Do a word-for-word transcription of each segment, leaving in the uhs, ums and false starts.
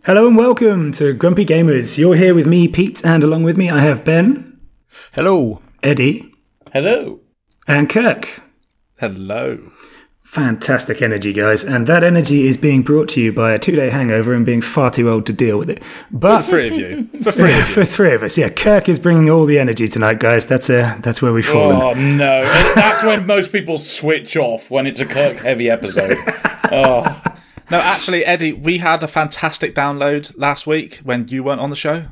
Hello and welcome to Grumpy Gamers. You're here with me, Pete, and along with me I have Ben. Hello. Eddie. Hello. And Kirk. Hello. Fantastic energy, guys. And that energy is being brought to you by a two-day hangover and being far too old to deal with it. But for three of you. For three yeah, of you. For three of us, yeah. Kirk is bringing all the energy tonight, guys. That's uh, that's where we fall. Oh, no. That's when most people switch off, when it's a Kirk-heavy episode. Oh. No, actually, Eddie, we had a fantastic download last week when you weren't on the show.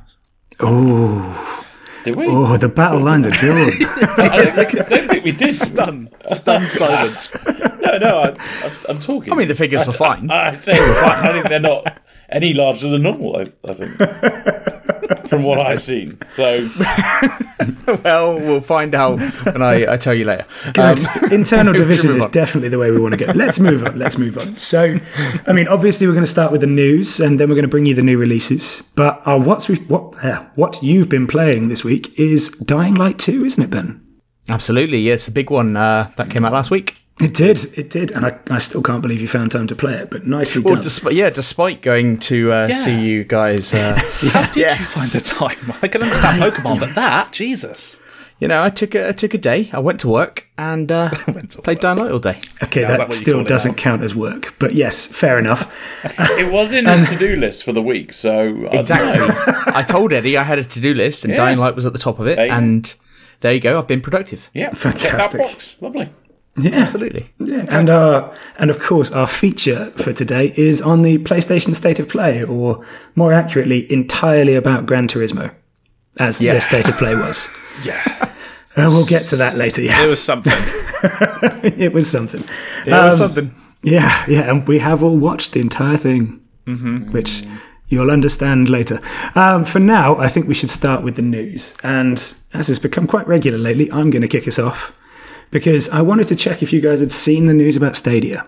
Oh. Did we? Oh, the battle lines are drawn. I, don't, I don't think we did. Stun. Stunned silence. No, no, I, I, I'm talking. I mean, the figures were fine. I, I say they're fine. I think they're not any larger than normal, I, I think, from what I've seen. So, well, we'll find out when I, I tell you later. Good. Um, Internal division is on. definitely the way we want to go. Let's move on. Let's move on. So, I mean, obviously, we're going to start with the news, and then we're going to bring you the new releases. But uh, what's we, what uh, what you've been playing this week is Dying Light two, isn't it, Ben? Absolutely, yes, a big one uh, that came out last week. It did, it did, and I, I still can't believe you found time to play it, but nicely Well, done. despite, yeah, despite going to uh, Yeah. see you guys. Uh, how did Yeah. you find the time? I can understand Pokemon, but that, Jesus. you know, I took a, I took a day. I went to work and uh, Went to played Dying Light all day. Okay, Now, is that that what you still call it doesn't now? count as work, but yes, fair enough. It was in his to-do list for the week, so... I don't Exactly. know. I told Eddie I had a to-do list and Yeah. Dying Light was at the top of it. There you go. And there you go. I've been productive. Yeah, Fantastic. Check that box. Lovely. Yeah, Absolutely. yeah. And our and of course our feature for today is on the PlayStation State of Play, or more accurately, entirely about Gran Turismo, as Yeah. the State of Play was. Yeah. Uh, we'll get to that later. Yeah, It was something. it was something. It was Um, something. Yeah, yeah, and we have all watched the entire thing, mm-hmm. which you'll understand later. Um, for now, I think we should start with the news. And as has become quite regular lately, I'm going to kick us off because I wanted to check if you guys had seen the news about Stadia.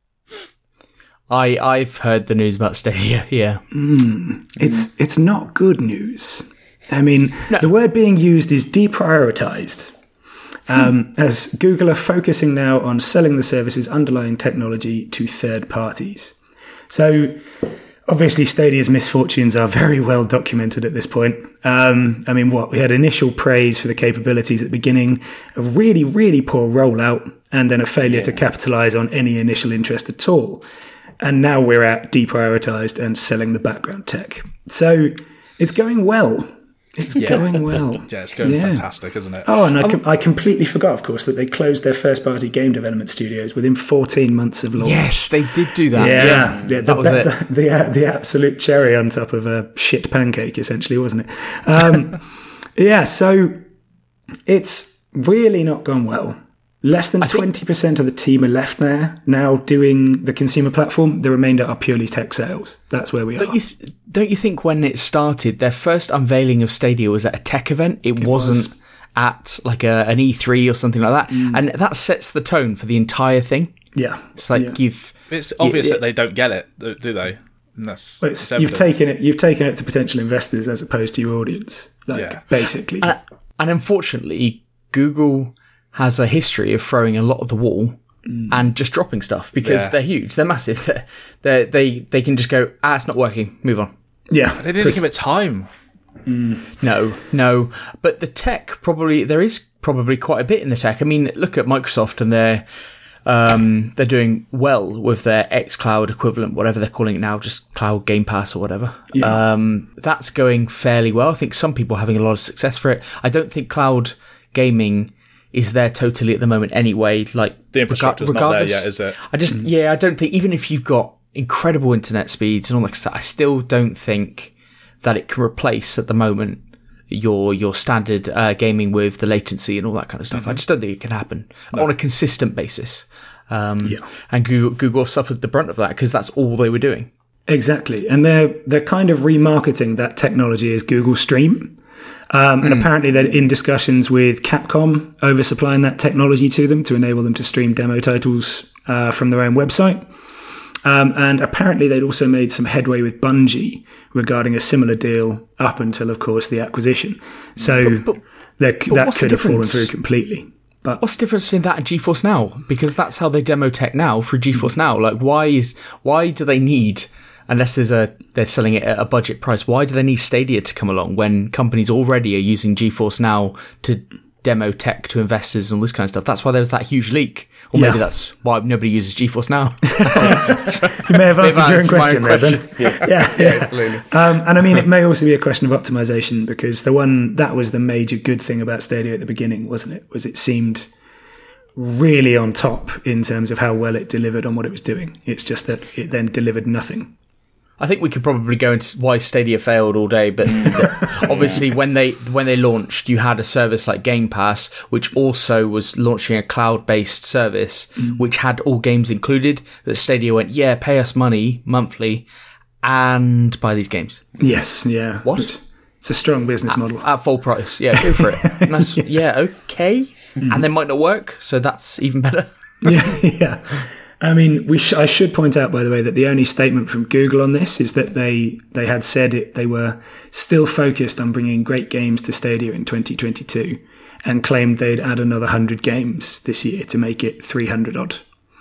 I, I've heard the news about Stadia, yeah. It's it's not good news. I mean, the word being used is deprioritized. Um, as Google are focusing now on selling the service's underlying technology to third parties. So, obviously, Stadia's misfortunes are very well documented at this point. Um, I mean, what? We had initial praise for the capabilities at the beginning, a really, really poor rollout, and then a failure to capitalize on any initial interest at all. And now we're at deprioritized and selling the background tech. So, it's going well. It's going well. Yeah, it's going Yeah. fantastic, isn't it? Oh, and I, com- I completely forgot, of course, that they closed their first-party game development studios within fourteen months of launch. Yes, they did do that. Yeah, Yeah, yeah, the, that was the, it. The, the, uh, the absolute cherry on top of a shit pancake, essentially, wasn't it? Um, yeah, so it's really not gone well. Less than twenty percent of the team are left there now doing the consumer platform. The remainder are purely tech sales. That's where we are. Don't you, th- don't you think when it started, their first unveiling of Stadia was at a tech event? It, wasn't was. at like a, an E three or something like that. Mm. And that sets the tone for the entire thing. Yeah. It's like yeah. you've... It's obvious Yeah. that they don't get it, do they? And that's, Well, it's, it's you've evident. taken it. You've taken it to potential investors as opposed to your audience. Like, Yeah. basically. Uh, and unfortunately, Google has a history of throwing a lot of the wall and just dropping stuff because Yeah. they're huge, they're massive. They're, they're, they they can just go, ah, it's not working, move on. yeah. They didn't give it time. No, no. But the tech probably, there is probably quite a bit in the tech. I mean, look at Microsoft and they're, um, they're doing well with their xCloud equivalent, whatever they're calling it now, just Cloud Game Pass or whatever. Yeah. Um, that's going fairly well. I think some people are having a lot of success for it. I don't think cloud gaming is there totally at the moment anyway. Like The infrastructure's rega- not there regardless- yet, is it? I just, yeah, I don't think, even if you've got incredible internet speeds and all that stuff, I still don't think that it can replace at the moment your your standard uh, gaming with the latency and all that kind of stuff. Mm-hmm. I just don't think it can happen on a consistent basis. Um, Yeah. And Google, Google suffered the brunt of that because that's all they were doing. Exactly. And they're they're kind of remarketing that technology as Google Stream. Um, and apparently they're in discussions with Capcom over supplying that technology to them to enable them to stream demo titles uh, from their own website. Um, and apparently they'd also made some headway with Bungie regarding a similar deal up until, of course, the acquisition. So But- there- but that what's could the have fallen difference? through completely. But What's the difference between that and GeForce Now? Because that's how they demo tech now for GeForce Now. Like, why is why do they need unless there's a they're selling it at a budget price, why do they need Stadia to come along when companies already are using GeForce Now to demo tech to investors and all this kind of stuff? That's why there was that huge leak. Or maybe yeah. that's why nobody uses GeForce Now. You may have answered your own question there, Ben. Yeah, yeah, yeah. absolutely. Um, and I mean, it may also be a question of optimization, because the one that was the major good thing about Stadia at the beginning, wasn't it? Was it seemed really on top in terms of how well it delivered on what it was doing. It's just that it then delivered nothing. I think we could probably go into why Stadia failed all day, but obviously when they when they launched, you had a service like Game Pass, which also was launching a cloud-based service, mm. which had all games included. That Stadia went, yeah, pay us money monthly and buy these games. Yes, yeah. What? It's a strong business at, model. At full price, yeah, go for it. And that's, yeah. yeah, okay. Mm. And they might not work, so that's even better. yeah, yeah. I mean, we sh- I should point out, by the way, that the only statement from Google on this is that they, they had said it, they were still focused on bringing great games to Stadia in twenty twenty-two and claimed they'd add another one hundred games this year to make it three hundred odd.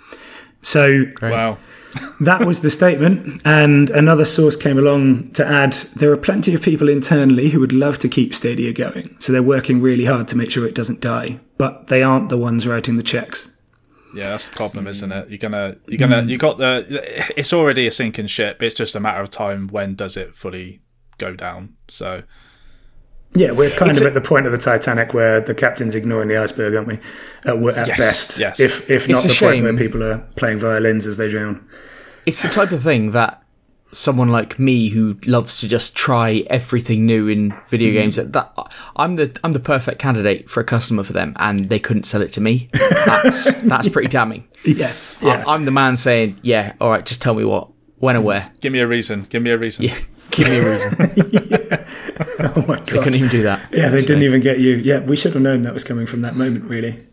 So great. Wow. That was the statement. And another source came along to add, there are plenty of people internally who would love to keep Stadia going. So they're working really hard to make sure it doesn't die. But they aren't the ones writing the checks. Yeah, that's the problem, isn't it? You're gonna, you're gonna, you got the. It's already a sinking ship. It's just a matter of time when does it fully go down. So, yeah, we're kind it's of a, at the point of the Titanic where the captain's ignoring the iceberg, aren't we? At, at yes, best, yes. If if not it's the shame. point where people are playing violins as they drown. It's the type of thing that someone like me who loves to just try everything new in video mm. games, that, that I'm the I'm the perfect candidate for a customer for them, and they couldn't sell it to me. That's that's pretty damning. Yes, yeah. I, I'm the man saying, yeah, all right, just tell me what, when, and where. Give me a reason. Give me a reason. Yeah, give me a reason. yeah. Oh my god, they couldn't even do that. Yeah, they so. didn't even get you. Yeah, we should have known that was coming from that moment, really.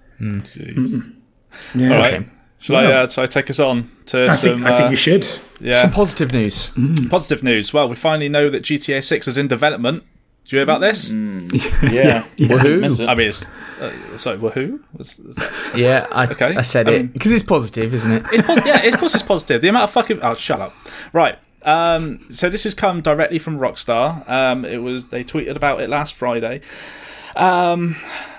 Mm. Yeah. All right. Shall I, uh, shall I take us on to I some... Think, I think you should. Yeah. Some positive news. Mm. Positive news. Well, we finally know that G T A six is in development. Do you hear about this? Mm. Yeah. yeah. Woohoo. I mean, it's... Uh, sorry, woohoo? Was, was that... Yeah, I, okay. I said I it. Because it's positive, isn't it? It's pos- yeah, of course it's positive. The amount of fucking... Oh, shut up. Right. Um, so this has come directly from Rockstar. Um, it was They tweeted about it last Friday. Um...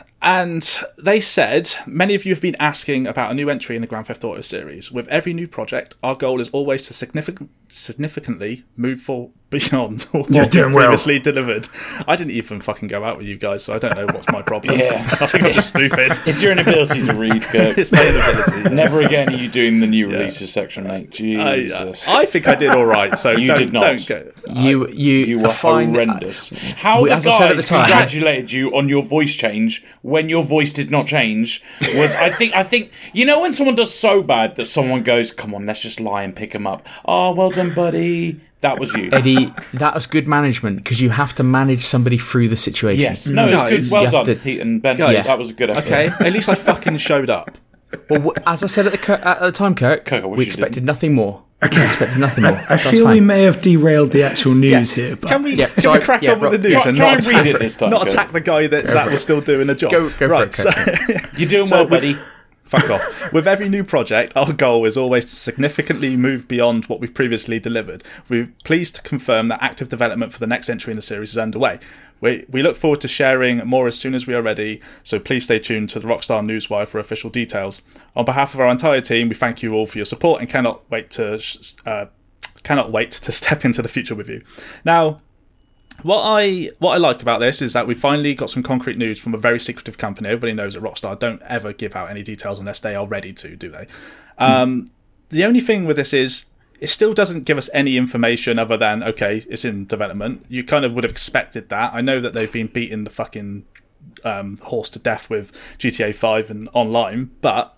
And they said, many of you have been asking about a new entry in the Grand Theft Auto series. With every new project, our goal is always to significant, significantly move for beyond what You're doing we previously well. delivered. I didn't even fucking go out with you guys, so I don't know what's my problem. Yeah. I think I'm just stupid. It's your inability to read, Kirk. It's my inability. Never again are you doing the new releases yeah. section, mate. Jesus. I, I think I did all right, so you don't, did not. Don't go. You, you, you were fine, horrendous. How we, the as I said at guys the time, congratulated you on your voice change when your voice did not change was, I think, I think, you know when someone does so bad that someone goes, come on, let's just lie and pick him up. Oh, well done, buddy. That was you. Eddie, that was good management, because you have to manage somebody through the situation. Yes. No, it's good. Well done, to, Pete and Ben. Guys, that was a good effort. Okay, at least I fucking showed up. Well, as I said at the, at the time, Kirk, Kirk we expected didn't. nothing more. Okay. We expected nothing more. I feel fine. we may have derailed the actual news yes. here. But... Can we, yeah, can sorry, we crack yeah, on with the news try, and try not, and attack, read it this time, not Kirk. attack the guy that, that was still doing the job? Go, go right, for it, so, You're doing so well, with, buddy. Fuck off. With every new project, our goal is always to significantly move beyond what we've previously delivered. We're pleased to confirm that active development for the next entry in the series is underway. We, we look forward to sharing more as soon as we are ready, so please stay tuned to the Rockstar Newswire for official details. On behalf of our entire team, we thank you all for your support and cannot wait to uh, cannot wait to step into the future with you. Now, What I what I like about this is that we finally got some concrete news from a very secretive company. Everybody knows that Rockstar don't ever give out any details unless they are ready to, do they? Um, the only thing with this is it still doesn't give us any information other than, okay, it's in development. You kind of would have expected that. I know that they've been beating the fucking um, horse to death with G T A five and online, but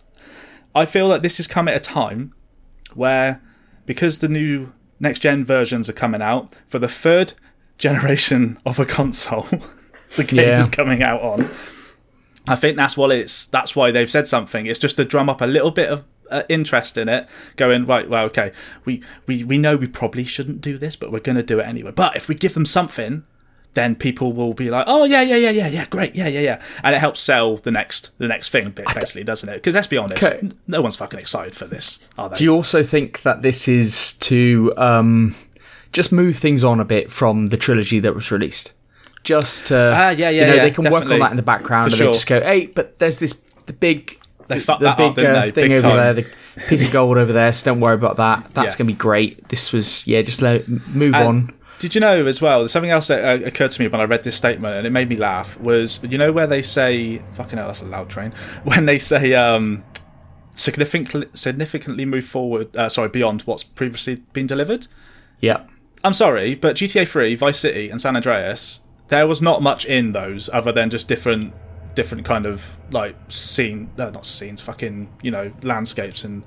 I feel that this has come at a time where, because the new next-gen versions are coming out, for the third generation of a console the game yeah. is coming out on, I think that's what it's that's why they've said something. It's just to drum up a little bit of uh, interest in it, going, right, well, okay, we, we we know we probably shouldn't do this, but we're going to do it anyway. But if we give them something, then people will be like, oh yeah, yeah, yeah, yeah, yeah, great, yeah, yeah, yeah, and it helps sell the next the next thing, basically, doesn't it? Because let's be honest, Okay. no one's fucking excited for this, are they? Do you also think that this is to um, just move things on a bit from the trilogy that was released? Just to, Ah, yeah, yeah, you know, yeah, they can work on definitely. that in the background, For and sure. they just go, hey, but there's this the big. They fucked the that big up, didn't uh, they? thing Big over time. there, the piece of gold over there. So don't worry about that. That's Yeah. going to be great. This was, yeah, just let move And on. Did you know as well? There's something else that uh, occurred to me when I read this statement, and it made me laugh. Was you know where they say, "Fucking hell, that's a loud train." When they say, um, significantly, significantly move forward. Uh, sorry, beyond what's previously been delivered. Yeah. I'm sorry, but G T A three, Vice City, and San Andreas, there was not much in those other than just different, different kind of like scene, no, not scenes, fucking you know landscapes and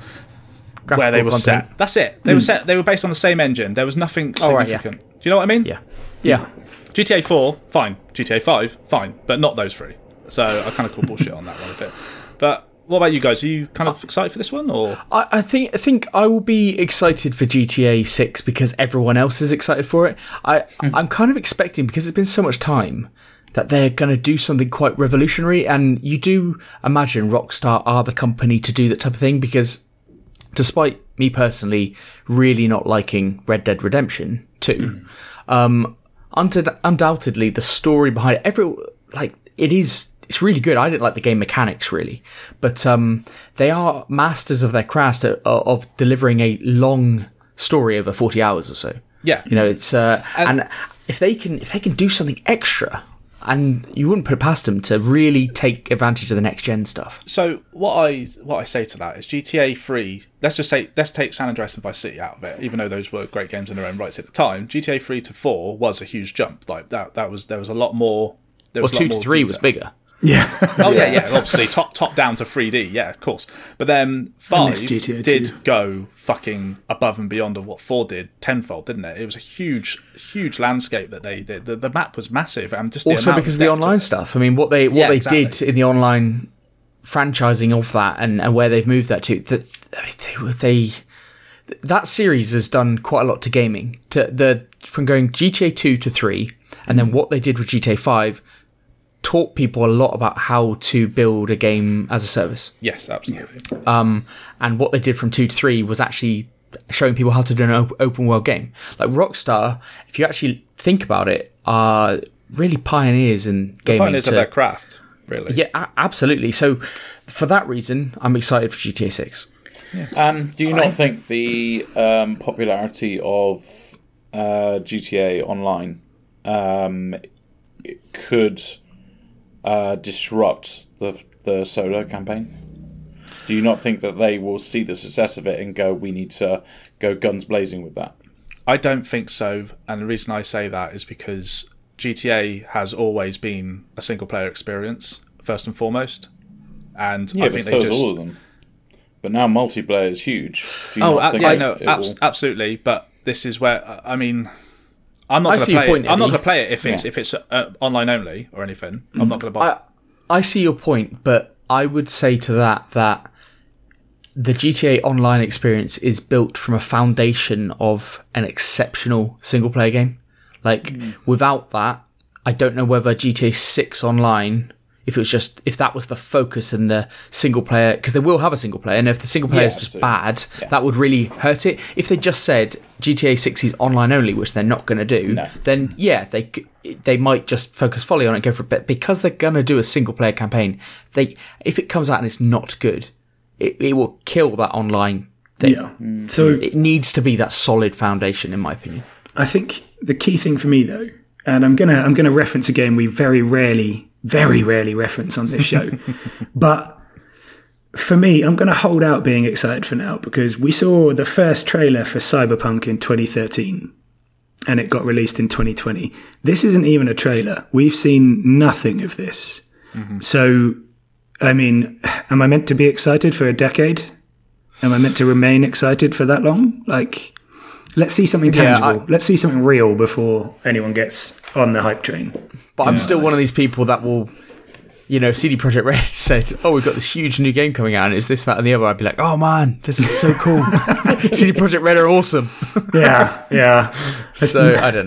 where they were content. set. That's it. They were set. They were based on the same engine. There was nothing Oh, right, yeah. significant. Do you know what I mean? Yeah. Yeah. G T A four, fine. G T A five, fine. But not those three. So I kind of call bullshit on that one a bit. But what about you guys? Are you kind of excited for this one, or I, I think I think I will be excited for G T A six because everyone else is excited for it. I I'm kind of expecting, because it's been so much time, that they're going to do something quite revolutionary. And you do imagine Rockstar are the company to do that type of thing, because despite me personally really not liking Red Dead Redemption two, um, und- undoubtedly the story behind it, every like it is. It's really good. I didn't like the game mechanics really, but um, they are masters of their craft of, of delivering a long story over forty hours or so. yeah, You know, it's uh, And- and, if they can if they can do something extra, and you wouldn't put it past them to really take advantage of the next gen stuff. So what I what I say to that is G T A three. Let's just say let's take San Andreas and Vice City out of it, even though those were great games in their own rights at the time. G T A three to four was a huge jump. Like that, that was there was a lot more. There Well, was a lot two to more three was detail. bigger. Yeah. Oh yeah, yeah, obviously top top down to three D, yeah, of course. But then five miss G T A did two. go fucking above and beyond of what four did tenfold, didn't it? It was a huge, huge landscape that they did. The, the map was massive, and just the Also amount because of the depth of online it. stuff. I mean, what they what Yeah, they exactly. did in the online franchising of that, and, and where they've moved that to, that I mean, they, were- they that series has done quite a lot to gaming. To the from going G T A two to three, and then what they did with G T A five taught people a lot about how to build a game as a service. Yes, absolutely. Um, and what they did from two to three was actually showing people how to do an op- open world game. Like Rockstar, if you actually think about it, are really pioneers in gaming. Pioneers to- of their craft, really. yeah, a- absolutely. So for that reason, I'm excited for G T A six. Um, do you not think the um, popularity of uh, G T A Online um, it could uh, disrupt the the solo campaign? Do you not think that they will see the success of it and go, we need to go guns blazing with that? I don't think so, and the reason I say that is because G T A has always been a single player experience first and foremost, and Yeah, I but think so they is just all of them. But now multiplayer is huge. Do you oh not uh, think yeah it- no it abs- will- absolutely, but this is where uh, I mean. I'm not I going to see your play. point, it. I'm not Eddie. going to play it if it's Yeah. if it's uh, online only or anything. I'm not going to buy. it. I I see your point, but I would say to that that the G T A Online experience is built from a foundation of an exceptional single player game. Like without that, I don't know whether G T A six Online, if it was just if that was the focus and the single player, because they will have a single player, and if the single player Yeah, is just absolutely. bad, that would really hurt it. If they just said G T A six is online only, which they're not going to do, No. then yeah, they c- they might just focus fully on it and go for it. But because they're going to do a single player campaign, they if it comes out and it's not good, it, it will kill that online thing. Yeah. So It needs to be that solid foundation, in my opinion. I think the key thing for me though, and I'm gonna I'm gonna reference a game we very rarely, very rarely reference on this show, but for me, I'm gonna hold out being excited for now because we saw the first trailer for Cyberpunk in twenty thirteen, and it got released in twenty twenty. This isn't even a trailer. We've seen nothing of this. So, I mean, am I meant to be excited for a decade? Am I meant to remain excited for that long? Like, let's see something Yeah, tangible. I- let's see something real before anyone gets on the hype train. But I'm still one of these people that will, you know, C D Projekt Red said, "Oh, we've got this huge new game coming out, and it's this, that, and the other." I'd be like, "Oh man, this is so cool! C D Projekt Red are awesome." Yeah, yeah. So I don't know.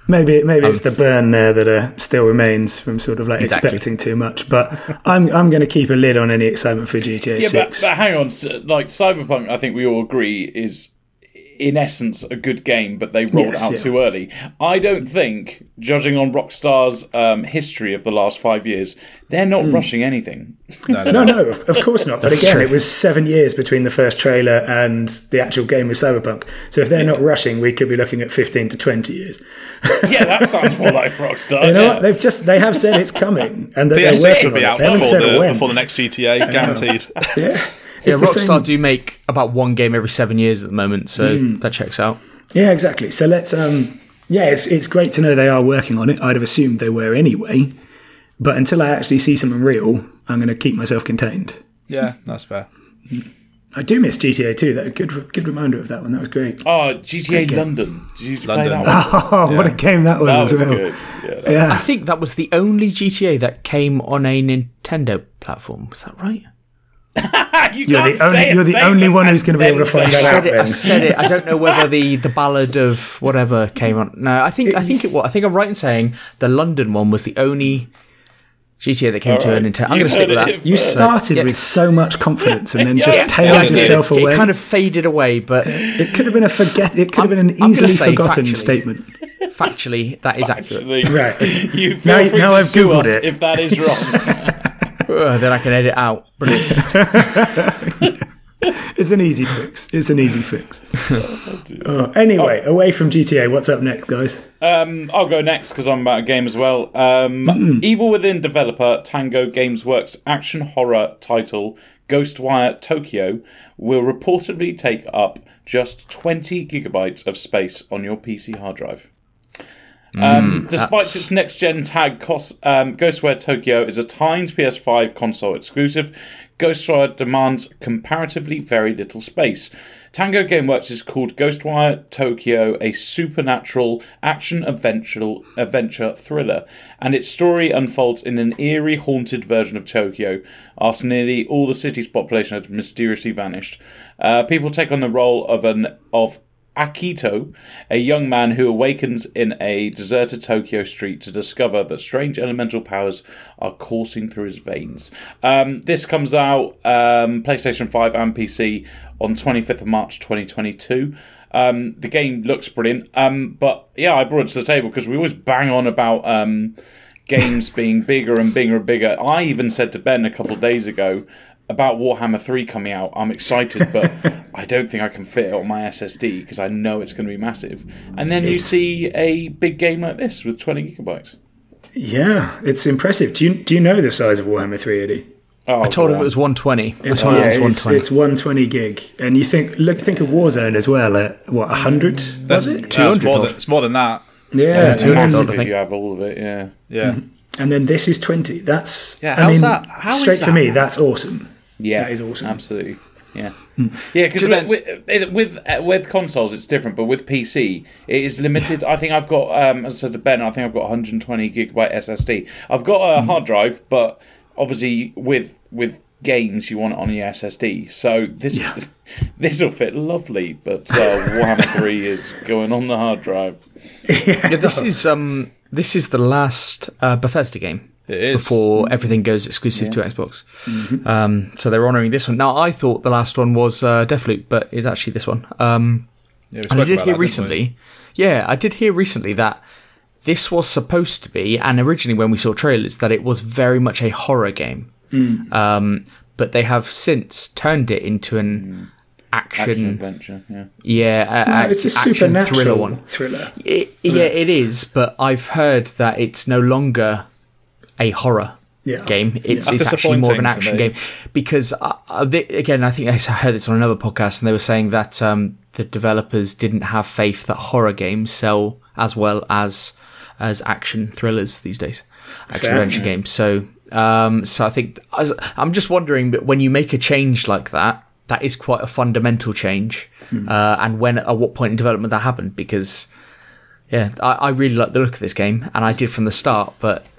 Maybe maybe um, it's the burn there that uh, still remains from sort of like exactly. expecting too much. But I'm I'm going to keep a lid on any excitement for G T A yeah, six. But, but hang on, like Cyberpunk, I think we all agree is in essence a good game, but they rolled yes, it out yeah. too early. I don't think, judging on Rockstar's um, history of the last five years, they're not mm. rushing anything. No, no, no, no, of course not. But again, true. It was seven years between the first trailer and the actual game with Cyberpunk. So if they're yeah. not rushing, we could be looking at fifteen to twenty years. Yeah, that sounds more like Rockstar. You know yeah. what? They've just they have said it's coming, and that P S six they're working will be on out it. They before said the, when. before the next G T A, guaranteed. yeah. Yeah, Rockstar do make about one game every seven years at the moment, so mm. that checks out. Yeah, exactly. So let's, um, yeah, it's it's great to know they are working on it. I'd have assumed they were anyway, but until I actually see something real, I'm going to keep myself contained. Yeah, that's fair. I do miss G T A two. That a good good reminder of that one. That was great. Oh, G T A London. Did you play London. that one? Oh, yeah. What a game that was! That as was well. good. Yeah, that yeah. I think that was the only G T A that came on a Nintendo platform. Was that right? you you're can't the only, say you're the only one who's going to be able to find that I said out. It, I said it. I don't know whether the, the ballad of whatever came on. No, I think I think it was. I think I'm right in saying the London one was the only G T A that came All to right. a Nintendo. I'm going to stick with that. You started yeah. with so much confidence and then yeah, just yeah, tailed yeah, yourself it, away. It kind of faded away, but it could have been a forget. It could I'm, have been an easily forgotten factually, statement. Factually, that is factually. accurate. Right. You feel now, free now to I've sue googled us it. if that is wrong. Uh, then I can edit out. Brilliant. It's an easy fix. It's an easy fix. Oh, anyway, oh. away from G T A, what's up next, guys? Um, I'll go next because I'm about a game as well. Um, mm. Evil Within developer Tango Gameworks' action horror title Ghostwire Tokyo will reportedly take up just twenty gigabytes of space on your P C hard drive. Um, mm, despite its next-gen tag, cost, um, Ghostwire Tokyo is a timed P S five console exclusive. Ghostwire demands comparatively very little space. Tango Gameworks is called Ghostwire Tokyo a supernatural action-adventure adventure thriller, and its story unfolds in an eerie, haunted version of Tokyo after nearly all the city's population has mysteriously vanished. Uh, people take on the role of an of Akito, a young man who awakens in a deserted Tokyo street to discover that strange elemental powers are coursing through his veins. Um, this comes out um, PlayStation five and P C on twenty-fifth of March twenty twenty-two. Um, the game looks brilliant, um, but yeah, I brought it to the table because we always bang on about um, games being bigger and bigger and bigger. I even said to Ben a couple of days ago about Warhammer three coming out. I'm excited, but I don't think I can fit it on my S S D because I know it's going to be massive. And then it's... you see a big game like this with twenty gigabytes. Yeah, it's impressive. Do you do you know the size of Warhammer three, Eddie? Oh, I told him it was one twenty. It's, yeah, it was it's, it's one twenty gig, and you think look think of Warzone as well at what one hundred was it? two hundred. No, it's, it's more than that. Yeah, yeah it's massive if you have all of it. Yeah, yeah. Mm-hmm. And then this is twenty. That's yeah. I mean, that? How straight is that? for me. That's awesome. Yeah, that is awesome. Absolutely. Yeah, mm. yeah. Because with with uh, with consoles it's different, but with P C it is limited. I think I've got, um, as I said to Ben, I think I've got one hundred twenty gigabyte S S D. I've got a mm. hard drive, but obviously with with games you want it on your S S D. So this yeah. this will fit lovely. But uh, Warhammer three is going on the hard drive. Yeah, yeah this is um this is the last uh, Bethesda game. It is. Before everything goes exclusive yeah. to Xbox. Mm-hmm. Um, so they're honouring this one. Now, I thought the last one was uh, Deathloop, but it's actually this one. Um, yeah, and I did hear that, recently, yeah, I did hear recently that this was supposed to be, and originally when we saw trailers, that it was very much a horror game. Mm. Um, but they have since turned it into an mm. action, action adventure. Yeah, yeah, no, a, it's a supernatural thriller one. Thriller. It, yeah, it is. But I've heard that it's no longer a horror yeah. game. It's, yeah. it's actually more of an action game because uh, uh, they, again, I think I heard this on another podcast, and they were saying that um, the developers didn't have faith that horror games sell as well as as action thrillers these days, action Fair, adventure yeah. games. So, um, so I think I was, I'm just wondering, but when you make a change like that, that is quite a fundamental change, mm. uh, and when at what point in development that happened? Because yeah, I, I really like the look of this game, and I did from the start, but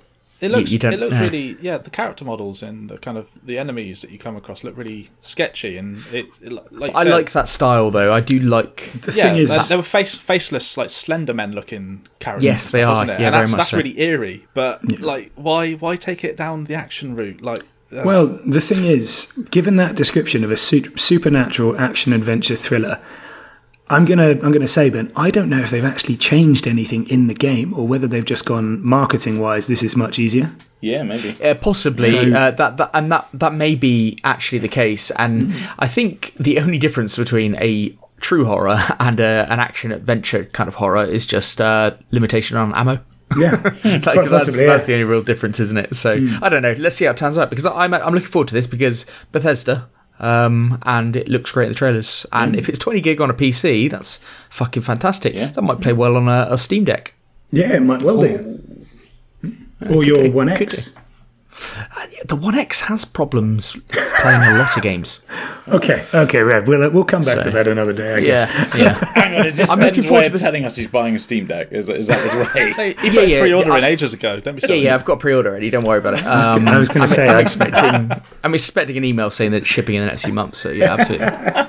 It looks. you, you don't, it looks uh, really. Yeah, the character models and the kind of the enemies that you come across look really sketchy, and it. it like you I said, like that style though. I do like. The Yeah, thing is, they, they were face faceless, like Slenderman looking characters. Yes, they stuff, are. Wasn't it? Yeah, and very that's much that's so. really eerie. But like, why why take it down the action route? Like, uh, well, the thing is, given that description of a su- supernatural action adventure thriller, I'm gonna I'm gonna say, Ben, I don't know if they've actually changed anything in the game, or whether they've just gone marketing wise. This is much easier. Yeah, maybe. Uh, possibly, So- uh, that, that and that that may be actually the case. And Mm. I think the only difference between a true horror and a, an action adventure kind of horror is just uh, limitation on ammo. Yeah, Like Quite that's, possibly, that's yeah. the only real difference, isn't it? So I don't know. Let's see how it turns out, because I'm I'm looking forward to this because Bethesda. Um, and it looks great in the trailers. And if it's twenty gig on a P C, that's fucking fantastic. Yeah. That might play well on a, a Steam Deck. Yeah, it might well do. Or your One Could X. do. Uh, yeah, the One X has problems playing a lot of games. Okay, okay, Rev. We'll uh, we'll come back So- to that another day, I guess. Yeah, yeah. Hang on, is this I'm Ben's looking forward way to of this- telling us he's buying a Steam Deck? Is that, is that his way? Hey, he Yeah, put his yeah, pre-ordering yeah, I- ages ago. Don't be Yeah, silly. yeah, I've got pre-order already. Don't worry about it. Um, I was going I'm- to say, I'm I- expecting. I'm expecting an email saying that it's shipping in the next few months. So yeah, absolutely.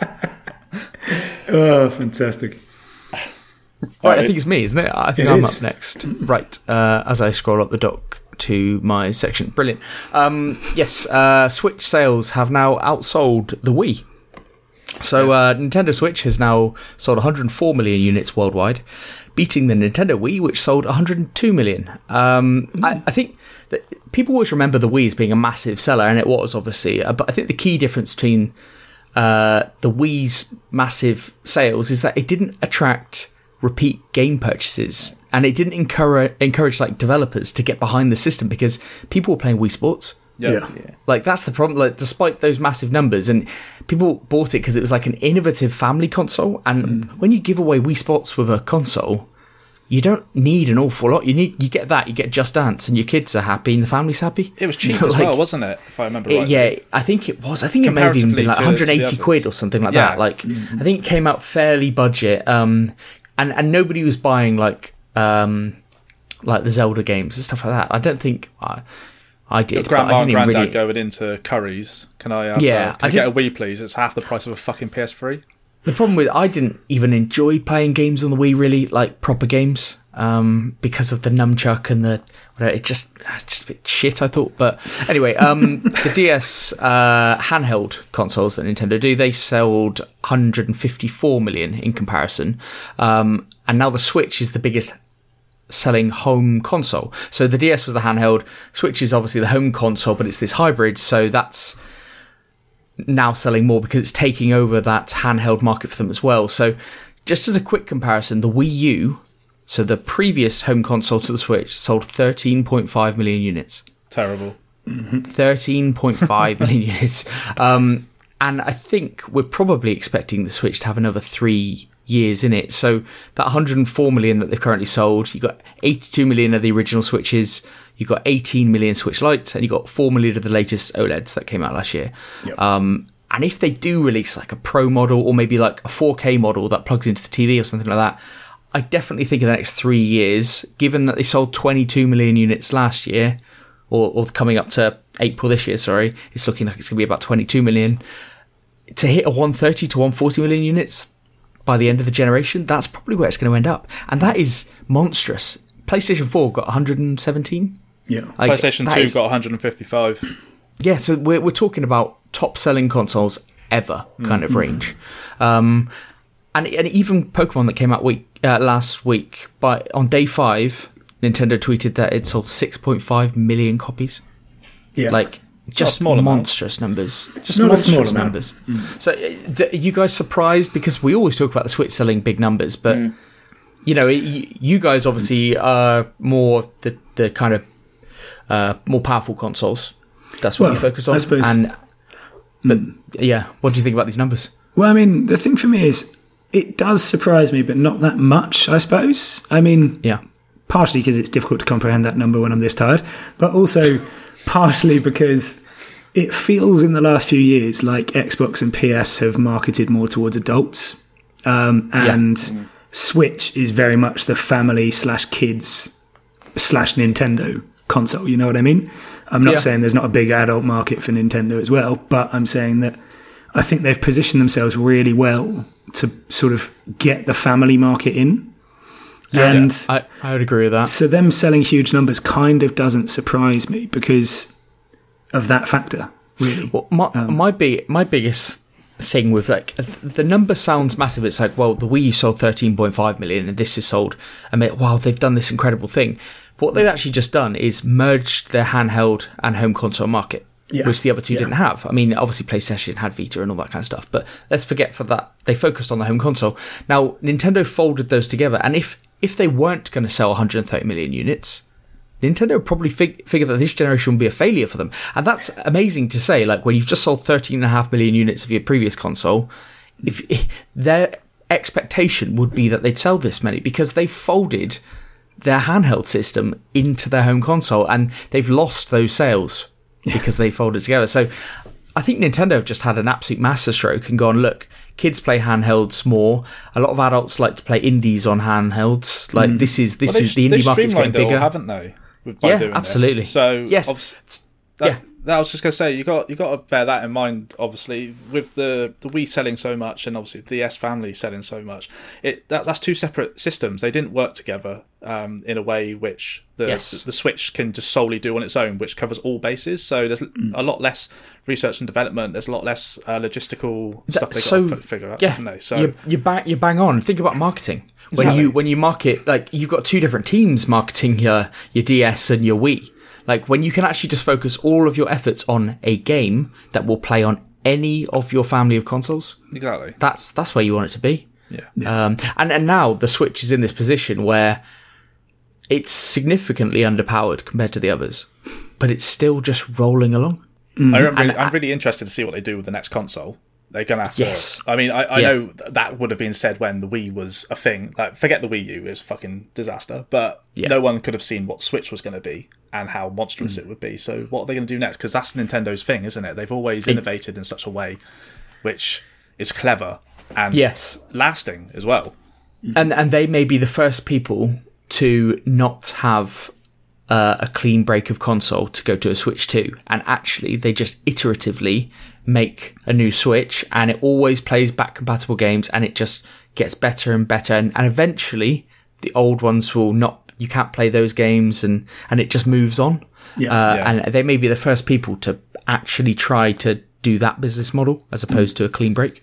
oh, fantastic. Right, I think it's me, isn't it? I think It I'm is. up next. Right, uh, as I scroll up the dock to my section. Brilliant. Um, yes, uh, Switch sales have now outsold the Wii. So uh, Nintendo Switch has now sold one hundred four million units worldwide, beating the Nintendo Wii, which sold one hundred two million. Um, I, I think that people always remember the Wii as being a massive seller, and it was obviously. Uh, but I think the key difference between uh, the Wii's massive sales is that it didn't attract repeat game purchases, and it didn't encourage encourage like developers to get behind the system because people were playing Wii Sports. Yeah. Yeah. Like that's the problem. Like, despite those massive numbers, and people bought it because it was like an innovative family console. And when you give away Wii Sports with a console, you don't need an awful lot. You need you get that, you get Just Dance, and your kids are happy, and the family's happy. It was cheap You know, as like, well, wasn't it? If I remember it- right. yeah, I think it was. I think it may have even been like Comparatively to- to the one hundred eighty others. quid or something like Yeah. that. Like I think it came out fairly budget. Um, and and nobody was buying like um, like the Zelda games and stuff like that. I don't think I, I did. Your but grandma I and didn't even granddad really, going into Curry's. Can I? Have, Yeah, uh, can I I get a did- Wii, please? It's half the price of a fucking P S three. The problem with I didn't even enjoy playing games on the Wii, really, like proper games, um, because of the nunchuck and the. Whatever, it just it's just a bit shit, I thought. But anyway, um, the D S uh, handheld consoles that Nintendo do, they sold one hundred fifty-four million in comparison, um, and now the Switch is the biggest selling home console. So the D S was the handheld, Switch is obviously the home console, but it's this hybrid, so that's now selling more because it's taking over that handheld market for them as well. So just as a quick comparison, the Wii U, so the previous home console to the Switch, sold thirteen point five million units. Terrible. thirteen point five million units. Um, and I think we're probably expecting the Switch to have another three years in it. So that one hundred four million that they've currently sold, you've got eighty-two million of the original Switches, you've got eighteen million Switch Lites, and you've got four million of the latest OLEDs that came out last year. Yep. Um, and if they do release like a Pro model or maybe like a four K model that plugs into the T V or something like that, I definitely think in the next three years, given that they sold twenty-two million units last year, or, or coming up to April this year, sorry, it's looking like it's going to be about twenty-two million. To hit a one thirty to one forty million units by the end of the generation, that's probably where it's going to end up. And that is monstrous. PlayStation four got one hundred seventeen. Yeah. Like, PlayStation that two is- got one hundred fifty-five. yeah, so we're we're talking about top selling consoles ever kind of range, um, and and even Pokemon that came out week uh, last week, by on day five, Nintendo tweeted that it sold six point five million copies. Yeah. Like just small amount. monstrous numbers, just Not a small monstrous amount. numbers. So, uh, d- are you guys surprised? Because we always talk about the Switch selling big numbers, but you know, y- you guys obviously are more the the kind of uh, more powerful consoles. That's what Well, you focus on. I suppose- And but yeah, what do you think about these numbers? Well, I mean, the thing for me is, it does surprise me, but not that much, I suppose. I mean, Yeah, partially because it's difficult to comprehend that number when I'm this tired, but also partially because it feels in the last few years like Xbox and P S have marketed more towards adults, um, and Switch is very much the family slash kids slash Nintendo console. You know what I mean? I'm not Yeah. saying there's not a big adult market for Nintendo as well, but I'm saying that I think they've positioned themselves really well to sort of get the family market in. And I, I would agree with that. so them selling huge numbers kind of doesn't surprise me because of that factor, really. Well, my my big my biggest thing with like the number sounds massive. It's like, well, the Wii U sold thirteen point five million, and this is sold. I mean, wow, they've done this incredible thing. What they've actually just done is merged their handheld and home console market, Yeah. which the other two Yeah. didn't have. I mean, obviously PlayStation had Vita and all that kind of stuff, but let's forget for that. They focused on the home console. Now, Nintendo folded those together, and if if they weren't going to sell one hundred thirty million units, Nintendo would probably fig- figure that this generation would be a failure for them. And that's amazing to say, like, when you've just sold thirteen point five million units of your previous console, if, if their expectation would be that they'd sell this many, because they folded their handheld system into their home console, and they've lost those sales because they folded together. So I think Nintendo have just had an absolute masterstroke and gone, look, kids play handhelds more. A lot of adults like to play indies on handhelds. Like Mm. this is this Well, is they've- the indie they've market's getting streamlined it all, bigger, haven't they? With- By Yeah, doing absolutely. This. So Yes. obvi- that, Yeah. that I was just going to say, you got you got to bear that in mind. Obviously, with the the Wii selling so much, and obviously the S family selling so much, it that, that's two separate systems. They didn't work together um, in a way which the Yes. the Switch can just solely do on its own, which covers all bases. So there's a lot less research and development. There's a lot less uh, logistical stuff they so, got to f- figure out. yeah, haven't they? So you you bang you bang on. Think about marketing. When Exactly. you when you market, like, you've got two different teams marketing your your D S and your Wii. Like, when you can actually just focus all of your efforts on a game that will play on any of your family of consoles, exactly. that's that's where you want it to be. Yeah. Um, and and now the Switch is in this position where it's significantly underpowered compared to the others, but it's still just rolling along. I remember, And I'm I- really interested to see what they do with the next console. They're going to have to. Yes. I mean, I, I Yeah. know th- that would have been said when the Wii was a thing. Like, forget the Wii U, it was a fucking disaster. But Yeah. no one could have seen what Switch was going to be and how monstrous it would be. So, what are they going to do next? Because that's Nintendo's thing, isn't it? They've always innovated in such a way which is clever and Yes. lasting as well. and and they may be the first people to not have uh, a clean break of console to go to a Switch two, and actually they just iteratively make a new Switch, and it always plays back compatible games, and it just gets better and better, and, and eventually the old ones will not, you can't play those games, and and it just moves on. Yeah. uh, Yeah. And they may be the first people to actually try to do that business model as opposed to a clean break.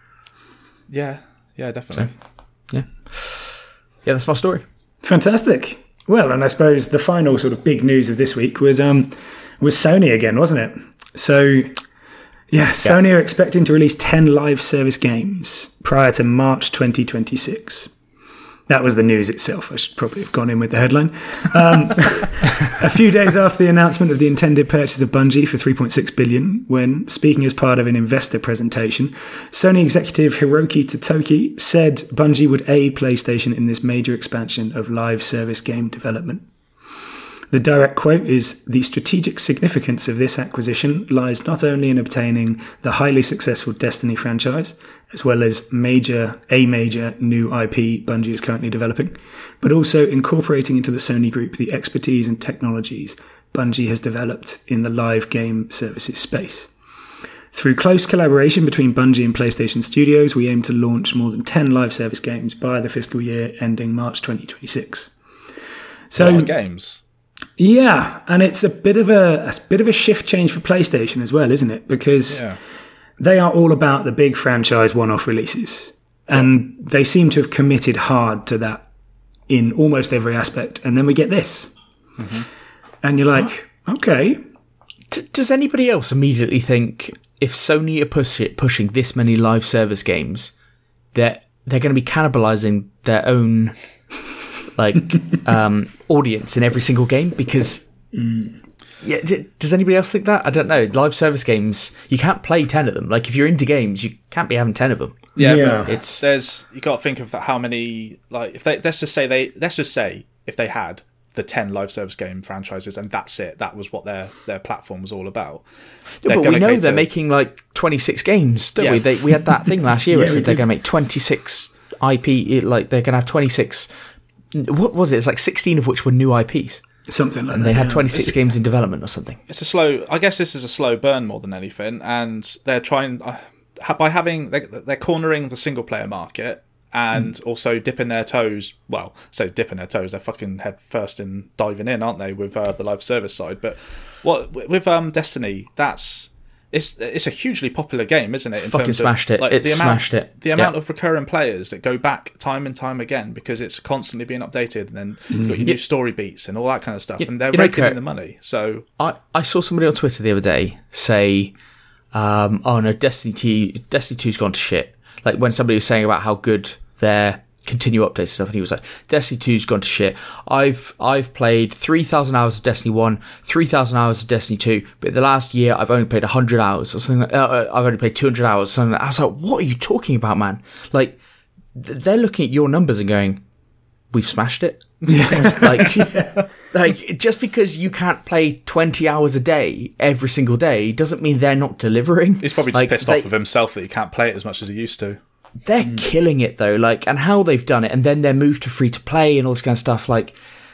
Yeah, yeah, definitely. Yeah, yeah, that's my story. Fantastic. Well, and I suppose the final sort of big news of this week was um was Sony again, wasn't it? So, yeah, Sony are expecting to release ten live service games prior to March twenty twenty-six. That was the news itself. I should probably have gone in with the headline. Um, a few days after the announcement of the intended purchase of Bungie for three point six billion dollars, when speaking as part of an investor presentation, Sony executive Hiroki Totoki said Bungie would aid PlayStation in this major expansion of live service game development. The direct quote is, "The strategic significance of this acquisition lies not only in obtaining the highly successful Destiny franchise, as well as major a major new I P Bungie is currently developing, but also incorporating into the Sony group the expertise and technologies Bungie has developed in the live game services space. Through close collaboration between Bungie and PlayStation Studios, we aim to launch more than ten live service games by the fiscal year ending March twenty twenty-six." So, A lot of games. yeah, and it's a bit of a, a bit of a shift change for PlayStation as well, isn't it? Because Yeah. they are all about the big franchise one-off releases, and they seem to have committed hard to that in almost every aspect. And then we get this, and you're like, okay, D- does anybody else immediately think if Sony are push- pushing this many live service games, that they're going to be cannibalizing their own like um, audience in every single game? Because yeah, d- does anybody else think that? I don't know. Live service games, you can't play ten of them. Like, if you're into games, you can't be having ten of them. Yeah, Yeah. but It's- there's you got to think of how many, like, if they let's just say they let's just say if they had the ten live service game franchises and that's it, that was what their their platform was all about. Yeah, They're but we gonna know cater- they're making like twenty-six games, don't Yeah. we? They, we had that thing last year. Yeah, It we said they're did. going to make twenty-six I P. Like, they're going to have twenty-six. What was it? It's like sixteen of which were new I Ps. Something like and that. they had yeah. twenty-six games in development or something. It's a slow. I guess this is a slow burn more than anything, and they're trying uh, by having they, they're cornering the single player market and mm. also dipping their toes. Well, say dipping their toes. They're fucking head first in diving in, aren't they, with uh, the live service side? But what with um, Destiny, that's. It's it's a hugely popular game, isn't it? In Fucking terms smashed of, it. Like, it the smashed amount, it. The amount yeah. of recurring players that go back time and time again because it's constantly being updated, and then Mm. you've got your Yeah. new story beats and all that kind of stuff, Yeah. and they're You know, raking Kurt, in the money. So I, I saw somebody on Twitter the other day say, um, "Oh no, Destiny two, Destiny two's gone to shit." Like when somebody was saying about how good their continue updates and stuff, and he was like, Destiny two's gone to shit. I've I've played three thousand hours of Destiny one, three thousand hours of Destiny two, but the last year I've only played one hundred hours or something. Like, uh, I've only played two hundred hours. Or something like that. I was like, what are you talking about, man? Like, th- they're looking at your numbers and going, we've smashed it. like, yeah. like just because you can't play twenty hours a day every single day doesn't mean they're not delivering. he's probably just like, pissed they, off of himself that he can't play it as much as he used to. They're mm. killing it though, like, and how they've done it, and then their move to free to play and all this kind of stuff. Like,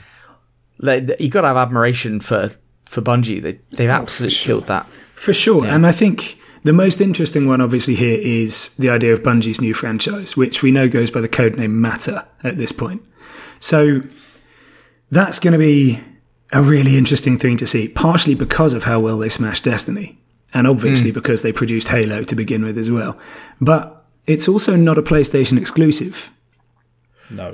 like you got to have admiration for for Bungie. They they've oh, absolutely sure. killed that for sure. Yeah. And I think the most interesting one, obviously, here is the idea of Bungie's new franchise, which we know goes by the codename Matter at this point. So that's going to be a really interesting thing to see, partially because of how well they smashed Destiny, and obviously mm. because they produced Halo to begin with as well. But it's also not a PlayStation exclusive. No.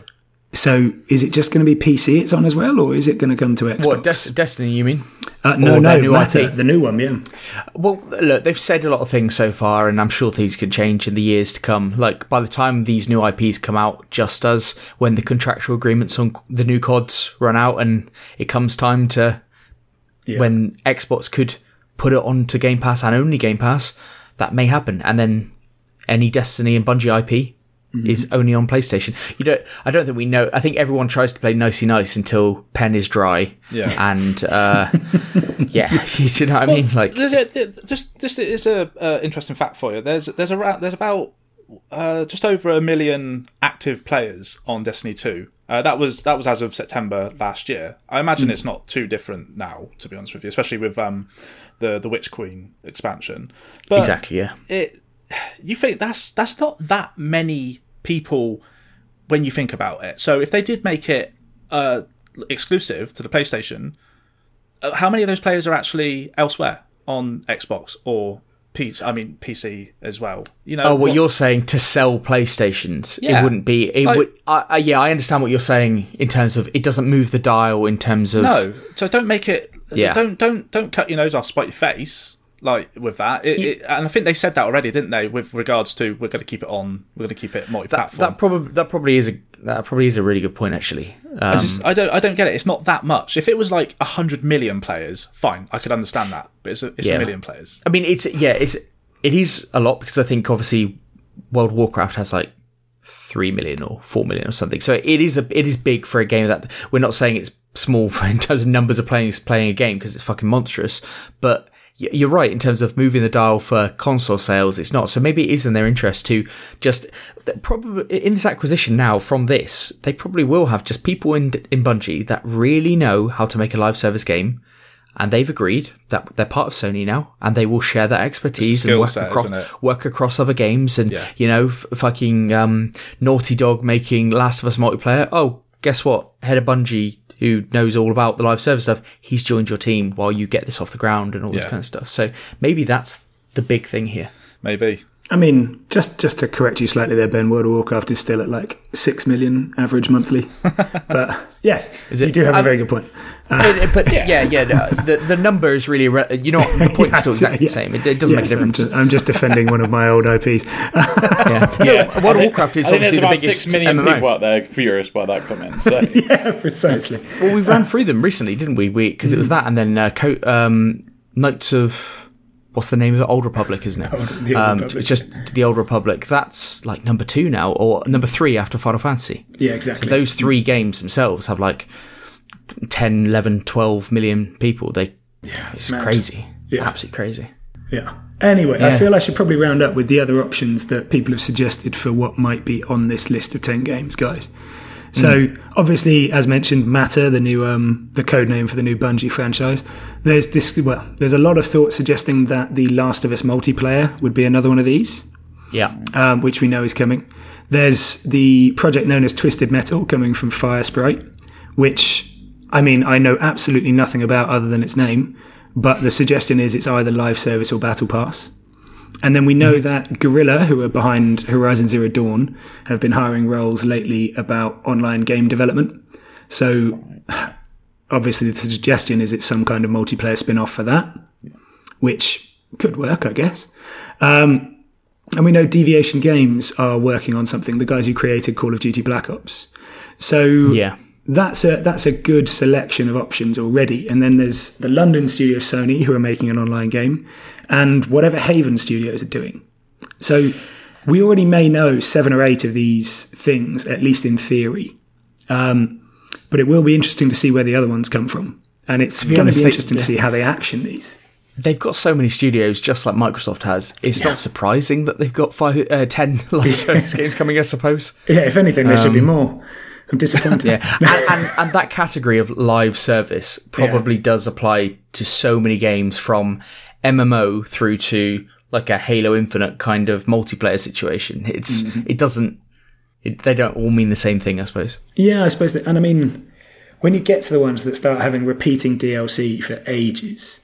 So is it just going to be P C it's on as well, or is it going to come to Xbox? What, Des- Destiny, you mean? Uh, no, or no, new Matter, I P? the new one, yeah. Well, look, they've said a lot of things so far, and I'm sure things can change in the years to come. Like, by the time these new I Ps come out, just as when the contractual agreements on the new C O Ds run out and it comes time to yeah. when Xbox could put it onto Game Pass and only Game Pass, that may happen. And then any Destiny and Bungie I P mm-hmm. is only on PlayStation. You don't. I don't think we know. I think everyone tries to play nicey nice until pen is dry. Yeah. And uh, yeah, you know what well, I mean. Like, there's a, just just is a uh, interesting fact for you. There's there's a there's about uh, just over a million active players on Destiny two. Uh, that was that was as of September last year. I imagine mm. it's not too different now, to be honest with you, especially with um, the the Witch Queen expansion. But exactly. Yeah. It. You think that's that's not that many people when you think about it. So if they did make it uh, exclusive to the PlayStation, uh, how many of those players are actually elsewhere on Xbox or P C? I mean P C as well. You know. Oh, well, what you're saying to sell PlayStations, yeah. it wouldn't be. It like, would. I, I, yeah, I understand what you're saying in terms of it doesn't move the dial in terms of no. So don't make it. Yeah. Don't don't don't cut your nose off, spite your face. Like with that, it, it, and I think they said that already, didn't they? With regards to we're going to keep it on, we're going to keep it multi-platform. That, that probably that probably is a that probably is a really good point, actually. Um, I just I don't I don't get it. It's not that much. If it was like a hundred million players, fine, I could understand that. But it's a, it's yeah. a million players. I mean, it's yeah, it's it is a lot because I think obviously World of Warcraft has like three million or four million or something. So it is a it is big for a game that we're not saying it's small for in terms of numbers of players playing a game because it's fucking monstrous, but. You're right in terms of moving the dial for console sales. It's not. So maybe it is in their interest to just probably in this acquisition now from this, they probably will have just people in in Bungie that really know how to make a live service game, and they've agreed that they're part of Sony now, and they will share that expertise and work set, across work across other games. And yeah. you know, f- fucking um, Naughty Dog making Last of Us multiplayer. Oh, guess what? Head of Bungie, who knows all about the live service stuff, he's joined your team while you get this off the ground and all this yeah. kind of stuff. So maybe that's the big thing here. Maybe. I mean, just, just to correct you slightly there, Ben, World of Warcraft is still at like six million average monthly. But yes, is it, you do have um, a very good point. Uh, but yeah, yeah, yeah the, the number is really, re- you know, the point is still exactly yes. the same. It, it doesn't yes, make a difference. I'm just, I'm just defending one of my old I Ps. yeah. yeah. No, World of Warcraft is I think obviously the about biggest six million M M O. people out there furious by that comment. So. yeah, precisely. Well, we ran through them recently, didn't we? We Because it was that and then uh, Co- um, Knights of... What's the name of it? Old Republic, isn't it? Oh, the Old um, Republic. It's just the Old Republic. That's like number two now, or number three after Final Fantasy. Yeah, exactly. So those three games themselves have like ten, eleven, twelve million people. They, yeah, it's, it's crazy. Yeah. Absolutely crazy. Yeah. Anyway, yeah. I feel I should probably round up with the other options that people have suggested for what might be on this list of ten games, guys. So obviously, as mentioned, Matter, the new um, the code name for the new Bungie franchise. There's this. Well, there's a lot of thought suggesting that the Last of Us multiplayer would be another one of these. Yeah, um, which we know is coming. There's the project known as Twisted Metal coming from Firesprite, which I mean I know absolutely nothing about other than its name, but the suggestion is it's either live service or battle pass. And then we know mm-hmm. that Guerrilla, who are behind Horizon Zero Dawn, have been hiring roles lately about online game development. So obviously the suggestion is it's some kind of multiplayer spin-off for that, which could work, I guess. Um, and we know Deviation Games are working on something, the guys who created Call of Duty Black Ops. So yeah. that's a that's a good selection of options already. And then there's the London studio of Sony, who are making an online game, and whatever Haven Studios are doing. So we already may know seven or eight of these things, at least in theory. Um, but it will be interesting to see where the other ones come from. And it's going to be interesting to see how they action these. They've got so many studios, just like Microsoft has. It's yeah. not surprising that they've got five, uh, ten live service games coming, I suppose. Yeah, if anything, there um, should be more. I'm disappointed. Yeah, and, and, and that category of live service probably yeah. does apply to so many games, from M M O through to like a Halo Infinite kind of multiplayer situation. It's mm-hmm. it doesn't. It, they don't all mean the same thing, I suppose. Yeah, I suppose. That, and I mean, when you get to the ones that start having repeating D L C for ages.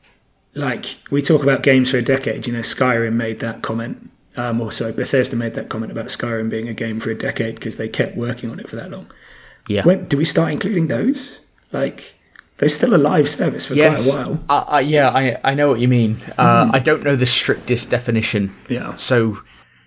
Like, we talk about games for a decade, you know, Skyrim made that comment. Um, or sorry, Bethesda made that comment about Skyrim being a game for a decade because they kept working on it for that long. Yeah. When, do we start including those? Like, they're still a live service for yes. quite a while. Uh, uh, yeah, I I know what you mean. Uh, mm. I don't know the strictest definition. Yeah. So,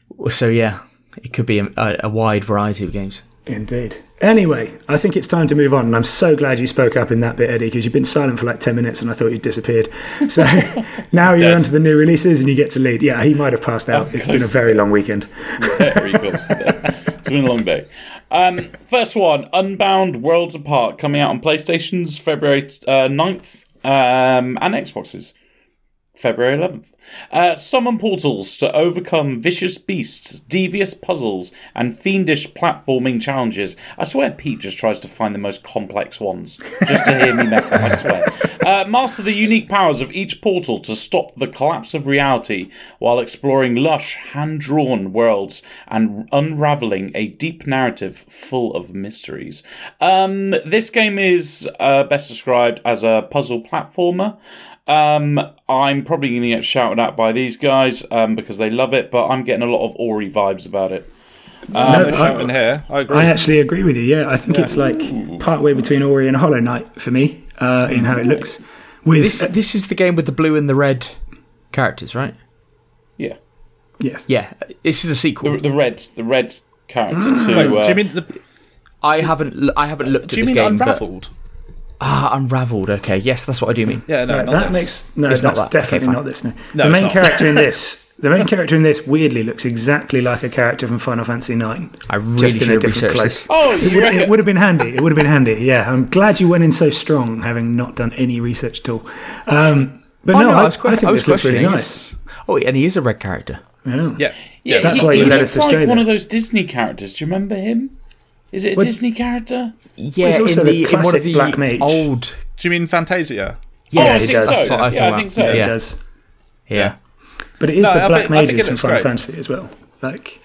so yeah, it could be a, a wide variety of games. Indeed. Anyway, I think it's time to move on, and I'm so glad you spoke up in that bit, Eddie, because you've been silent for like ten minutes and I thought you'd disappeared. So now you're onto the new releases and you get to lead. Yeah, he might have passed out. It's been a very long weekend. Very close to that. It's been a long day. Um, first one, Unbound Worlds Apart, coming out on PlayStation's February uh, ninth um, and Xbox's February eleventh. Uh, summon portals to overcome vicious beasts, devious puzzles, and fiendish platforming challenges. I swear Pete just tries to find the most complex ones, just to hear me mess up, I swear. Uh, master the unique powers of each portal to stop the collapse of reality while exploring lush, hand-drawn worlds and unravelling a deep narrative full of mysteries. Um, this game is uh, best described as a puzzle platformer. Um, I'm probably going to get shouted at by these guys um, because they love it, but I'm getting a lot of Ori vibes about it. Um, no, shouting here. I agree. I actually agree with you. Yeah, I think yeah. it's like part way between Ori and Hollow Knight for me uh, in how it looks. With this, uh, this is the game with the blue and the red characters, right? Yeah. Yes. Yeah. This is a sequel. The, the red, the red character mm. to. Wait, uh, do you mean the? I haven't. I haven't looked do at this game. Do you mean Unraveled? Ah, Unraveled. Okay, yes, that's what I do mean. Yeah, no, right, not that this. makes no. It's that's not that. definitely Okay, not this. No, no the main not. character in this, the main character in this, weirdly looks exactly like a character from Final Fantasy nine. I really just in should a different research place. this. Oh, it you would, reckon? it would have been handy. It would have been handy. Yeah, I'm glad you went in so strong, having not done any research at all. Um, but oh, no, no, I, I, was quite, I think I was this looks really nice. Oh, and he is a red character. Yeah, yeah, yeah. That's he, why you he led looks us astray. like one there. of those Disney characters. Do you remember him? Is it a Well, Disney character? Yeah, he's also in, the the, in one classic of the Black Mage. old. Do you mean Fantasia? Yeah, oh, I he think does. so. That's what I was yeah, I talking think so. about. He Yeah. does. Yeah. But it is No, the I Black think- I think Mages it from looks Final great. Fantasy as well. Like,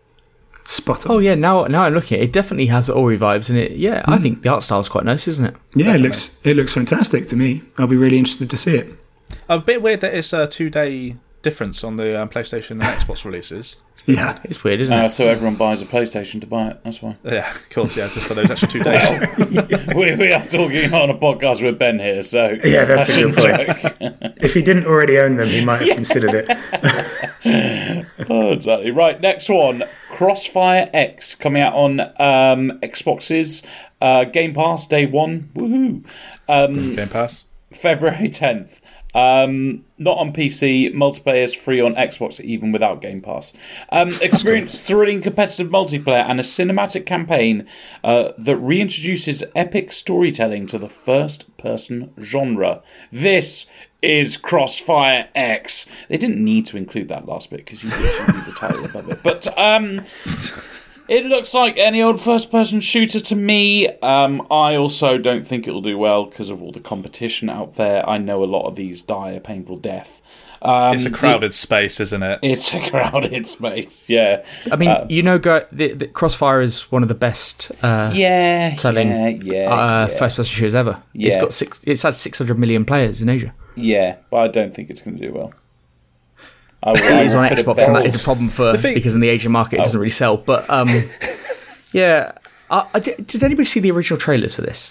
spot on. Oh yeah, now now I'm looking at it, it definitely has Ori vibes in it. Yeah, I think the art style's quite nice, isn't it? Yeah, Definitely. it looks it looks fantastic to me. I'll be really interested to see it. A bit weird that it's a two-day difference on the um, PlayStation and Xbox releases. Yeah. It's weird, isn't Uh, it? so everyone buys a PlayStation to buy it. That's why. Yeah, of course. Yeah, just for those extra two days. we, we are talking on a podcast with Ben here, so Yeah, that's a good joke. point. If he didn't already own them, he might have considered it. Oh, exactly. Right, next one. Crossfire X coming out on um, Xbox's uh, Game Pass day one. Woohoo! Um, Game Pass. February tenth. Um, not on P C. Multiplayer is free on Xbox even without Game Pass. Um, experience thrilling competitive multiplayer and a cinematic campaign uh, that reintroduces epic storytelling to the first-person genre. This is Crossfire X. They didn't need to include that last bit because you literally read the title above it. But um, It looks like any old first-person shooter to me. Um, I also don't think it'll do well because of all the competition out there. I know a lot of these die a painful death. Um, it's a crowded space, isn't it? It's a crowded space, yeah. I mean, uh, you know, go, the, the Crossfire is one of the best uh, yeah, selling yeah, yeah, uh, yeah. first-person shooters ever. Yeah. It's got six. It's had six hundred million players in Asia. Yeah, but I don't think it's going to do well. I, will, It is I on will put Xbox, it and that back. is a problem for thing- because in the Asian market it doesn't really sell. But um, yeah, I, I, did, did anybody see the original trailers for this?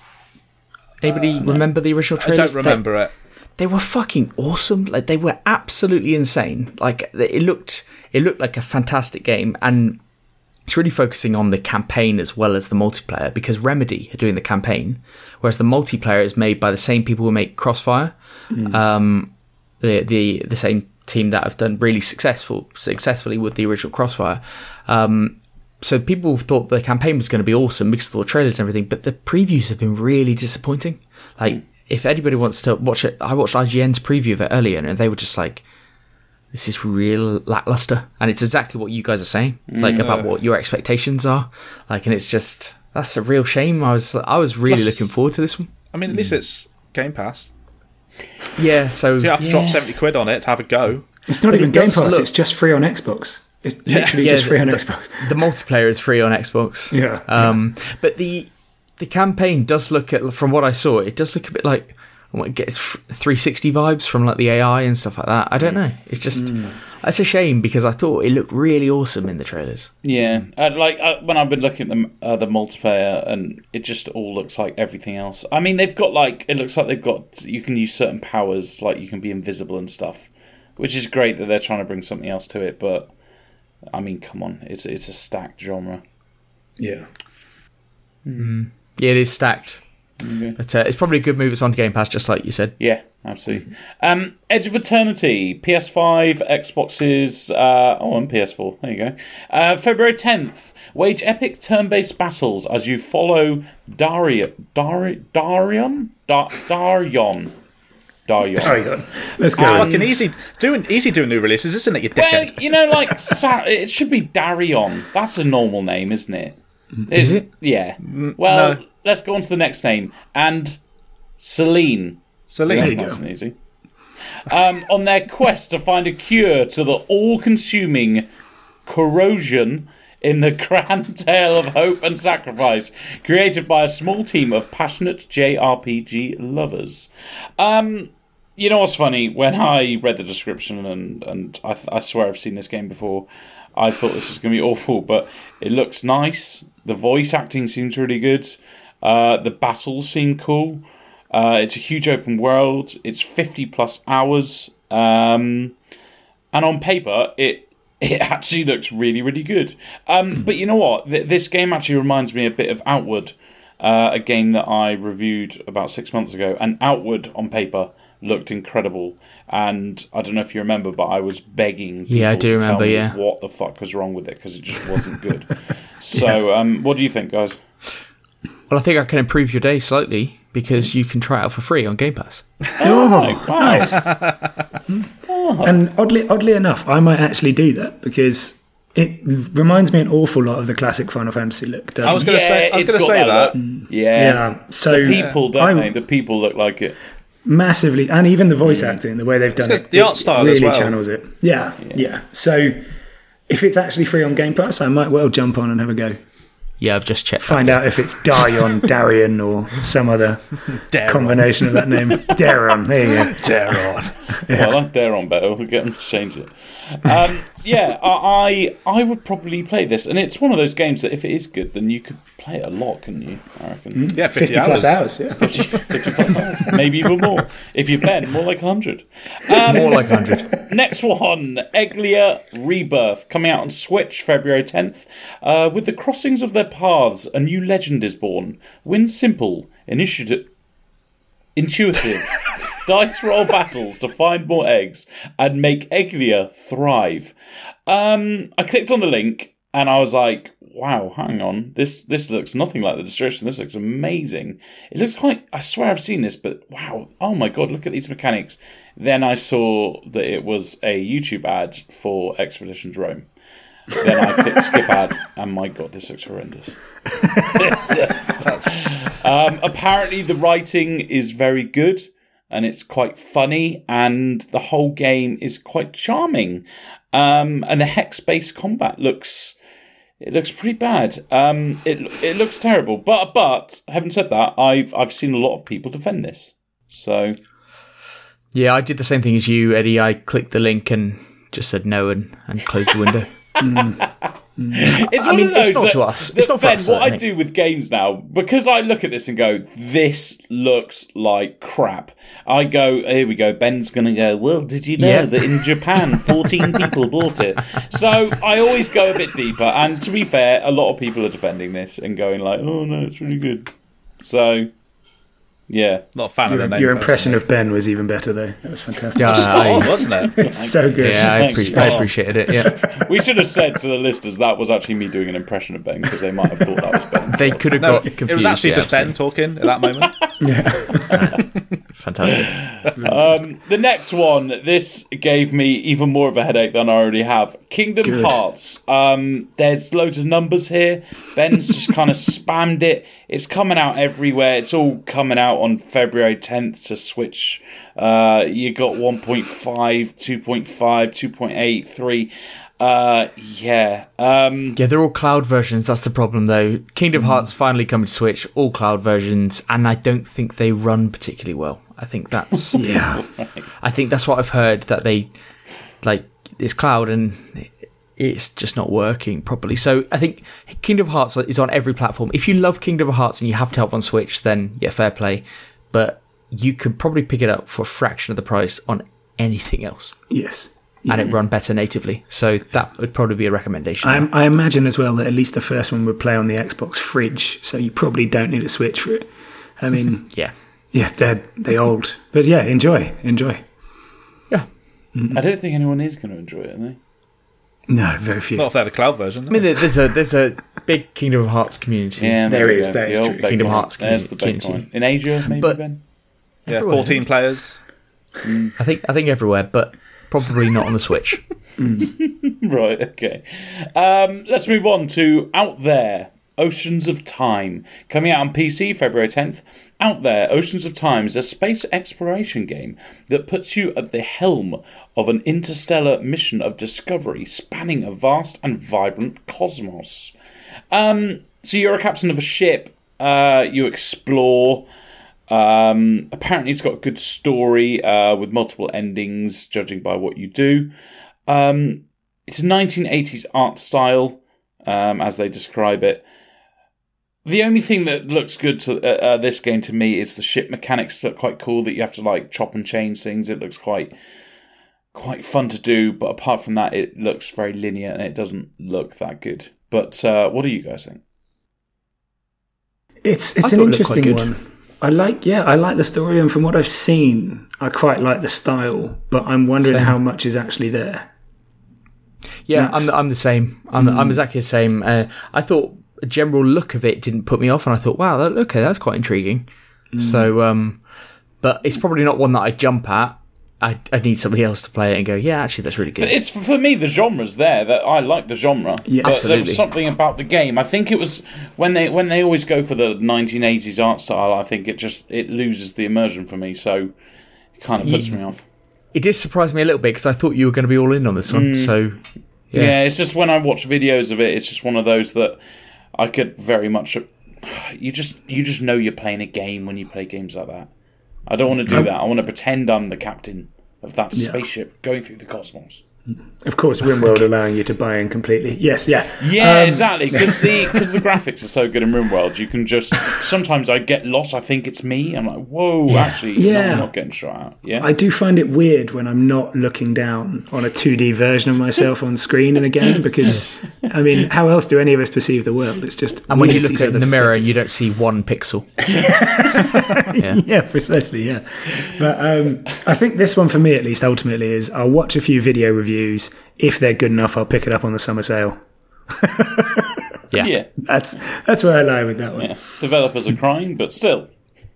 Anybody remember the original I trailers? don't remember it. They, they were fucking awesome. Like they were absolutely insane. Like it looked, it looked like a fantastic game, and it's really focusing on the campaign as well as the multiplayer because Remedy are doing the campaign, whereas the multiplayer is made by the same people who make Crossfire. Mm. Um, the the the same team that have done really successful successfully with the original Crossfire. Um, so people thought the campaign was going to be awesome because of the trailers and everything, but the previews have been really disappointing. Like, if anybody wants to watch it, I watched I G N's preview of it earlier, and they were just like, "This is real lackluster," and it's exactly what you guys are saying, like mm. about what your expectations are. Like, and it's just that's a real shame. I was I was really Plus, looking forward to this one. I mean, at least it's Game Pass. Yeah, so So you have to yes. drop seventy quid on it to have a go. It's not But even it Game does Pass, look- it's just free on Xbox. It's literally Yeah, just free the, on the, Xbox. The multiplayer is free on Xbox. Yeah. Um, but the the campaign does look at, from what I saw, it does look a bit like it gets three sixty vibes from like the A I and stuff like that. I don't know. It's just mm. it's a shame because I thought it looked really awesome in the trailers. Yeah, uh, like uh, when I've been looking at the uh, the multiplayer, and it just all looks like everything else. I mean, they've got like it looks like they've got you can use certain powers, like you can be invisible and stuff, which is great that they're trying to bring something else to it. But I mean, come on, it's it's a stacked genre. Yeah. Mm. Yeah, it is stacked. Okay. But uh, it's probably a good move. It's on Game Pass, just like you said. Yeah, absolutely. Um, Edge of Eternity, P S five, Xboxes, uh, oh, and P S four. There you go. Uh, February tenth. Wage epic turn-based battles as you follow Daria, Dari, Darion? Da, Darion. Darion. Darion. Let's go. It's fucking easy doing easy doing new releases, isn't it? You dickhead. Well, you know, like, Sa- it should be Darion. That's a normal name, isn't it? Is It's, it? Yeah. Well, no. let's go on to the next name. And Celine. Celine. That's There you nice go. and easy. Um, on their quest to find a cure to the all-consuming corrosion in the grand tale of hope and sacrifice, created by a small team of passionate J R P G lovers. Um, you know what's funny? When I read the description, and, and I, I swear I've seen this game before, I thought this was going to be awful, but it looks nice. The voice acting seems really good. Uh, the battles seem cool. Uh, it's a huge open world. It's fifty plus hours. Um, and on paper, it it actually looks really, really good. Um, but you know what? Th- this game actually reminds me a bit of Outward, uh, a game that I reviewed about six months ago. And Outward, on paper, looked incredible. And I don't know if you remember, but I was begging people Yeah, I do to remember, tell me yeah. what the fuck was wrong with it, because it just wasn't good. So, um, what do you think, guys? Well, I think I can improve your day slightly because you can try it out for free on Game Pass. Oh, nice. And oddly, oddly enough, I might actually do that because it reminds me an awful lot of the classic Final Fantasy look. Doesn't I was it? going to say. I was it's going to got say that. look. Yeah. Yeah. So The people, don't I they? The people look like it. massively, and even the voice acting, the way they've done It's it, the it art style really as well. channels it. Yeah, yeah. So if it's actually free on Game Pass, I might well jump on and have a go. Yeah, I've just checked. Find out if it's Darion, Darian, or some other Daron. combination of that name. Daron. There you go. Daron. Well, I like Daron better. We'll get them to change it. Um, yeah, I I would probably play this, and it's one of those games that if it is good, then you could play it a lot, couldn't you? I reckon. Yeah, fifty, fifty plus hours. hours. Yeah. fifty plus hours, maybe even more. If you're Ben, more like one hundred. Um, More like one hundred. Next one, Eglia Rebirth, coming out on Switch February tenth. Uh, with the crossings of their paths, a new legend is born. Win simple, initiative, intuitive, dice roll battles to find more eggs and make Eglia thrive. Um, I clicked on the link and I was like, wow, hang on. This this looks nothing like the description. This looks amazing. It looks quite, I swear I've seen this, but wow. Oh my God, look at these mechanics. Then I saw that it was a YouTube ad for Expeditions Rome. then I click skip ad, and my God, this looks horrendous. um, apparently, the writing is very good, and it's quite funny, and the whole game is quite charming. Um, and the hex-based combat looks it looks pretty bad. Um, it it looks terrible. But but having said that, I've I've seen a lot of people defend this. So yeah, I did the same thing as you, Eddie. I clicked the link and just said no and, and closed the window. mm. It's I mean, it's not that, to us. It's not for Ben, us. what I, I do with games now, because I look at this and go, this looks like crap. I go, here we go. Ben's going to go, well, did you know Yeah. that in Japan, fourteen people bought it? So I always go a bit deeper. And to be fair, a lot of people are defending this and going like, oh, no, it's really good. So, yeah. Not a fan Your, of the name. your impression personally. of Ben was even better, though. That was fantastic. Yeah, Spot on, I, wasn't it? It's so good. yeah, I, Thanks, appre- I Bob. appreciated it. Yeah, We should have said to the listeners that was actually me doing an impression of Ben, because they might have thought that was Ben. they could have No, got confused. it was actually yeah, just Ben absolutely. talking at that moment. Fantastic. Um, the next one, this gave me even more of a headache than I already have. Kingdom Good. Hearts. Um, there's loads of numbers here. Ben's just kind of spammed it. It's coming out everywhere. It's all coming out on February tenth to Switch. Uh, you got one point five, two point five, two point eight, three. Uh, yeah. Um, Yeah, they're all cloud versions. That's the problem, though. Kingdom Hearts finally coming to Switch, all cloud versions, and I don't think they run particularly well. I think that's Yeah. I think that's what I've heard, that they like it's cloud and it's just not working properly. So I think Kingdom Hearts is on every platform. If you love Kingdom Hearts and you have to have it on Switch, then yeah, fair play. But you could probably pick it up for a fraction of the price on anything else, Yes. and it run better natively. So that would probably be a recommendation. I, I imagine as well that at least the first one would play on the Xbox Fridge, so you probably don't need a Switch for it. I mean, yeah, yeah, they're they old, but yeah, enjoy, enjoy. yeah. I don't think anyone is going to enjoy it, are they? No, very few. Not if they had a cloud version. I mean, there- there's a there's a big Kingdom Hearts community. Yeah, There we is, go. that The is old true. big Kingdom one. Hearts There's the big community. one. In Asia, maybe, But- Ben? yeah, everywhere. fourteen players. I think I think everywhere, but probably not on the Switch. Right, okay. Um, let's move on to Out There, Oceans of Time. Coming out on P C February tenth. Out There, Oceans of Time is a space exploration game that puts you at the helm of an interstellar mission of discovery spanning a vast and vibrant cosmos. Um, so you're a captain of a ship. Uh, you explore. Um, apparently, it's got a good story uh, with multiple endings, judging by what you do. Um, it's a nineteen eighties art style, um, as they describe it. The only thing that looks good to uh, uh, this game to me is the ship mechanics look quite cool. That you have to like chop and change things. It looks quite quite fun to do, but apart from that, it looks very linear and it doesn't look that good. But uh, what do you guys think? It's I it's thought an it looked quite interesting good. one. I like, yeah, I like the story, and from what I've seen, I quite like the style. But I'm wondering Same. how much is actually there. Yeah, That's- I'm I'm the same. I'm I'm exactly the same. Uh, I thought a general look of it didn't put me off, and I thought, wow, that, okay, that's quite intriguing. So, um, but it's probably not one that I jump at. I I need somebody else to play it and go, yeah, actually, that's really good. It's for me. The genre's there. That I like the genre. Yeah, but there absolutely. was something about the game. I think it was when they when they always go for the nineteen eighties art style. I think it just it loses the immersion for me. So it kind of puts Yeah. me off. It did surprise me a little bit because I thought you were going to be all in on this one. So, Yeah. yeah. it's just when I watch videos of it, it's just one of those that I could very much. You just you just know you're playing a game when you play games like that. I don't want to do that. I want to pretend I'm the captain of that Yeah. spaceship going through the cosmos. Of course, RimWorld allowing you to buy in completely. Yes, yeah. Yeah, Um, exactly. Because the because the graphics are so good in RimWorld, you can just sometimes I get lost. I think it's me. I'm like, whoa, actually, no, Yeah. I'm not getting shot out. Yeah, I do find it weird when I'm not looking down on a two D version of myself on screen in a game because, I mean, how else do any of us perceive the world? It's just. And when you weird, look these at it in other the mirror, perspectives. you don't see one pixel. Yeah, precisely, yeah. But um, I think this one, for me at least, ultimately is I'll watch a few video reviews. If they're good enough, I'll pick it up on the summer sale. Yeah. yeah, That's that's where I lie with that one. yeah. Developers are crying, but still,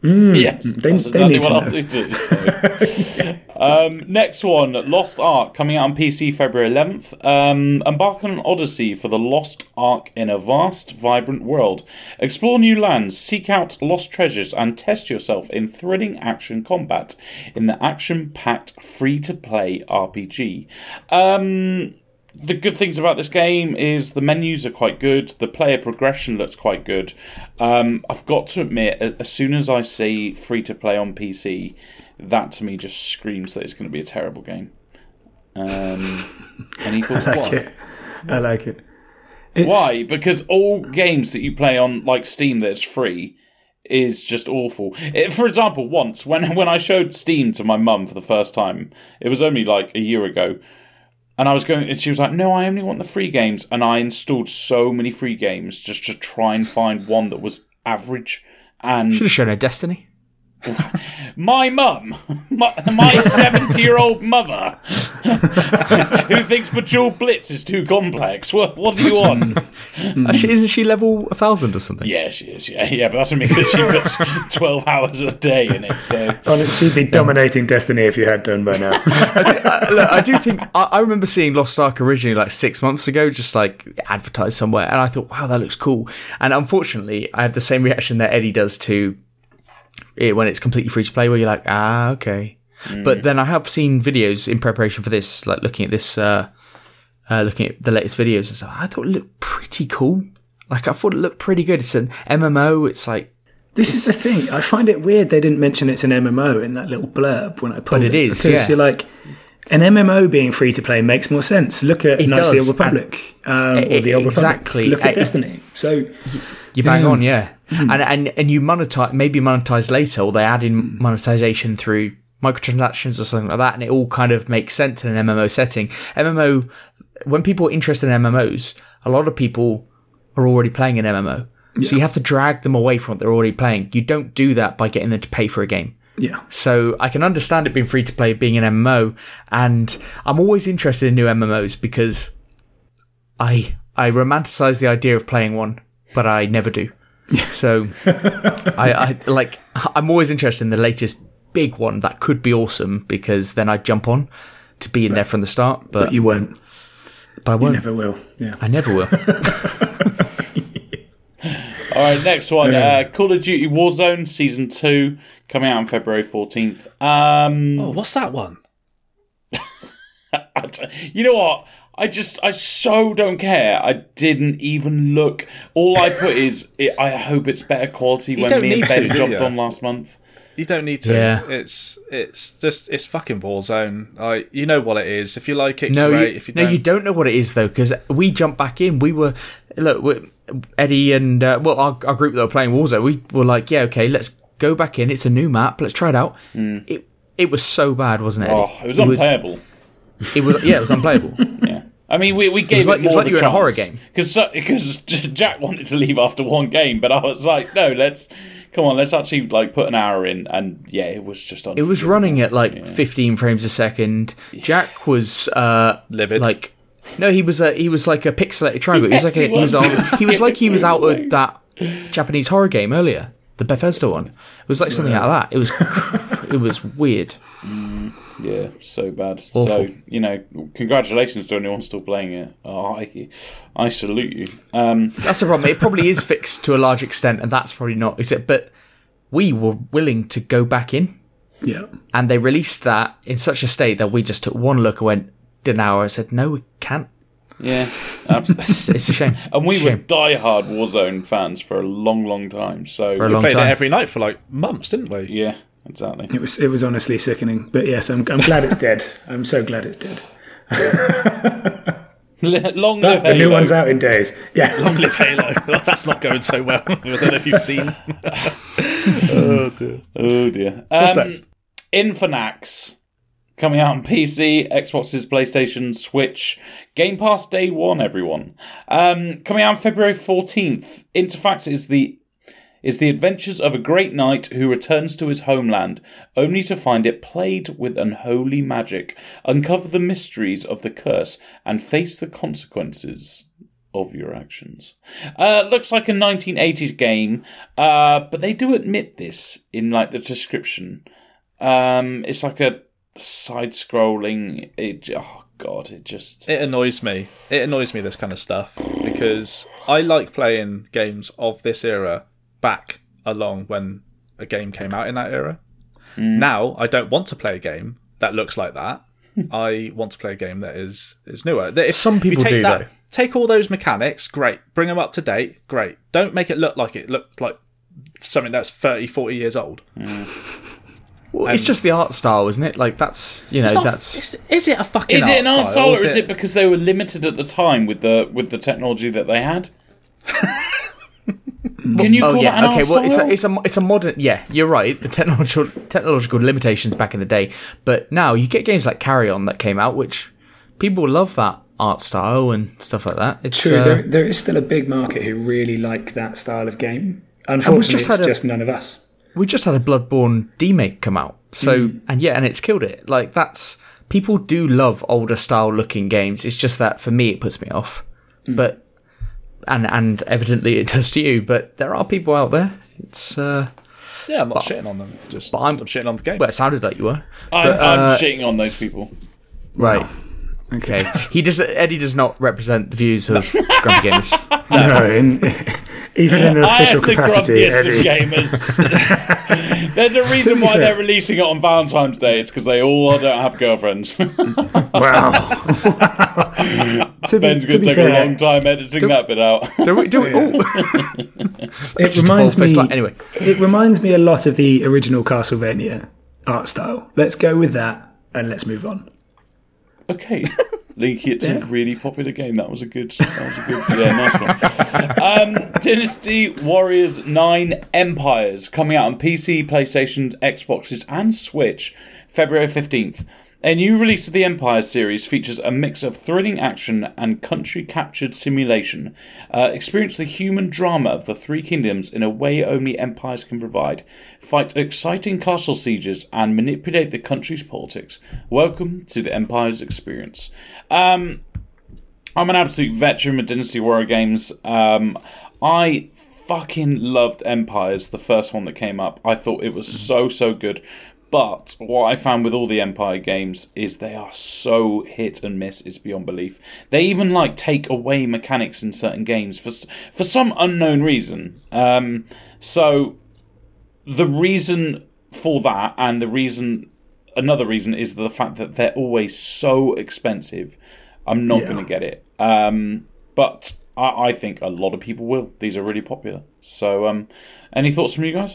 Mm, yes, they, that's they exactly need what to I'll know. do too. So. um, next one, Lost Ark, coming out on P C February eleventh. Um, embark on an odyssey for the Lost Ark in a vast, vibrant world. Explore new lands, seek out lost treasures, and test yourself in thrilling action combat in the action-packed, free-to-play R P G. Um... The good things about this game is the menus are quite good. The player progression looks quite good. Um, I've got to admit, as soon as I see free to play on P C, that to me just screams that it's going to be a terrible game. Um, any thoughts? I like Why? it. I like it. It's, Why? Because all games that you play on like Steam that's free is just awful. It, for example, once when when I showed Steam to my mum for the first time, it was only like a year ago. And I was going, and she was like, "No, I only want the free games." And I installed so many free games just to try and find one that was average. And Should have shown her Destiny. my mum, my, my seventy-year-old mother, who thinks Bejeweled Blitz is too complex. What, what do you want? Actually, isn't she level a thousand or something? Yeah, she is. Yeah, yeah, but that's only because she puts twelve hours a day in it. So honestly, she'd be dominating Destiny if you had done by now. I, do, I, look, I do think I, I remember seeing Lost Ark originally like six months ago, just like advertised somewhere, and I thought, wow, that looks cool. And unfortunately, I had the same reaction that Eddie does to it when it's completely free to play, where you're like, ah, okay. Mm. But then I have seen videos in preparation for this, like looking at this, uh, uh, looking at the latest videos and stuff. I thought it looked pretty cool. Like I thought it looked pretty good. It's an M M O. It's like this is the thing. I find it weird they didn't mention it's an M M O in that little blurb when I pulled but it. It is because yeah. you're like, an M M O being free to play makes more sense. Look at It Knights of the does, Old Republic, um, it- or the Old exactly. Republic. Look at It- Destiny. So You bang Yeah. on, yeah. And and and you monetize, maybe monetize later, or they add in monetization through microtransactions or something like that, and it all kind of makes sense in an M M O setting. M M O, when people are interested in M M Os, a lot of people are already playing an M M O. Yeah. So you have to drag them away from what they're already playing. You don't do that by getting them to pay for a game. yeah, So I can understand it being free to play, being an M M O, and I'm always interested in new M M Os because I I romanticize the idea of playing one, but I never do. So I, I like I'm always interested in the latest big one that could be awesome because then I jump on to be in there from the start. But, but you won't. but I You won't. never will. Yeah. I never will. all right, next one, uh, Call of Duty Warzone Season Two, coming out on February fourteenth. Um, Oh, what's that one? I don't- you know what? I just, I so don't care. I didn't even look. All I put is, it, I hope it's better quality. You When don't me and need Ben to, do jumped you? on last month. You don't need to. Yeah. It's it's just it's fucking Warzone. I you know what it is. If you like it, No, great. you, if you no, don't, you don't know what it is though, because we jumped back in. We were look, we, Eddie and uh, well, our, our group that were playing Warzone. We were like, yeah, okay, let's go back in. It's a new map. Let's try it out. Mm. It it was so bad, wasn't it? Eddie? Oh, it was unplayable. It was yeah, it was unplayable. Yeah. I mean, we, we gave it, like- it was more like of you were in a horror chance. game. Because because Jack wanted to leave after one game, but I was like, no, let's come on, let's actually like put an hour in, and yeah, it was just It was running at like fifteen frames a second. Jack was uh, Livid. Like no, he was a he was like a pixelated triangle. Yes, he was like a, he he was was. on, he was like he was out Skipping of that Japanese horror game earlier, the Bethesda one. It was like something out of that. It was it was weird. Yeah, so bad. Awful. So, you know, congratulations to anyone still playing it. Oh, I, I salute you. Um, That's the problem. It probably is fixed to a large extent, and that's probably not. Is it? But we were willing to go back in, Yeah. and they released that in such a state that we just took one look and went, did an hour. I said, no, we can't. yeah, absolutely. It's, it's a shame. And we It's a were shame. diehard Warzone fans for a long, long time. So, For a we long played time. it every night for like months, didn't we? yeah, exactly. It was it was honestly sickening. But yes, I'm I'm glad it's dead. I'm so glad it's dead. Long live The new Halo. one's out in days. Yeah. Long live Halo. That's not going so well. I don't know if you've seen. Oh dear. Oh dear. What's Um, next? Infanax. Coming out on P C, Xboxes, PlayStation, Switch. Game Pass day one, everyone. Um, coming out on February fourteenth. Interfax is the is the adventures of a great knight who returns to his homeland, only to find it plagued with unholy magic. Uncover the mysteries of the curse and face the consequences. of your actions. Uh, looks like a nineteen eighties game, uh, but they do admit this in like the description. Um, it's like a side-scrolling. It, oh god, it just it annoys me. It annoys me this kind of stuff because I like playing games of this era back along when a game came out in that era. Mm. Now I don't want to play a game that looks like that. I want to play a game that is is newer. If some people do that, though. Take all those mechanics, great. Bring them up to date, great. Don't make it look like it looks like something that's thirty, forty years old. Mm. Well, um, it's just the art style, isn't it? Like that's you know not, that's. Is, is it a fucking? Is art it an art style, style, or is it because they were limited at the time with the with the technology that they had? Can you call oh, yeah. that an okay, art well, style? it's a, it's a it's a modern. Yeah, you're right. The technological technological limitations back in the day, but now you get games like Carry On that came out, which people love that art style and stuff like that. It's, True, uh, there there is still a big market who really like that style of game. Unfortunately, just it's had a- just none of us. we just had a Bloodborne demake come out. So Mm. and yeah, and it's killed it. Like that's people do love older style looking games. It's just that for me it puts me off. Mm. But and and evidently it does to you. But there are people out there. It's uh, Yeah, I'm not shitting on them. Just but I'm- I'm shitting on the game. well, it sounded like you were. I'm, But, I'm uh, shitting on those people. Right. Okay. Okay. He does. Eddie does not represent the views of Grumpy Gamers. No, in, even in an I official am the capacity, grumpiest Eddie. of gamers. There's a reason be why fair- they're releasing it on Valentine's Day. It's because they all don't have girlfriends. Wow. to be, Ben's to going to be take fair, a long time editing that bit out. Do we? Do we? Oh. it reminds me. Like, anyway, It reminds me a lot of the original Castlevania art style. Let's go with that and let's move on. Okay. Linking it to a really popular game. That was a good. That was a good. Yeah, nice one. Um, Dynasty Warriors nine Empires coming out on P C, PlayStation, Xboxes, and Switch, February fifteenth. A new release of the Empires series features a mix of thrilling action and country-captured simulation. Uh, experience the human drama of the Three Kingdoms in a way only Empires can provide. Fight exciting castle sieges and manipulate the country's politics. Welcome to the Empires experience. Um, I'm an absolute veteran of Dynasty Warrior games. Um, I fucking loved Empires, the first one that came up. I thought it was so, so good. But what I found with all the Empire games is they are so hit and miss, it's beyond belief. They even like take away mechanics in certain games for for some unknown reason. Um, so the reason for that, and the reason, another reason, is the fact that they're always so expensive. I'm not Yeah. going to get it. Um, but I, I think a lot of people will. These are really popular. So, um, any thoughts from you guys?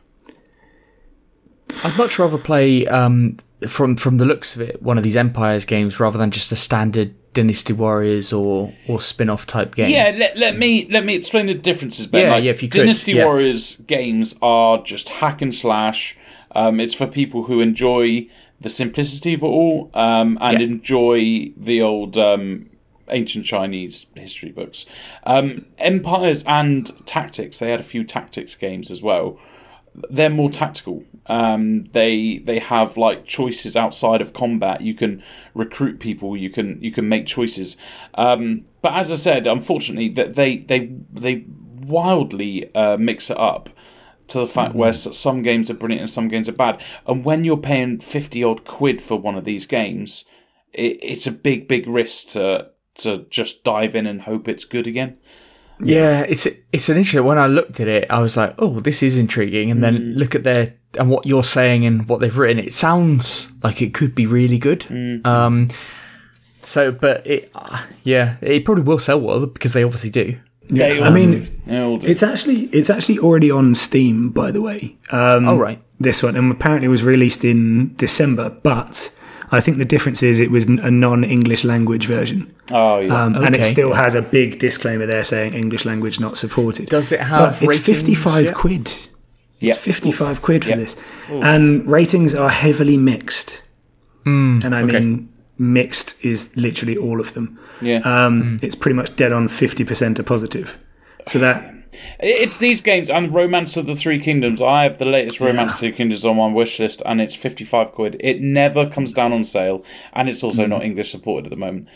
I'd much rather play um, from from the looks of it one of these Empires games rather than just a standard Dynasty Warriors or or spin-off type game. Yeah, let, let me let me explain the differences, Ben. Yeah, Like, yeah, if you could, Dynasty yeah. Warriors games are just hack and slash. Um, it's for people who enjoy the simplicity of it all um, and Yeah. enjoy the old um, ancient Chinese history books. Um, Empires and Tactics, they had a few tactics games as well. They're more tactical. Um, they they have like choices outside of combat. You can recruit people. You can you can make choices. Um, but as I said, unfortunately, that they they they wildly uh, mix it up to the fact mm-hmm. where s- some games are brilliant and some games are bad. And when you're paying fifty odd quid for one of these games, it, it's a big big risk to to just dive in and hope it's good again. Yeah, it's it's an interesting. When I looked at it, I was like, "Oh, this is intriguing." And then Mm. look at their and what you're saying and what they've written. It sounds like it could be really good. Mm. Um, so, but it, uh, yeah, it probably will sell well because they obviously do. Yeah, They all I mean, do. They all do. it's actually it's actually already on Steam, by the way. Um, Oh, right. This one, and apparently was released in December, but I think the difference is it was a non-English language version. Oh yeah. Um, And it Okay. still has a big disclaimer there saying English language not supported. Does it have But it's ratings fifty-five yet? quid. Yep. It's fifty-five quid for Yep. this. And ratings are heavily mixed. Mm, And I okay. mean, mixed is literally all of them. Yeah. Um, It's pretty much dead on fifty percent are positive. So that, It's these games and Romance of the Three Kingdoms. I have the latest Romance of the Three Kingdoms on my wish list, and it's fifty-five quid. It never comes down on sale, and it's also not English supported at the moment.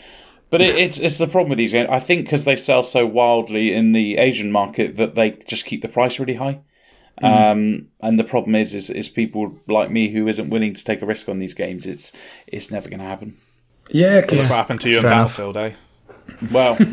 But it, it's it's the problem with these games. I think because they sell so wildly in the Asian market that they just keep the price really high. Mm. Um, and the problem is, is, is people like me who isn't willing to take a risk on these games. It's it's never going to happen. Yeah, because what happened to you in Battlefield, eh? Well, he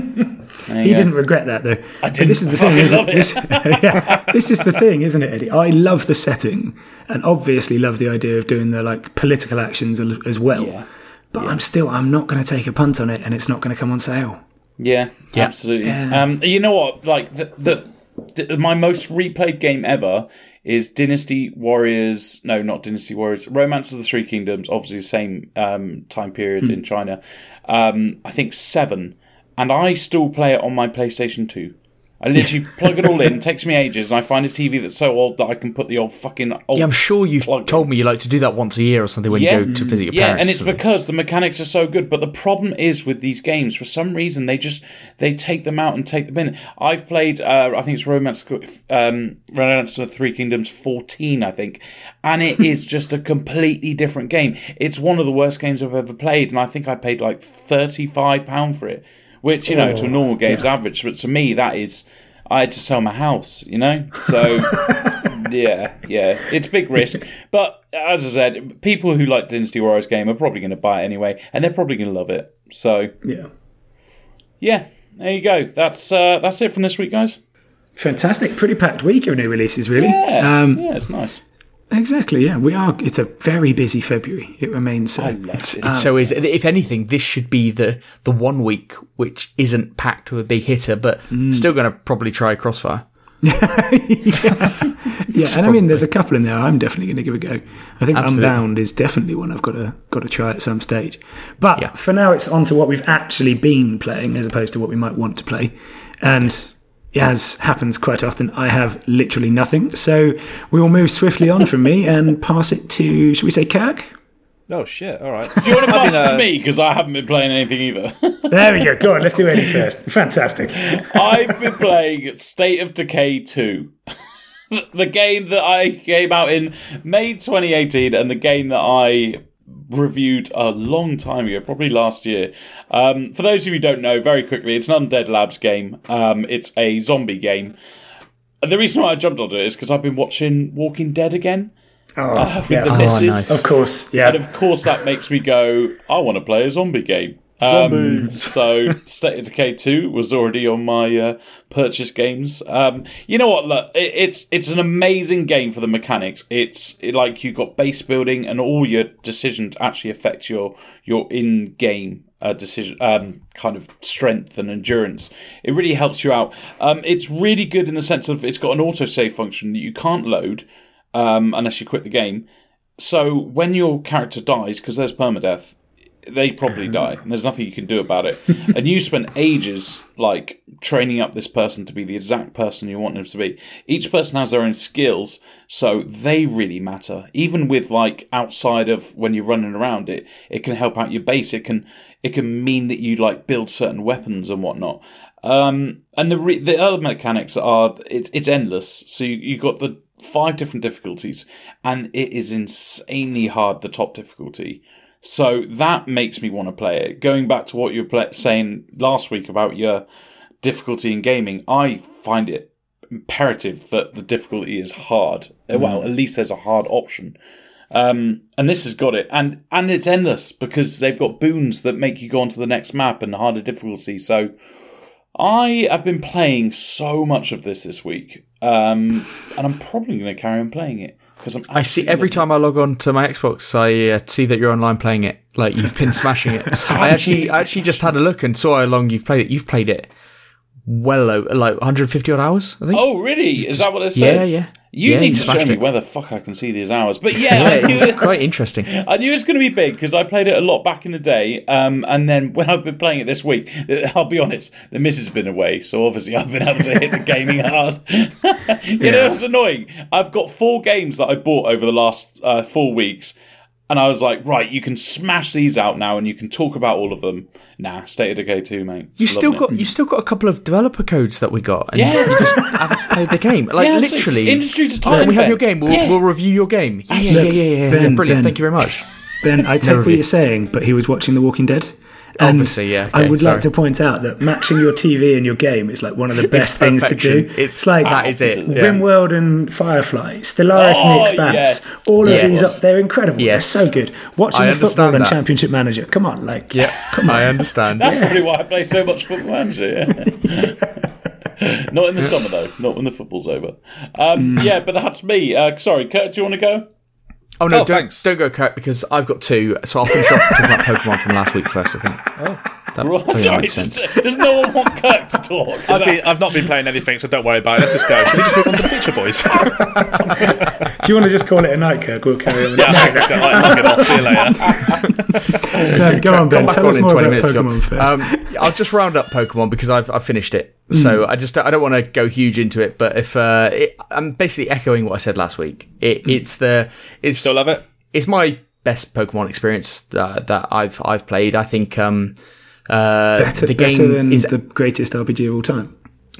didn't regret that though. I didn't. This is the thing, isn't it? This, yeah, this is the thing, isn't it, Eddie? I love the setting, and obviously love the idea of doing the like political actions as well. Yeah. But yeah. I'm still, I'm not going to take a punt on it, and it's not going to come on sale. Yeah, yeah. absolutely. Yeah. Um, you know what? Like the, the my most replayed game ever is Dynasty Warriors. No, not Dynasty Warriors. Romance of the Three Kingdoms. Obviously, the same um, time period mm. in China. Um, I think seven, and I still play it on my PlayStation two. I literally plug it all in. It takes me ages, and I find a T V that's so old that I can put the old fucking old yeah. I'm sure you've told in. me you like to do that once a year or something when yeah. you go to visit your yeah, parents. Yeah, and it's because the mechanics are so good. But the problem is with these games, for some reason, they just they take them out and take them in. I've played, uh, I think it's Romance, um, Romance of the Three Kingdoms fourteen, I think, and it is just a completely different game. It's one of the worst games I've ever played, and I think I paid like thirty-five pounds for it. Which, you know, oh, to a normal game's yeah. average, but to me, that is, I had to sell my house, you know? So, yeah, yeah, it's big risk. But, as I said, people who like Dynasty Warriors game are probably going to buy it anyway, and they're probably going to love it. So, yeah. Yeah, there you go. That's uh, that's it from this week, guys. Fantastic. Pretty packed week of new releases, really. Yeah, um, yeah it's nice. Exactly, yeah. We are. It's a very busy February. It remains so. I love it. Um, so is if anything, this should be the the one week which isn't packed with a big hitter, but mm. still going to probably try Crossfire. yeah, yeah. and I mean, there's a couple in there I'm definitely going to give a go. I think Absolutely. Unbound is definitely one I've got to got to try at some stage. But yeah. for now, it's on to what we've actually been playing as opposed to what we might want to play, and. As happens quite often, I have literally nothing. So we will move swiftly on from me and pass it to, should we say, Kirk? Oh, shit. All right. Do you want to pass it to me? Because I haven't been playing anything either. There we go. Go on, let's do Eddie first. Fantastic. I've been playing State of Decay two. The game that I came out in May twenty eighteen and the game that I reviewed a long time ago, probably last year. Um, for those of you who don't know, very quickly, it's an Undead Labs game. Um, it's a zombie game. The reason why I jumped onto it is because I've been watching Walking Dead again. Oh, uh, with yeah. the oh missus. Nice. Of course, yeah. And of course that makes me go, I want to play a zombie game. Um, so State of Decay two was already on my uh, purchase games. Um, you know what? Look, it, it's it's an amazing game for the mechanics. It's it, like you've got base building, and all your decisions actually affect your your in game uh, decision um, kind of strength and endurance. It really helps you out. Um, it's really good in the sense of it's got an autosave function that you can't load um, unless you quit the game. So when your character dies, because there's permadeath, they probably die, and there's nothing you can do about it. And you spend ages, like, training up this person to be the exact person you want them to be. Each person has their own skills, so they really matter. Even with, like, outside of when you're running around, it it can help out your base. It can it can mean that you, like, build certain weapons and whatnot. Um, and the re- the other mechanics are, it, it's endless. So you, you've got the five different difficulties, and it is insanely hard, the top difficulty. So that makes me want to play it. Going back to what you were play- saying last week about your difficulty in gaming, I find it imperative that the difficulty is hard. Mm. Well, at least there's a hard option. Um, and this has got it. And, and it's endless because they've got boons that make you go on to the next map and harder difficulty. So I have been playing so much of this this week. Um, and I'm probably going to carry on playing it. I see every time I log on to my Xbox, I uh, see that you're online playing it. Like you've been smashing it. I actually, I actually just had a look and saw how long you've played it. You've played it well over like one hundred fifty odd hours, I think. Oh, really? Is that what it says? Yeah, yeah. You yeah, need you to show me it. where the fuck I can see these hours. But yeah, yeah I knew it's it, quite interesting. I knew it was going to be big because I played it a lot back in the day. Um, and then when I've been playing it this week, I'll be honest, the missus has been away, so obviously I've been able to hit the gaming hard. you yeah. know, it's annoying. I've got four games that I bought over the last uh, four weeks. And I was like, right, you can smash these out now, and you can talk about all of them. Nah, State of Decay two, mate. You still got, you still got a couple of developer codes that we got. And yeah, you just haven't played the game. Like yeah, literally, industry's a time. Oh, we have your game. We'll, yeah. we'll review your game. Yeah, yeah, Look, yeah, yeah, yeah. Ben, yeah. Brilliant. Ben, Thank you very much. Ben, I take what you're saying, but he was watching The Walking Dead, And Obviously, yeah. I Okay, would sorry. like to point out that matching your T V and your game is like one of the best things to perfection. do. It's- like that is it, yeah. RimWorld and Firefly, Stellaris Oh, and The Expanse. yes. All of Yes. these, are, they're incredible. Yes. They're so good. Watching I the football understand and that. Championship Manager. Come on, like Yeah, I understand. That's probably why I play so much Football Manager. Yeah. Not in the summer though. Not when the football's over. Um, Mm. yeah, but that's me. Uh, sorry, Kurt. Do you want to go? Oh no, Oh, don't, thanks. don't go, Kurt, because I've got two. So I'll finish off talking about Pokemon from last week first, I think. Oh, that, Right, I think that sorry, makes sense. does, does no one want Kirk to talk? Is I've, that- been, I've not been playing anything, so don't worry about it. Let's just go. Should we just move on to the feature, boys? Do you want to just call it a night, Kirk? We'll carry on. yeah, I think we've got, like, knock it off. See you later. No, go on, Ben. Come back Tell on us in more twenty about minutes, John. Pokemon first. Um, I'll just round up Pokemon because I've I've finished it. So I just I don't want to go huge into it, but if uh, it, I'm basically echoing what I said last week. It, it's the it's Still love it? It's my best Pokemon experience that, that I've I've played. I think um, uh, better, the better game than is. the greatest R P G of all time.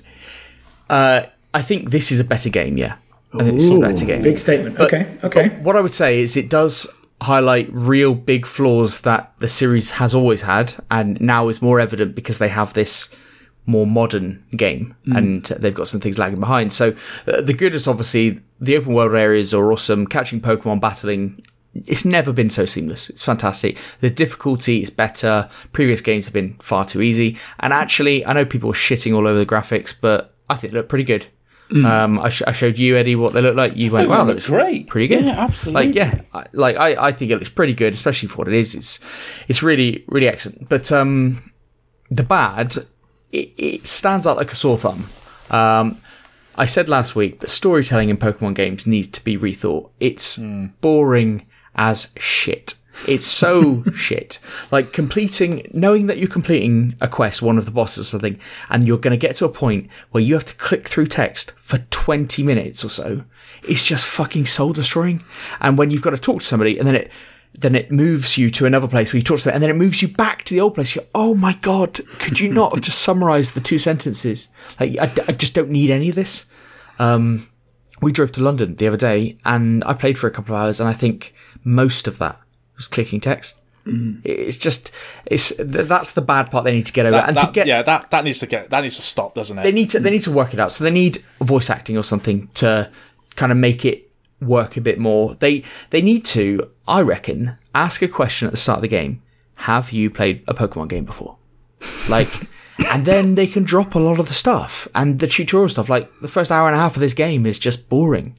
Uh, I think this is a better game. Yeah, I think this is a better game. Big statement. But- okay, okay. But what I would say is it does highlight real big flaws that the series has always had, and now is more evident because they have this more modern game, and they've got some things lagging behind. So uh, the good is obviously the open world areas are awesome. Catching Pokemon, battling, it's never been so seamless. It's fantastic. The difficulty is better. Previous games have been far too easy. And actually, I know people are shitting all over the graphics, but I think they look pretty good. Um, I, sh- I showed you, Eddie, what they look like. You went, think wow, they that look looks great. pretty good. Yeah, absolutely. Like, yeah, I, like I, I think it looks pretty good, especially for what it is. It's, it's really, really excellent. But um, the bad, it, it stands out like a sore thumb. Um, I said last week that storytelling in Pokemon games needs to be rethought. It's boring as shit. It's so shit. Like completing, knowing that you're completing a quest, one of the bosses or something, and you're going to get to a point where you have to click through text for twenty minutes or so. It's just fucking soul destroying. And when you've got to talk to somebody and then it, then it moves you to another place where you talk to them, and then it moves you back to the old place. You're, oh my God, could you not have just summarized the two sentences? Like, I, I just don't need any of this. Um, we drove to London the other day and I played for a couple of hours, and I think most of that was clicking text. Mm. It's just, it's, that's the bad part they need to get over. That, and that, to get, yeah, that, that needs to get that needs to stop, doesn't it? they need to, they need to work it out. So they need voice acting or something to kind of make it work a bit more. They, they need to, I reckon, ask a question at the start of the game. Have you played a Pokemon game before? Like, and then they can drop a lot of the stuff and the tutorial stuff. Like the first hour and a half of this game is just boring.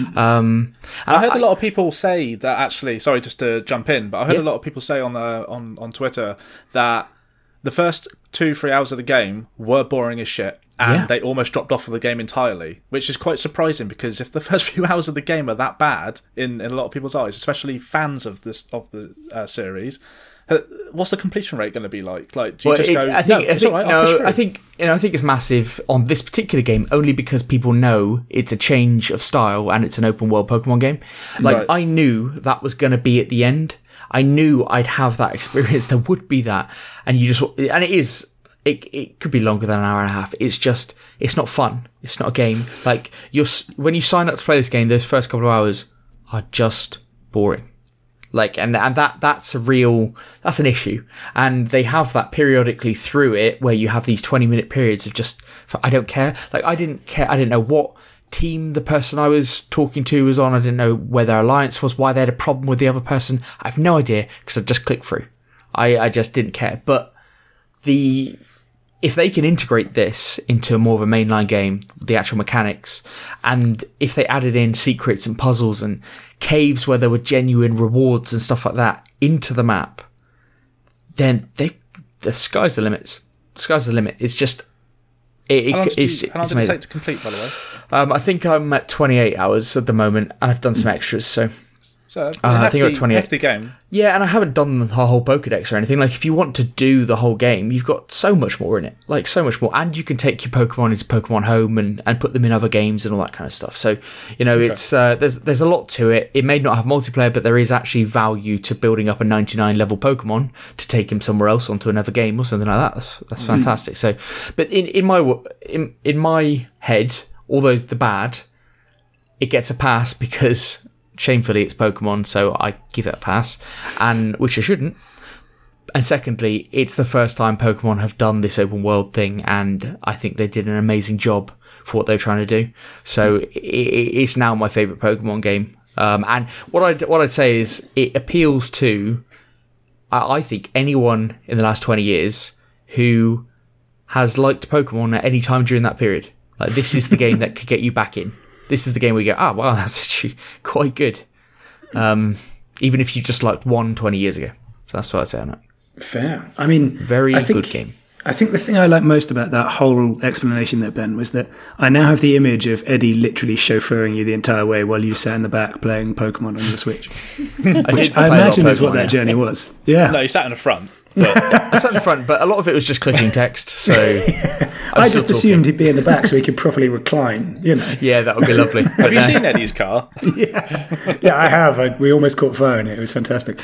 Um, and I heard a lot of people say that actually. Sorry, just to jump in, but I heard Yeah. a lot of people say on the on, on Twitter that the first two three hours of the game were boring as shit, and Yeah. they almost dropped off of the game entirely, which is quite surprising because if the first few hours of the game are that bad in, in a lot of people's eyes, especially fans of this of the uh, series. uh, What's the completion rate going to be like? Like, do you Well, just it- go? I think, no, I it's think, all right, I'll push no, through." I think, you know, I think it's massive on this particular game only because people know it's a change of style and it's an open world Pokemon game. Like, Right. I knew that was going to be at the end. I knew I'd have that experience. There would be that, and you just, and it is. It it could be longer than an hour and a half. It's just, it's not fun. It's not a game. Like you're when you sign up to play this game, those first couple of hours are just boring. Like, and, and that, that's a real, that's an issue. And they have that periodically through it where you have these twenty minute periods of just, I don't care. Like, I didn't care. I didn't know what team the person I was talking to was on. I didn't know where their alliance was, why they had a problem with the other person. I have no idea because I just clicked through. I, I just didn't care. But the, if they can integrate this into more of a mainline game, the actual mechanics, and if they added in secrets and puzzles and caves where there were genuine rewards and stuff like that into the map, then they, the sky's the limits. The sky's the limit. It's just, it, it, How long did, it's, you, how long it's did it amazing. take to complete, by the way? Um, I think I'm at twenty-eight hours at the moment, and I've done some extras. So So, Uh, I think hefty, I'm at twenty-eight. hefty game. yeah, and I haven't done the whole Pokedex or anything. Like, if you want to do the whole game, you've got so much more in it. Like, so much more. And you can take your Pokemon into Pokemon Home and, and put them in other games and all that kind of stuff. So, you know, Okay. it's uh, there's there's a lot to it. It may not have multiplayer, but there is actually value to building up a ninety-nine level Pokemon to take him somewhere else onto another game or something like that. That's that's fantastic. So, but in, in my wo- in in my head, although the bad, it gets a pass because shamefully it's Pokemon, so I give it a pass, and which I shouldn't. and secondly, it's the first time Pokemon have done this open world thing, and I think they did an amazing job for what they're trying to do. So it, it's now my favourite Pokemon game. Um, and what I'd, what I'd say is it appeals to, I, I think, anyone in the last twenty years who has liked Pokemon at any time during that period. Like, this is the game that could get you back in. This is the game where you go, ah, wow, that's actually quite good. Um, even if you just liked one twenty years ago. So that's what I'd say on it. Fair. I mean, very I think, good game. I think the thing I like most about that whole explanation there, Ben, was that I now have the image of Eddie literally chauffeuring you the entire way while you sat in the back playing Pokemon on your Switch. I, Which I imagine is what that yeah. journey was. Yeah. No, you sat in the front. But I sat in the front, but a lot of it was just clicking text. So yeah. I just assumed he'd be in the back so he could properly recline. You know. Yeah, that would be lovely. Have you seen Eddie's car? yeah, yeah, I have. I, we almost caught fire in it. It was fantastic.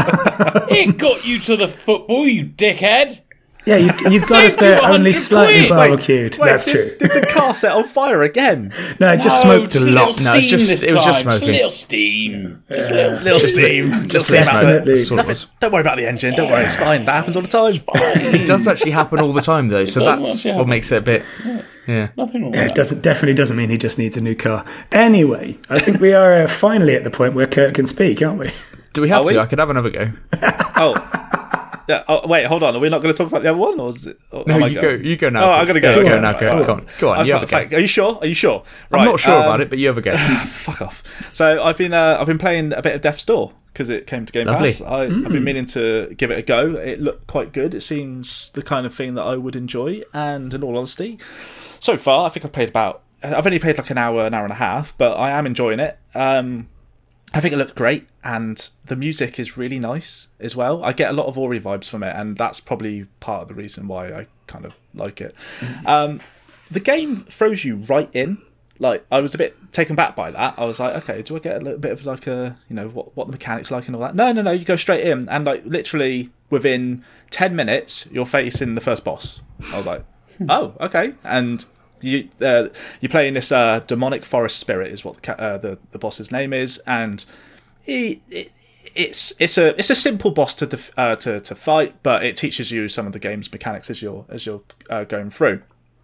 Uh, it got you to the football, you dickhead. Yeah, you, you've got us there only slightly barbecued. Wait, wait, That's did, true. Did the car set on fire again? No, it just no, smoked just a lot. No, it's just it was just smoking. Just a little steam. Just a Yeah. little, Little steam. steam. Just Little smoke. steam out of it. Definitely. Sort of Nothing, don't worry about the engine. Don't worry, it's fine. That happens all the time. It does actually happen all the time, though. So does that's actually what happen. makes it a bit. Yeah. Nothing wrong with Yeah, it that. doesn't, definitely doesn't mean he just needs a new car. Anyway, I think we are uh, finally at the point where Kurt can speak, aren't we? Do we have Are to? we? I could have another go. Oh. Yeah, oh, wait, hold on. Are we not going to talk about the other one, or is it? Or No, am I you go. going? You go now. Oh, I'm going to go. You okay. go now. Go, Right, go on. Go on. I'm You fu- have a go. fuck, Are you sure? Are you sure? Right, I'm not sure um, about it, but you have a go. Fuck off. So I've been uh, I've been playing a bit of Death's Door because it came to Game Lovely. Pass. I, I've been meaning to give it a go. It looked quite good. It seems the kind of thing that I would enjoy. And in all honesty, so far I think I've played about. I've only played like an hour, an hour and a half, but I am enjoying it. Um, I think it looked great, and the music is really nice as well. I get a lot of Ori vibes from it, and that's probably part of the reason why I kind of like it. Um, the game throws you right in. Like, I was a bit taken back by that. I was like, okay, do I get a little bit of like a, you know, what what the mechanics like and all that? No, no, no. You go straight in, and like literally within ten minutes, you're facing the first boss. I was like, oh, okay, and. You uh, you play in this uh, demonic forest spirit is what the, ca- uh, the the boss's name is, and he, it, it's it's a it's a simple boss to def- uh, to to fight, but it teaches you some of the game's mechanics as you're as you're uh, going through.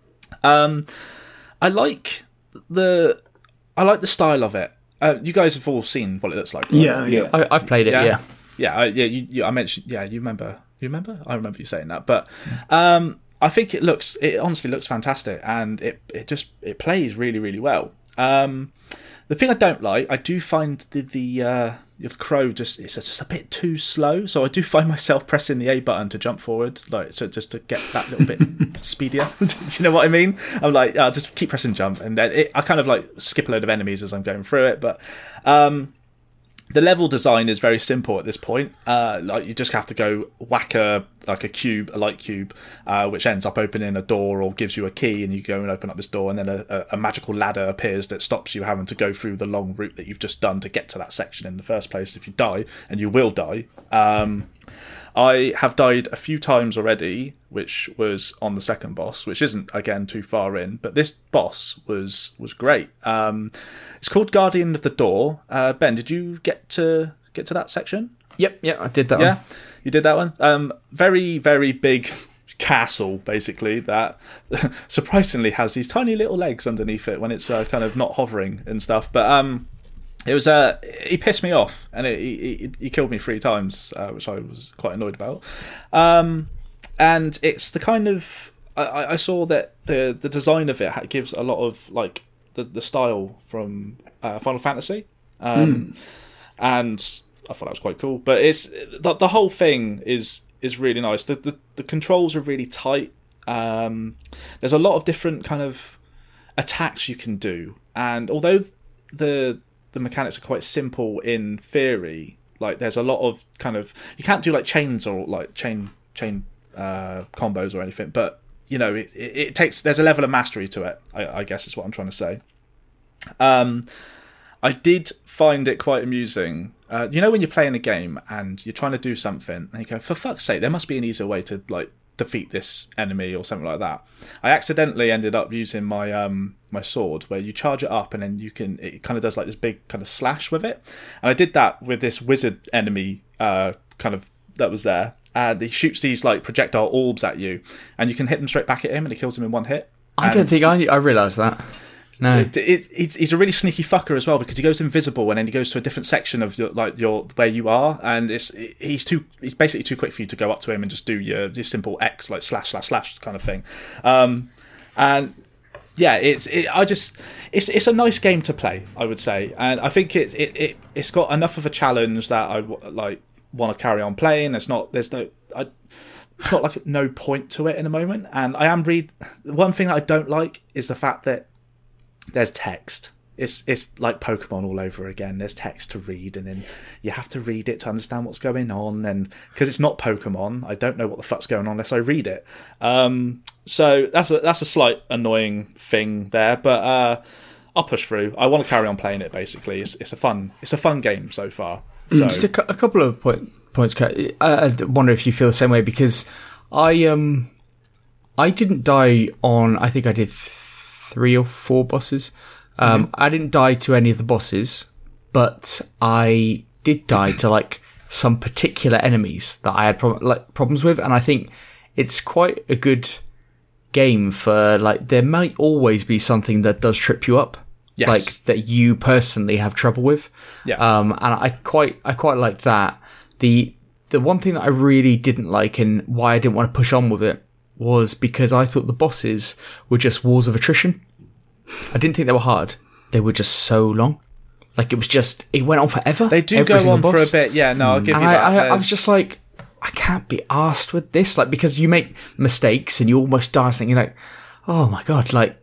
Um, I like the I like the style of it. Uh, you guys have all seen what it looks like, right? Yeah, yeah. I, I've played it. Yeah. yeah, yeah, I, yeah. You, you, I mentioned, yeah. You remember? You remember? I remember you saying that, but. Um, I think it looks, it honestly looks fantastic, and it, it just, it plays really, really well. Um, the thing I don't like, I do find the, the, uh, the crow just, it's just a bit too slow, so I do find myself pressing the A button to jump forward, like, so just to get that little bit speedier. Do you know what I mean? I'm like, I'll just keep pressing jump, and then it, I kind of like skip a load of enemies as I'm going through it, but, um, the level design is very simple at this point. Uh, like you just have to go whack a like a cube, a light cube, uh, which ends up opening a door or gives you a key, and you go and open up this door, and then a, a, a magical ladder appears that stops you having to go through the long route that you've just done to get to that section in the first place. If you die, and you will die. Um, I have died a few times already, which was on the second boss, which isn't again too far in, but this boss was was great. Um, it's called Guardian of the Door. Uh, Ben, did you get to get to that section? Yep. Yeah. I did that. Yeah, one. you did that one. Um, very very big castle, basically, that surprisingly has these tiny little legs underneath it when it's uh, kind of not hovering and stuff. But um, it was uh, he pissed me off, and it, he, he killed me three times, uh, which I was quite annoyed about. Um, and it's the kind of I, I saw that the the design of it gives a lot of like the the style from uh, Final Fantasy, um, mm. and I thought that was quite cool. But it's the, the whole thing is is really nice. The the, the controls are really tight. Um, there's a lot of different kind of attacks you can do, and although the the mechanics are quite simple in theory, like there's a lot of kind of you can't do like chains or like chain chain uh, combos or anything, but you know it, it, it takes there's a level of mastery to it. I, I guess is what I'm trying to say. Um, I did find it quite amusing. Uh, you know when you're playing a game and you're trying to do something and you go, for fuck's sake, there must be an easier way to like defeat this enemy or something like that. I accidentally ended up using my um my sword, where you charge it up and then you can it kind of does like this big kind of slash with it, and I did that with this wizard enemy uh kind of that was there, and he shoots these like projectile orbs at you, and you can hit them straight back at him, and he kills him in one hit. I and don't think I I realised that. No, it, it, it's, he's a really sneaky fucker as well, because he goes invisible and then he goes to a different section of your, like your where you are, and it's he's too he's basically too quick for you to go up to him and just do your, your simple X like slash slash slash kind of thing, um, and yeah, it's it, I just it's it's a nice game to play, I would say, and I think it it, it it's got enough of a challenge that I like want to carry on playing. It's not there's no I, it's not like no point to it in a moment, and I am read one thing that I don't like is the fact that there's text. It's it's like Pokemon all over again. There's text to read, and then you have to read it to understand what's going on. And because it's not Pokemon, I don't know what the fuck's going on unless I read it. Um, so that's a that's a slight annoying thing there. But uh, I'll push through. I want to carry on playing it. Basically, it's it's a fun it's a fun game so far. So just a, cu- a couple of point, points. I, I wonder if you feel the same way, because I um I didn't die on. I think I did. Three or four bosses. Um, mm-hmm. I didn't die to any of the bosses, but I did die to like some particular enemies that I had pro- like problems with, and I think it's quite a good game for like there might always be something that does trip you up, yes. like that you personally have trouble with. Yeah. Um, and I quite I quite like that. The the one thing that I really didn't like and why I didn't want to push on with it was because I thought the bosses were just walls of attrition. I didn't think they were hard. They were just so long. Like, it was just... It went on forever. They do go on boss. for a bit, yeah. No, I'll give and you I, that. I, I was just like, I can't be arsed with this. Like, because you make mistakes and you almost die thinking, you're like, oh my God, like,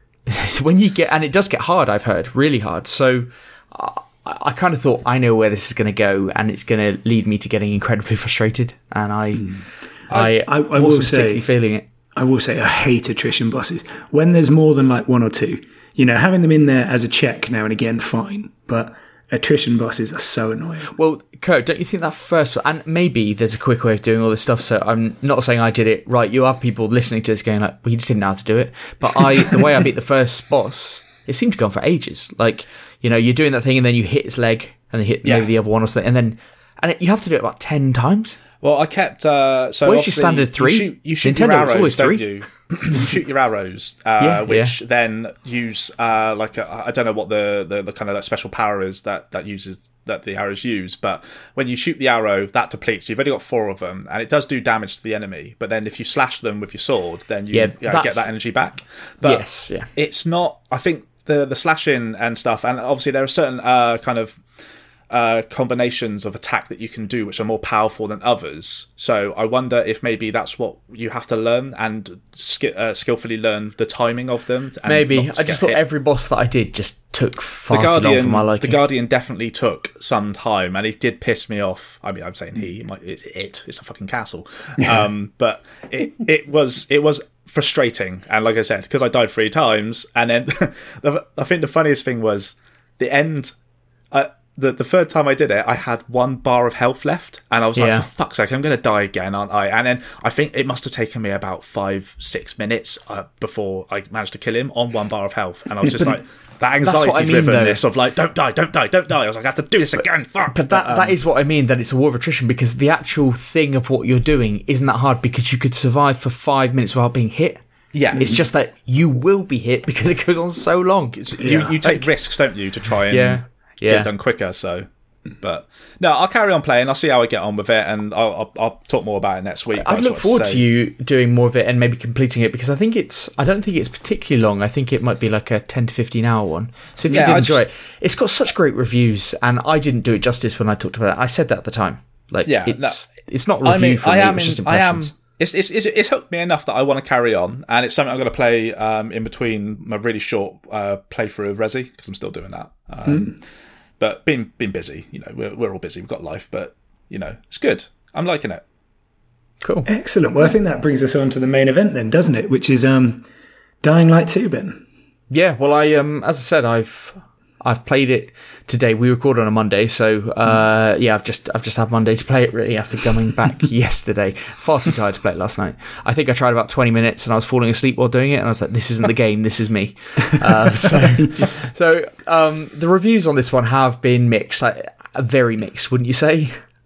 when you get... And it does get hard, I've heard. Really hard. So... Uh, I kind of thought, I know where this is going to go, and it's going to lead me to getting incredibly frustrated. And I... Mm. I, I, I wasn't will particularly say, feeling it. I will say I hate attrition bosses. When there's more than like one or two, you know, having them in there as a check now and again, fine. But attrition bosses are so annoying. Well, Kurt, don't you think that first... And maybe there's a quick way of doing all this stuff, so I'm not saying I did it right. You have people listening to this going like, well, you just didn't know how to do it. But I, the way I beat the first boss, it seemed to go on for ages. Like, you know, you're doing that thing and then you hit his leg and then hit yeah. maybe the other one or something. And then and it, you have to do it about ten times. Well, I kept... Uh, so Where's your standard three? You shoot, you shoot your arrows, don't you? You shoot your arrows, uh, yeah, which yeah. then use uh, like a, I don't know what the, the, the kind of like special power is that, that uses that the arrows use, but when you shoot the arrow, that depletes. You've only got four of them, and it does do damage to the enemy. But then if you slash them with your sword, then you yeah, uh, get that energy back. But yes, yeah. It's not. I think the the slashing and stuff, and obviously there are certain uh, kind of. Uh, combinations of attack that you can do which are more powerful than others. So I wonder if maybe that's what you have to learn and sk- uh, skillfully learn the timing of them. And maybe. I just thought hit. every boss that I did just took far the Guardian, too long for my liking. The Guardian definitely took some time, and it did piss me off. I mean, I'm saying he, it, it it's a fucking castle. um, but it, it was it was frustrating, and like I said, because I died three times, and then the, I think the funniest thing was the end. Uh, The the third time I did it, I had one bar of health left, and I was like, yeah. for fuck's sake, I'm going to die again, aren't I? And then I think it must have taken me about five, six minutes uh, before I managed to kill him on one bar of health, and I was just like, that anxiety-drivenness of like, don't die, don't die, don't die. I was like, I have to do this again, fuck. But that, um, that is what I mean, that it's a war of attrition, because the actual thing of what you're doing isn't that hard, because you could survive for five minutes without being hit. Yeah, it's just that you will be hit because it goes on so long. You, yeah. you take like, risks, don't you, to try and... Yeah. get yeah. it done quicker. So, but no, I'll carry on playing. I'll see how I get on with it, and I'll, I'll, I'll talk more about it next week. I look forward to, to you doing more of it and maybe completing it, because I think it's. I don't think it's particularly long. I think it might be like a ten to fifteen hour one. So if yeah, you did I enjoy just, it, it's got such great reviews, and I didn't do it justice when I talked about it. I said that at the time. Like, yeah, it's, no, it's not review I mean, for I me. Am it's just in, impressions. I am. It's, it's it's it's hooked me enough that I want to carry on, and it's something I'm going to play um, in between my really short uh, playthrough of Resi, because I'm still doing that. Um, mm. But been been busy, you know. We're we're all busy. We've got life, but you know, it's good. I'm liking it. Cool, excellent. Well, I think that brings us on to the main event then, doesn't it? Which is um, Dying Light two, Ben. Yeah. Well, I um, as I said, I've I've played it today. We record on a Monday, so uh, yeah, I've just I've just had Monday to play it really after coming back yesterday. Far too tired to play it last night. I think I tried about twenty minutes and I was falling asleep while doing it, and I was like, "This isn't the game. This is me." Uh, so, so um, the reviews on this one have been mixed, like, very mixed, wouldn't you say?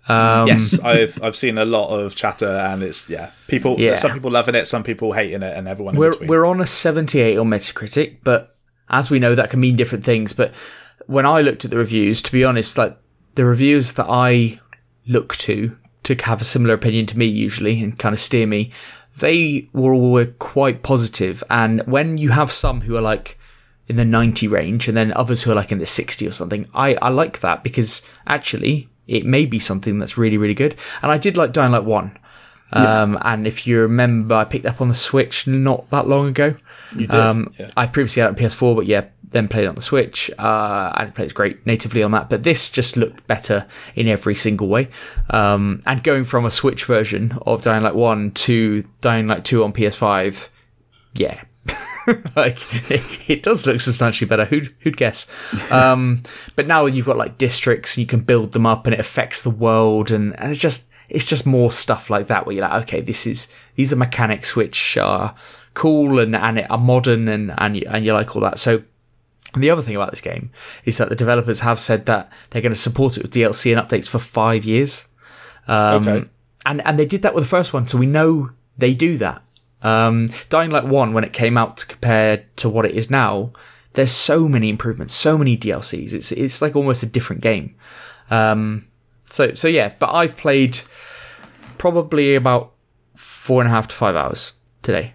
Um, yes, I've I've seen a lot of chatter, and it's yeah, people. Yeah. Some people loving it, some people hating it, and everyone in we're between. we're on a seventy-eight on Metacritic, but as we know, that can mean different things. But when I looked at the reviews, to be honest, like the reviews that I look to to have a similar opinion to me usually and kind of steer me, they were all quite positive. And when you have some who are like in the ninety range and then others who are like in the sixty or something, I, I like that because actually it may be something that's really, really good. And I did like Dying Light one. Yeah. Um, and if you remember, I picked up on the Switch not that long ago. You did. Um, yeah. I previously had it on P S four, but yeah, then played it on the Switch. Uh, and it plays great natively on that. But this just looked better in every single way. Um, and going from a Switch version of Dying Light one to Dying Light two on P S five, yeah. like it, it does look substantially better. Who'd who'd guess? Um, but now you've got like districts and you can build them up and it affects the world and, and it's just it's just more stuff like that where you're like, okay, this is these are mechanics which are cool and, and are modern and and you, and you like all that. So the other thing about this game is that the developers have said that they're going to support it with D L C and updates for five years. Um, okay. And and they did that with the first one, so we know they do that. Um, Dying Light one, when it came out compared to what it is now, there's so many improvements, so many D L Cs. It's it's like almost a different game. Um, so so yeah, but I've played probably about four and a half to five hours today.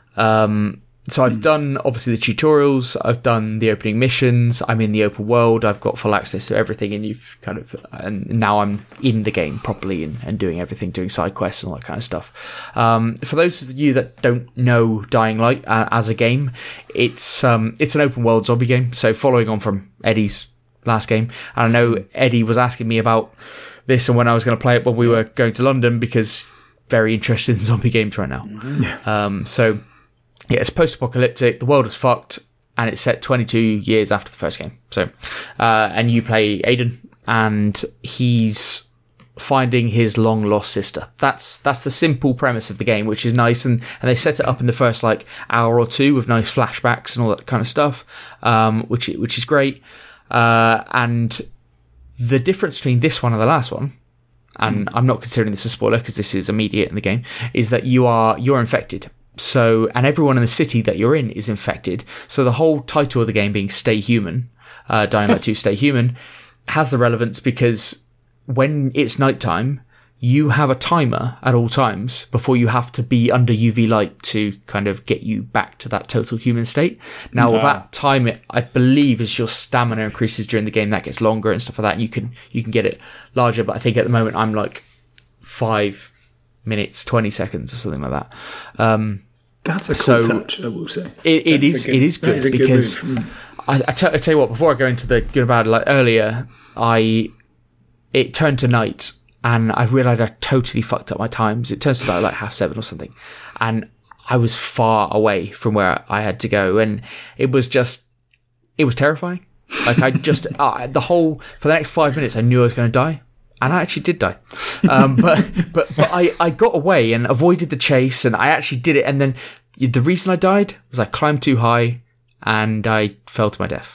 Um, so I've done obviously the tutorials, I've done the opening missions, I'm in the open world, I've got full access to everything, and you've kind of, and now I'm in the game properly and, and doing everything, doing side quests and all that kind of stuff. Um, for those of you that don't know Dying Light uh, as a game, it's um, it's an open world zombie game. So following on from Eddie's last game, and I know Eddie was asking me about this and when I was going to play it when we were going to London because very interested in zombie games right now. Mm-hmm. Um, so. Yeah, it's post-apocalyptic, the world is fucked, and it's set twenty-two years after the first game. So, uh, and you play Aiden, and he's finding his long-lost sister. That's that's the simple premise of the game, which is nice, and, and they set it up in the first, like, hour or two with nice flashbacks and all that kind of stuff, um, which which is great. Uh, and the difference between this one and the last one, and I'm not considering this a spoiler because this is immediate in the game, is that you are you're infected. So, and everyone in the city that you're in is infected. So the whole title of the game being Stay Human, uh, Dying Light two Stay Human, has the relevance because when it's nighttime, you have a timer at all times before you have to be under U V light to kind of get you back to that total human state. Now, ah. that time, I believe, as your stamina increases during the game, that gets longer and stuff like that. And you can, you can get it larger, but I think at the moment I'm like five minutes, twenty seconds or something like that. Um, That's a cool so touch, I will say. It, it is good, it is good because good I, I, t- I tell you what, before I go into the good and bad, like earlier, I it turned to night and I realised I totally fucked up my times. It turns to like, like half seven or something, and I was far away from where I had to go, and it was just it was terrifying. Like I just uh, the whole for the next five minutes, I knew I was going to die. And I actually did die. Um, but but, but I, I got away and avoided the chase, and I actually did it. And then the reason I died was I climbed too high and I fell to my death.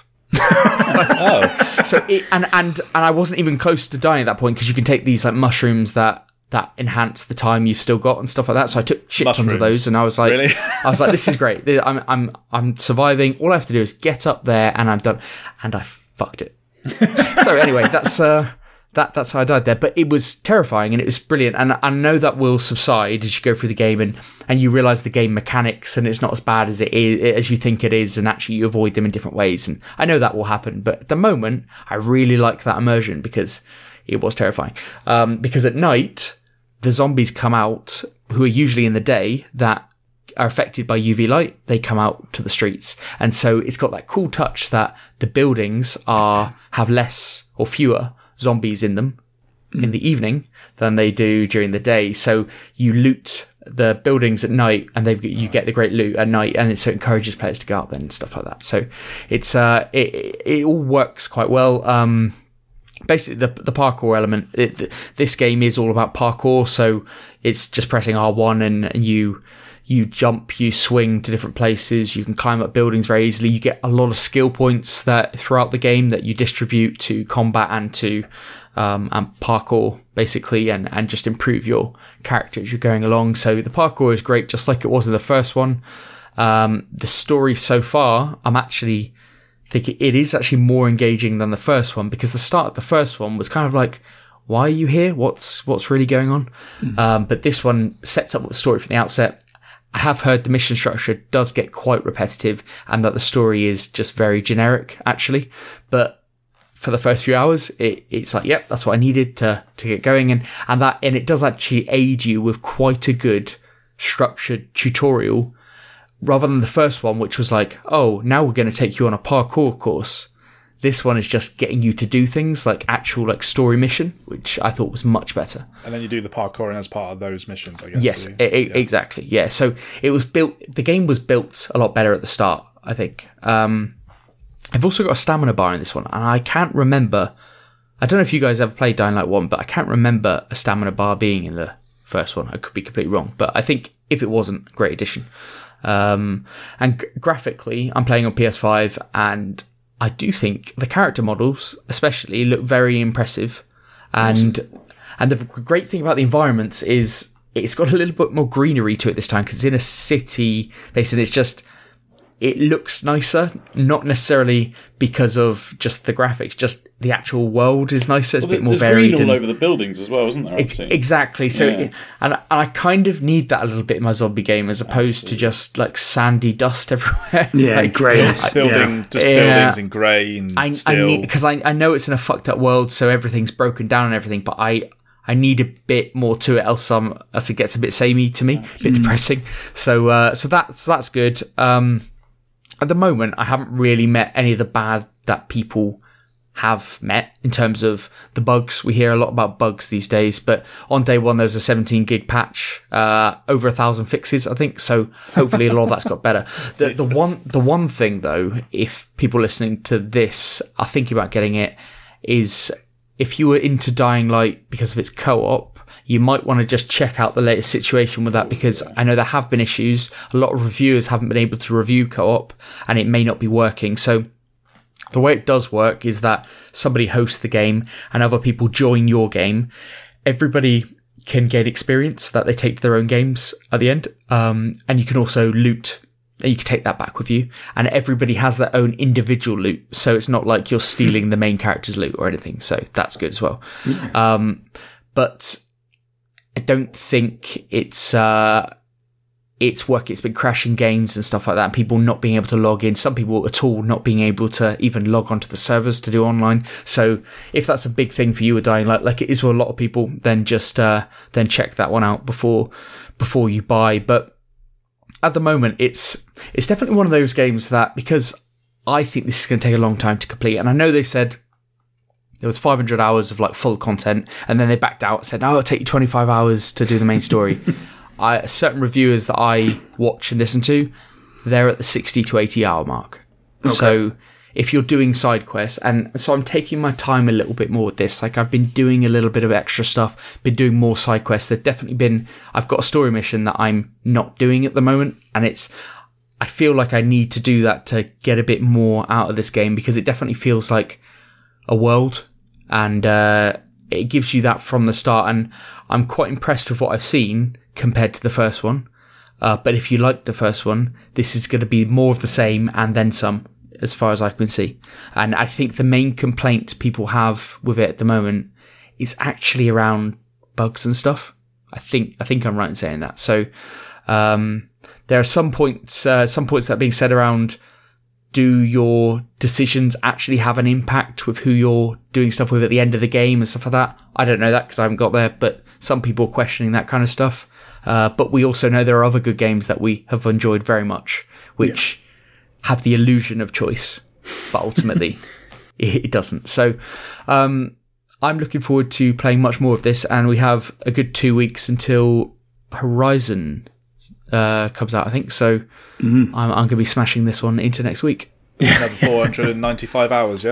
oh. So it, and, and, and I wasn't even close to dying at that point because you can take these like mushrooms that, that enhance the time you've still got and stuff like that. So I took shit mushrooms. tons of those, and I was like, really? I was like, this is great. I'm I'm I'm surviving. All I have to do is get up there, and I'm done. And I fucked it. So anyway, that's. Uh, That that's how I died there, but it was terrifying and it was brilliant. And I know that will subside as you go through the game and, and you realise the game mechanics and it's not as bad as it is as you think it is, and actually you avoid them in different ways. And I know that will happen, but at the moment I really like that immersion because it was terrifying. Um, because at night the zombies come out who are usually in the day that are affected by U V light. They come out to the streets, and so it's got that cool touch that the buildings are have less or fewer zombies in them mm. in the evening than they do during the day. So you loot the buildings at night, and they you get the great loot at night, and it, so it encourages players to go out there and stuff like that. So it's uh it it all works quite well. Um, basically the the parkour element. It, this game is all about parkour, so it's just pressing R one and, and you you jump, you swing to different places, you can climb up buildings very easily. You get a lot of skill points that throughout the game that you distribute to combat and to um, and parkour basically, and and just improve your character as you're going along. So the parkour is great, just like it was in the first one. Um, the story so far, I'm actually thinking it is actually more engaging than the first one, because the start of the first one was kind of like, why are you here? What's what's really going on? Mm-hmm. Um, but this one sets up the story from the outset. I have heard the mission structure does get quite repetitive and that the story is just very generic, actually. But for the first few hours, it, it's like, yep, that's what I needed to to get going, and and that and it does actually aid you with quite a good structured tutorial, rather than the first one, which was like, oh, now we're going to take you on a parkour course. This one is just getting you to do things like actual like story mission, which I thought was much better. And then you do the parkouring as part of those missions, I guess. Yes, I- I- yeah. exactly. Yeah, so it was built. The game was built a lot better at the start, I think. Um, I've also got a stamina bar in this one, and I can't remember. I don't know if you guys ever played Dying Light one, but I can't remember a stamina bar being in the first one. I could be completely wrong, but I think if it wasn't, great addition. Um, and g- graphically, I'm playing on P S five, and I do think the character models, especially, look very impressive. And awesome. And the great thing about the environments is it's got a little bit more greenery to it this time, because it's in a city base, and it's just, it looks nicer, not necessarily because of just the graphics, just the actual world is nicer. It's well, a bit more varied. There's green all and, over the buildings as well, isn't there? Ex- exactly. So, yeah. it, and, and I kind of need that a little bit in my zombie game, as opposed Absolutely. to just like sandy dust everywhere. Yeah, like, grey. Building, yeah. just yeah. buildings in grey and I, steel. Because I, I, I know it's in a fucked up world, so everything's broken down and everything, but I... I need a bit more to it, else um, else it gets a bit samey to me, a bit mm. depressing. So, uh, so that's so that's good. Um, at the moment, I haven't really met any of the bad that people have met in terms of the bugs. We hear a lot about bugs these days, but on day one, there's a seventeen gig patch, uh, over a thousand fixes, I think. So hopefully a lot of that's got better. The, the one, the one thing though, if people listening to this are thinking about getting it, is if you were into Dying Light because of its co-op, you might want to just check out the latest situation with that, because I know there have been issues. A lot of reviewers haven't been able to review co-op, and it may not be working. So the way it does work is that somebody hosts the game and other people join your game. Everybody can gain experience that they take to their own games at the end. Um, and you can also loot. You can take that back with you, and everybody has their own individual loot. So it's not like you're stealing the main character's loot or anything. So that's good as well. Yeah. Um, but I don't think it's, uh, it's work. It's been crashing games and stuff like that, and people not being able to log in. Some people at all not being able to even log onto the servers to do online. So if that's a big thing for you with Dying Light, like it is for a lot of people, then just, uh, then check that one out before, before you buy. But at the moment, it's it's definitely one of those games that, because I think this is going to take a long time to complete, and I know they said there was five hundred hours of like full content, and then they backed out and said, "Oh, it'll take you twenty-five hours to do the main story." I certain reviewers that I watch and listen to, they're at the sixty to eighty hour mark. Okay. So if you're doing side quests, and so I'm taking my time a little bit more with this. Like I've been doing a little bit of extra stuff, been doing more side quests. There've definitely been, I've got a story mission that I'm not doing at the moment, and it's, I feel like I need to do that to get a bit more out of this game, because it definitely feels like a world, and uh, it gives you that from the start. And I'm quite impressed with what I've seen compared to the first one. Uh, but if you like the first one, this is going to be more of the same and then some, as far as I can see. And I think the main complaint people have with it at the moment is actually around bugs and stuff. I think I think I'm right in saying that. So um, there are some points, uh, some points that are being said around, do your decisions actually have an impact with who you're doing stuff with at the end of the game and stuff like that? I don't know that because I haven't got there, but some people are questioning that kind of stuff. Uh, but we also know there are other good games that we have enjoyed very much, which... Yeah. have the illusion of choice, but ultimately it doesn't. So um, I'm looking forward to playing much more of this, and we have a good two weeks until Horizon uh, comes out, I think. So mm-hmm. I'm, I'm going to be smashing this one into next week. Another four hundred ninety-five hours, yeah?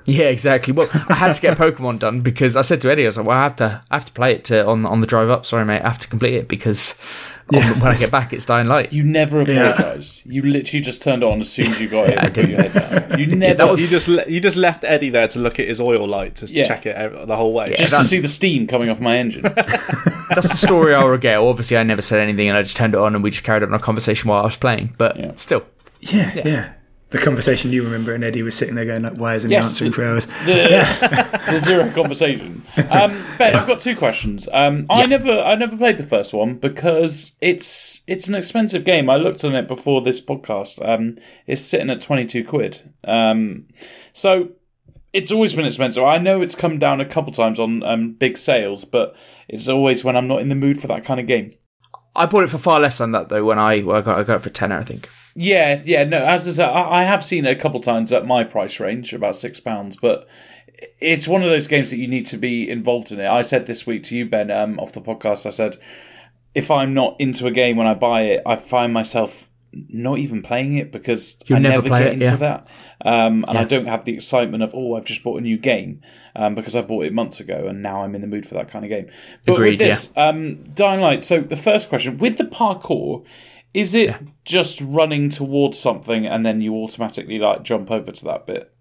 Yeah, exactly. Well, I had to get Pokemon done because I said to Eddie, I was like, well, I have to, I have to play it to, on on the drive up. Sorry, mate, I have to complete it because yeah. on, when I get back, it's dying light. You never apologise. Yeah. You literally just turned it on as soon as you got it. Yeah, and put your head down. You never. Yeah, that was, you just le- you just left Eddie there to look at his oil light to yeah. check it the whole way, yeah, just to see the steam coming off my engine. That's the story I'll regale. Obviously, I never said anything, and I just turned it on, and we just carried on a conversation while I was playing. But yeah. still, yeah, yeah. yeah. The conversation you remember, and Eddie was sitting there going, like, why isn't yes, he answering the, for hours? The, yeah. the zero conversation. Um, Ben, I've got two questions. Um, I yeah. never I never played the first one because it's it's an expensive game. I looked on it before this podcast. Um, it's sitting at twenty-two quid. Um, so it's always been expensive. I know it's come down a couple times on um, big sales, but it's always when I'm not in the mood for that kind of game. I bought it for far less than that, though, when I, well, I, got, I got it for tenner, I think. Yeah, yeah, no, as I said, I have seen it a couple of times at my price range, about six pounds, but it's one of those games that you need to be involved in it. I said this week to you, Ben, um, off the podcast, I said, if I'm not into a game when I buy it, I find myself not even playing it because You'll I never, never get it, into yeah. that. Um, and yeah. I don't have the excitement of, oh, I've just bought a new game um, because I bought it months ago and now I'm in the mood for that kind of game. But Agreed, with this, yeah. um, Dying Light, so the first question, with the parkour, is it yeah. just running towards something and then you automatically like jump over to that bit?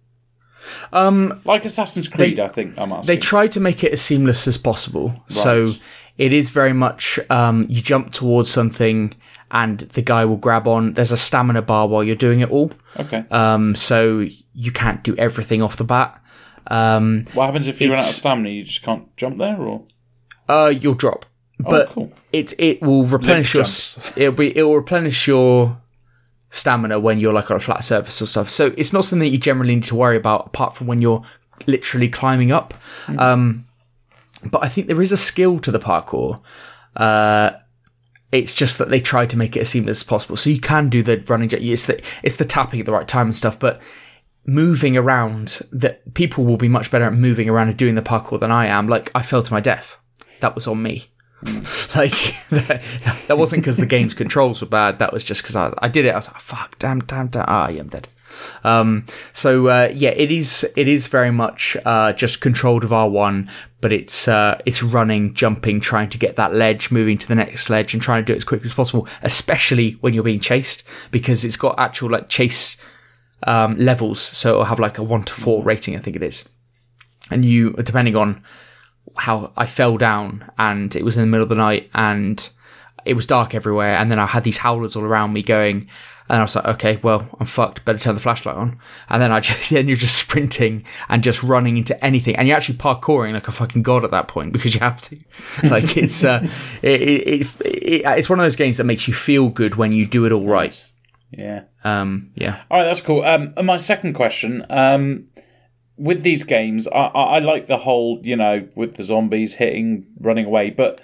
Um, like Assassin's Creed, they, I think I'm asking. They try to make it as seamless as possible. Right. So it is very much um, you jump towards something and the guy will grab on. There's a stamina bar while you're doing it all. Okay. Um, so you can't do everything off the bat. Um, what happens if you run out of stamina? You just can't jump there, or? Uh, you'll drop. But oh, cool. it it will replenish your it'll be it will replenish your stamina when you're like on a flat surface or stuff. So it's not something that you generally need to worry about apart from when you're literally climbing up. Mm. Um, but I think there is a skill to the parkour. Uh, it's just that they try to make it as seamless as possible. So you can do the running jet. It's the it's the tapping at the right time and stuff, but moving around, that people will be much better at moving around and doing the parkour than I am. Like I fell to my death. That was on me. like that, that wasn't because the game's controls were bad. That was just because I, I did it. I was like, fuck, damn, damn, damn. Ah, yeah, I'm dead. Um, so uh, yeah, it is. It is very much uh, just controlled with R one, but it's uh, it's running, jumping, trying to get that ledge, moving to the next ledge, and trying to do it as quickly as possible. Especially when you're being chased, because it's got actual like chase um, levels. So it'll have like a one to four rating, I think it is, and you depending on how I fell down and it was in the middle of the night and it was dark everywhere and then I had these howlers all around me going and I was like, okay, well, I'm fucked, better turn the flashlight on. And then I just, then you're just sprinting and just running into anything and you're actually parkouring like a fucking god at that point because you have to. Like it's, uh, it, it, it, it, it's one of those games that makes you feel good when you do it all right. Yeah. Um, yeah. All right, that's cool. Um, and my second question, um, with these games, I, I, I like the whole, you know, with the zombies hitting, running away, but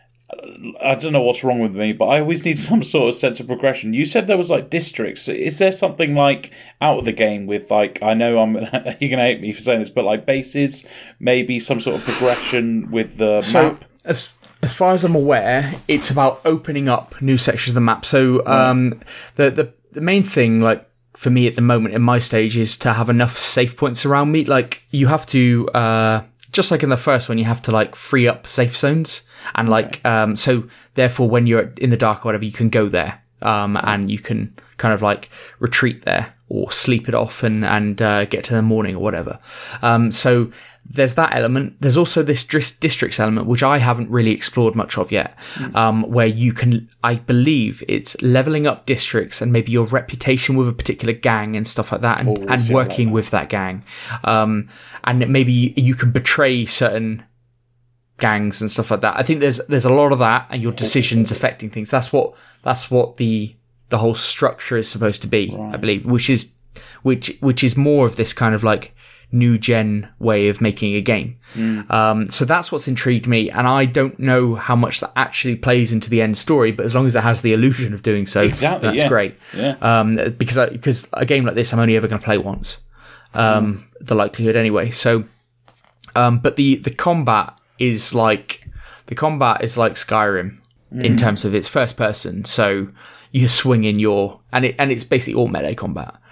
I don't know what's wrong with me, but I always need some sort of sense of progression. You said there was like districts. Is there something like out of the game with like, I know I'm you're going to hate me for saying this, but like bases, maybe some sort of progression with the so, map? As, as far as I'm aware, it's about opening up new sections of the map. So um, right. the, the, the main thing, like, for me at the moment in my stage is to have enough safe points around me. Like you have to, uh, just like in the first one, you have to like free up safe zones and like, okay. um, so therefore when you're in the dark or whatever, you can go there, um, and you can kind of like retreat there or sleep it off and, and, uh, get to the morning or whatever. Um, so there's that element. There's also this districts element, which I haven't really explored much of yet, mm. um, where you can, I believe it's leveling up districts and maybe your reputation with a particular gang and stuff like that, and, oh, and working like that. with that gang. Um, and maybe you can betray certain gangs and stuff like that. I think there's, there's a lot of that and your decisions affecting things. That's what, that's what the, the whole structure is supposed to be, right. I believe, which is, which, which is more of this kind of like, new gen way of making a game. Mm. Um, so that's what's intrigued me. And I don't know how much that actually plays into the end story, but as long as it has the illusion of doing so, exactly, that's yeah. great. Yeah. Um, because, I, because a game like this, I'm only ever going to play once. Um, mm. The likelihood anyway. So, um, but the, the combat is like, the combat is like Skyrim mm. in terms of its first person. So you're swinging your, and it, and it's basically all melee combat.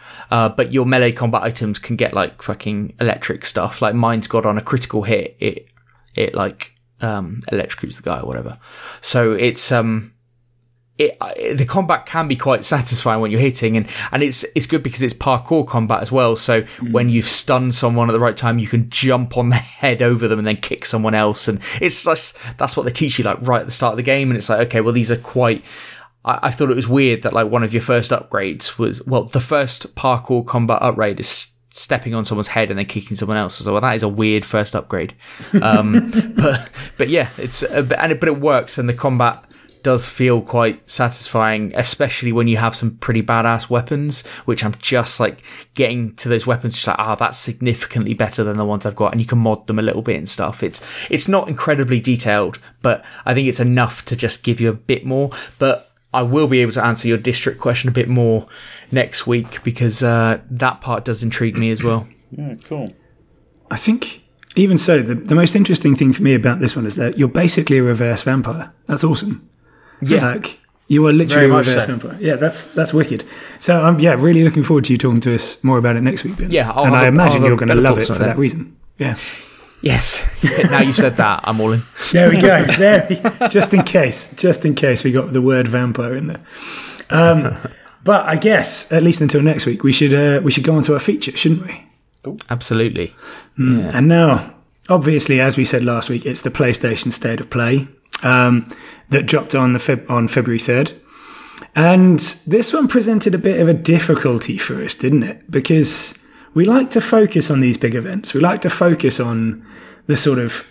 Uh, but your melee combat items can get like fucking electric stuff. Like mine's got on a critical hit, it it like um, electrocutes the guy or whatever. So it's um, it, it the combat can be quite satisfying when you're hitting, and, and it's it's good because it's parkour combat as well. So mm. when you've stunned someone at the right time, you can jump on their head over them and then kick someone else. And it's just, that's what they teach you like right at the start of the game. And it's like, okay, well these are quite. I thought it was weird that like one of your first upgrades was, well, the first parkour combat upgrade is stepping on someone's head and then kicking someone else. So well, that is a weird first upgrade. Um, but but yeah, it's a, and it, but it works, and the combat does feel quite satisfying, especially when you have some pretty badass weapons. Which I'm just like getting to those weapons, just like ah, oh, that's significantly better than the ones I've got, and you can mod them a little bit and stuff. It's it's not incredibly detailed, but I think it's enough to just give you a bit more. But I will be able to answer your district question a bit more next week, because uh, that part does intrigue me as well. Yeah, cool. I think, even so, the, the most interesting thing for me about this one is that you're basically a reverse vampire. That's awesome. Yeah. Like, you are literally Very a reverse so. vampire. Yeah, that's that's wicked. So I'm yeah really looking forward to you talking to us more about it next week, Ben. Yeah, I'll and I a, imagine you're going to love it for that then. reason. Yeah. Yes. Now you've said that, I'm all in. There we go. There, we, just in case, just in case we got the word vampire in there. Um, but I guess at least until next week, we should uh, we should go on to our feature, shouldn't we? Ooh. Absolutely. Mm. Yeah. And now, obviously, as we said last week, it's the PlayStation State of Play um, that dropped on the Feb- on February third, and this one presented a bit of a difficulty for us, didn't it? Because we like to focus on these big events. We like to focus on the sort of,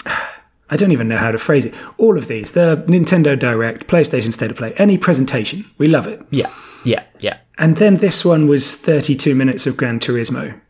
I don't even know how to phrase it. All of these, the Nintendo Direct, PlayStation State of Play, any presentation. We love it. Yeah, yeah, yeah. And then this one was thirty-two minutes of Gran Turismo.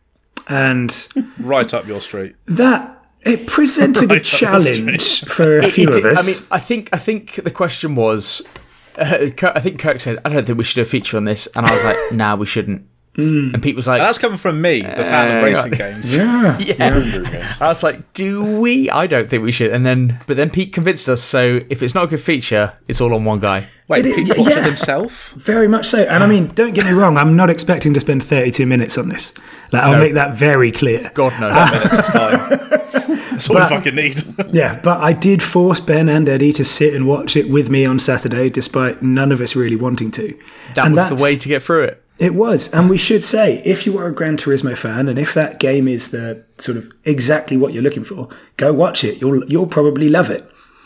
And right up your street. That, it presented right a challenge for a few it, of it, us. I mean, I think, I think the question was, uh, I think Kirk said, I don't think we should do a feature on this. And I was like, nah, we shouldn't. Mm. And Pete was like, and that's coming from me, the fan uh, of racing games. Yeah, yeah. yeah. I was like, do we? I don't think we should. And then, but then Pete convinced us. So if it's not a good feature, it's all on one guy. Wait, it, Pete yeah, watched yeah. it himself? Very much so. And I mean, don't get me wrong, I'm not expecting to spend thirty-two minutes on this. Like, I'll no. make that very clear. God knows. ten minutes is fine. That's all but, we fucking need. Yeah, but I did force Ben and Eddie to sit and watch it with me on Saturday, despite none of us really wanting to. That and was the way to get through it. It was. And we should say, if you are a Gran Turismo fan, and if that game is the sort of exactly what you're looking for, go watch it. You'll you'll probably love it.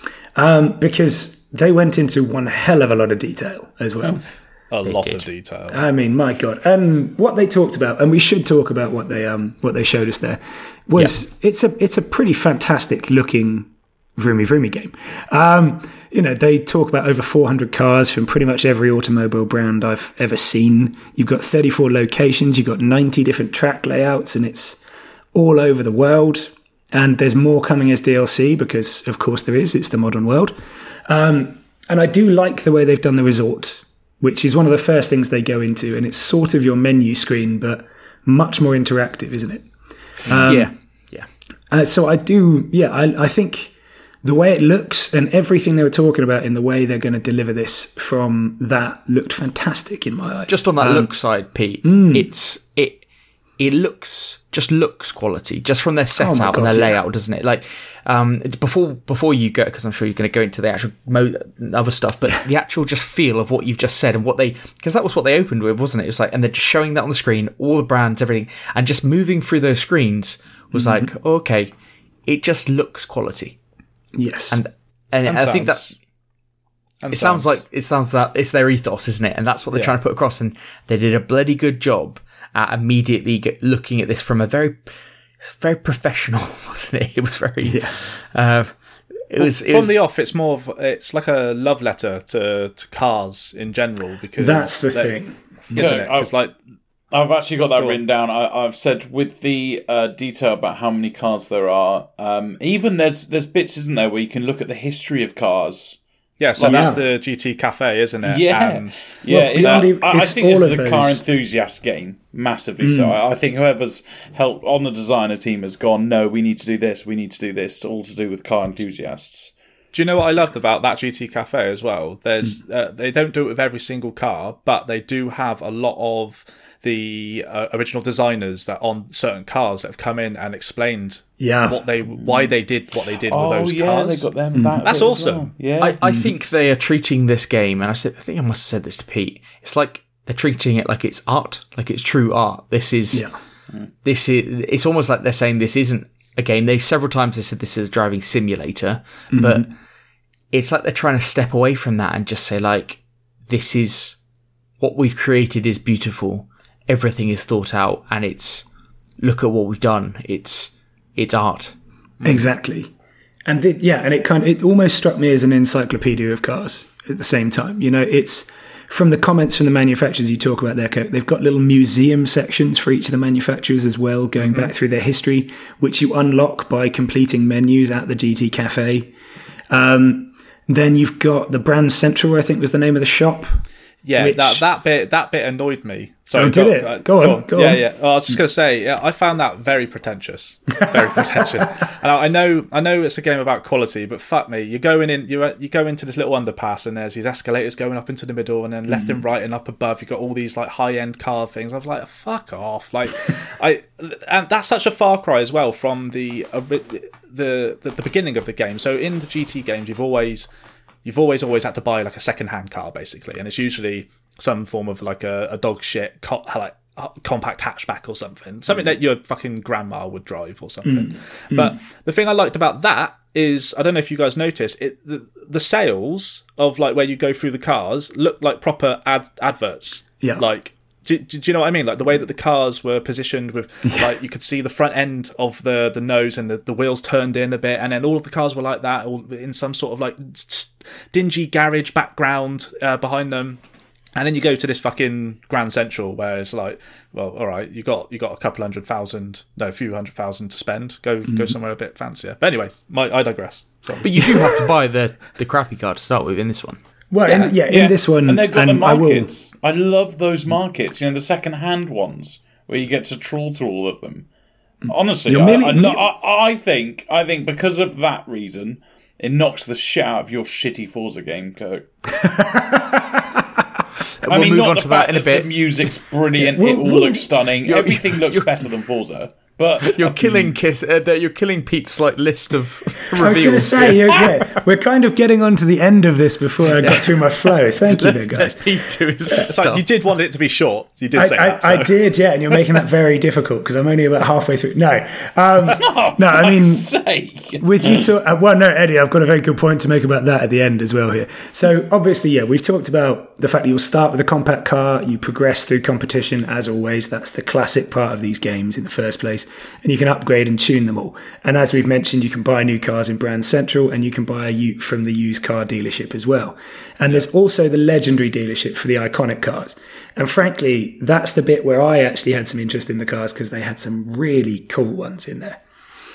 Um, because they went into one hell of a lot of detail as well. A they lot did. of detail. I mean, my God. And what they talked about, and we should talk about what they um what they showed us there, was yep. it's a it's a pretty fantastic looking Vroomy Vroomy game. Um, you know, they talk about over four hundred cars from pretty much every automobile brand I've ever seen. You've got thirty-four locations, you've got ninety different track layouts, and it's all over the world. And there's more coming as D L C because, of course, there is. It's the modern world. Um, and I do like the way they've done the resort, which is one of the first things they go into. And it's sort of your menu screen, but much more interactive, isn't it? Um, yeah, yeah. Uh, so I do, yeah, I, I think the way it looks and everything they were talking about in the way they're going to deliver this from that looked fantastic in my eyes. Just on that um, look side, Pete, mm. it's it it looks just looks quality just from their setup oh and their layout, yeah. doesn't it? Like um, before before you go, because I'm sure you're going to go into the actual mo- other stuff, but the actual just feel of what you've just said and what they, because that was what they opened with, wasn't it? It was like, and they're just showing that on the screen, all the brands, everything, and just moving through those screens was mm-hmm. like, okay, it just looks quality. Yes, and and, and I sounds, think that it sounds. sounds like it sounds that it's their ethos, isn't it? And that's what they're yeah. trying to put across. And they did a bloody good job at immediately get, looking at this from a very, very professional, wasn't it? It was very. Yeah. Uh, it well, was it from was, the off. It's more of it's like a love letter to to cars in general because that's the they, thing, isn't so, it? Because like. I've actually got that cool. written down. I, I've said with the uh, detail about how many cars there are. Um, even there's there's bits, isn't there, where you can look at the history of cars. Yeah, so like, that's yeah. the G T Cafe, isn't it? Yeah, and, yeah. Well, it, uh, I, I think this is a those. car enthusiast game massively. Mm. So I, I think whoever's helped on the designer team has gone. No, we need to do this. We need to do this. All to do with car enthusiasts. Do you know what I loved about that G T Cafe as well? There's uh, they don't do it with every single car, but they do have a lot of the uh, original designers that on certain cars that have come in and explained yeah. what they why they did what they did oh, with those yeah, cars. they got them back. That's awesome. Well. Yeah, I, I think they are treating this game, and I said I think I must have said this to Pete. It's like they're treating it like it's art, like it's true art. This is yeah. this is. It's almost like they're saying this isn't a game. They several times they said this is a driving simulator, mm-hmm. but it's like they're trying to step away from that and just say like, this is what we've created is beautiful. Everything is thought out, and it's look at what we've done. It's it's art. Exactly, and the, yeah, and it kind of, it almost struck me as an encyclopedia of cars at the same time. You know, it's from the comments from the manufacturers you talk about there. They've got little museum sections for each of the manufacturers as well, going mm-hmm. back through their history, which you unlock by completing menus at the G T Cafe. Um, then you've got the Brand Central, I think was the name of the shop. Yeah, which... that that bit that bit annoyed me. Sorry, oh, did go, it? Uh, go, go on, go yeah, on. Yeah, well, I was just going to say, yeah, I found that very pretentious, very pretentious. And I know, I know, it's a game about quality, but fuck me, you're going in, you you go into this little underpass, and there's these escalators going up into the middle, and then left mm. and right and up above, you've got all these like high end car things. I was like, fuck off, like, I, and that's such a far cry as well from the uh, the, the the beginning of the game. So in the G T games, you've always you've always always had to buy like a second hand car basically, and it's usually some form of like a, a dog shit co- like compact hatchback or something, something mm. that your fucking grandma would drive or something. Mm. But mm. the thing I liked about that is, I don't know if you guys noticed it, the, the sales of like where you go through the cars look like proper ad adverts. Yeah, like do, do, do you know what I mean? Like the way that the cars were positioned with, yeah. like you could see the front end of the, the nose and the, the wheels turned in a bit, and then all of the cars were like that, all in some sort of like dingy garage background uh, behind them. And then you go to this fucking Grand Central where it's like, well, all right, you got you got a couple hundred thousand, no, a few hundred thousand to spend. Go mm-hmm. go somewhere a bit fancier. But anyway, my, I digress. Sorry. But you do have to buy the, the crappy car to start with in this one. Well, yeah, in, yeah, yeah. in this one, and they've got and the markets. I, will... I love those markets. You know, the second-hand ones where you get to trawl through all of them. Honestly, I, merely, I, lo- I, I think I think because of that reason, it knocks the shit out of your shitty Forza game, Kirk. I we'll mean, move not on the to that fact in a that bit. The music's brilliant. Yeah, it we'll, all we'll, looks stunning. Everything looks better than Forza. But you're killing Kiss. Uh, you're killing Pete's like list of reveals. I was going to say, yeah, yeah, we're kind of getting on to the end of this before I got through my flow. Thank you, there, guys. Let Pete do his It's like, you did want it to be short. You did I, say I, that. So. I did, yeah, and you're making that very difficult because I'm only about halfway through. No, um, oh, no, I mean, sake. with you two. Uh, well, no, Eddie, I've got a very good point to make about that at the end as well here. So obviously, yeah, we've talked about the fact that you'll start with a compact car, you progress through competition as always. That's the classic part of these games in the first place, and you can upgrade and tune them all. And as we've mentioned, you can buy new cars in Brand Central, and you can buy a from the used car dealership as well. And there's also the legendary dealership for the iconic cars. And frankly, that's the bit where I actually had some interest in the cars because they had some really cool ones in there.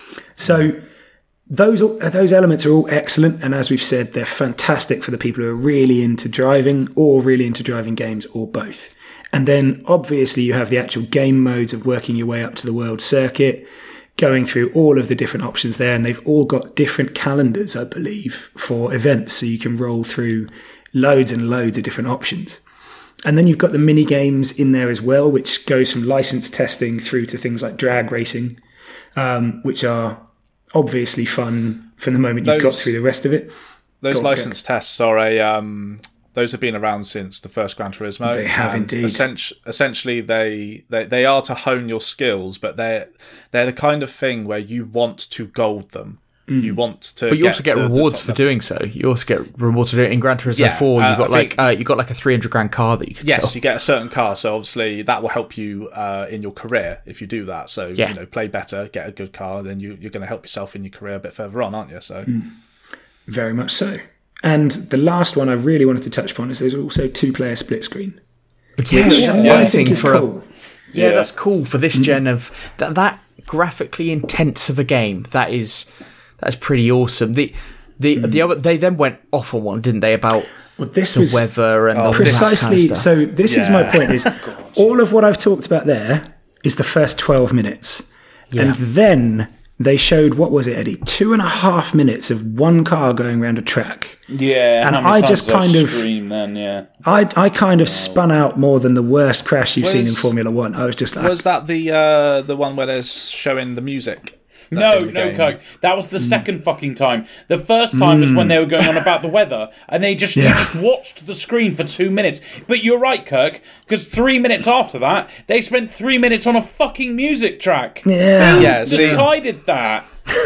So those those elements are all excellent, and as we've said, they're fantastic for the people who are really into driving or really into driving games or both. And then obviously you have the actual game modes of working your way up to the world circuit, going through all of the different options there, and they've all got different calendars, I believe, for events, so you can roll through loads and loads of different options. And then you've got the mini games in there as well, which goes from license testing through to things like drag racing, um, which are obviously fun from the moment you've got through the rest of it. Those Go on, license go. tests are a um, those have been around since the first Gran Turismo. They have and indeed. Essentially, essentially they, they they are to hone your skills, but they're they're the kind of thing where you want to gold them. Mm. You want to, but you get also get the, rewards the for doing so. You also get rewards for doing it in Gran Turismo yeah, four. You uh, got I like think, uh, you got like a three hundred grand car that you could yes, sell. you get a certain car, so obviously that will help you uh, in your career if you do that. So yeah. you know, play better, get a good car, then you, you're going to help yourself in your career a bit further on, aren't you? So mm. very much so. And the last one I really wanted to touch upon is there's also two-player split screen. Yeah, which yeah, I yeah. think is for cool. A, yeah, yeah, that's cool for this gen of that, that graphically intense of a game. That is that's pretty awesome. The the mm. the other they then went off on one, didn't they, about well, this the was weather and oh, the precisely. Kind of so this yeah. is my point: is all of what I've talked about there is the first twelve minutes, yeah. and then they showed, what was it, Eddie? Two and a half minutes of one car going around a track. Yeah, and how many I times just did I kind of scream then, yeah. I I kind of spun out more than the worst crash you've Was- seen in Formula One. I was just like, Was that the uh, the one where they're showing the music? No, in the no, game? Coke. That was the second fucking time. The first time was when they were going on about the weather, and they just, you Yeah. just watched the screen for two minutes. But you're right, Kirk, because three minutes after that, they spent three minutes on a fucking music track. yeah, Who Yeah, see- decided that?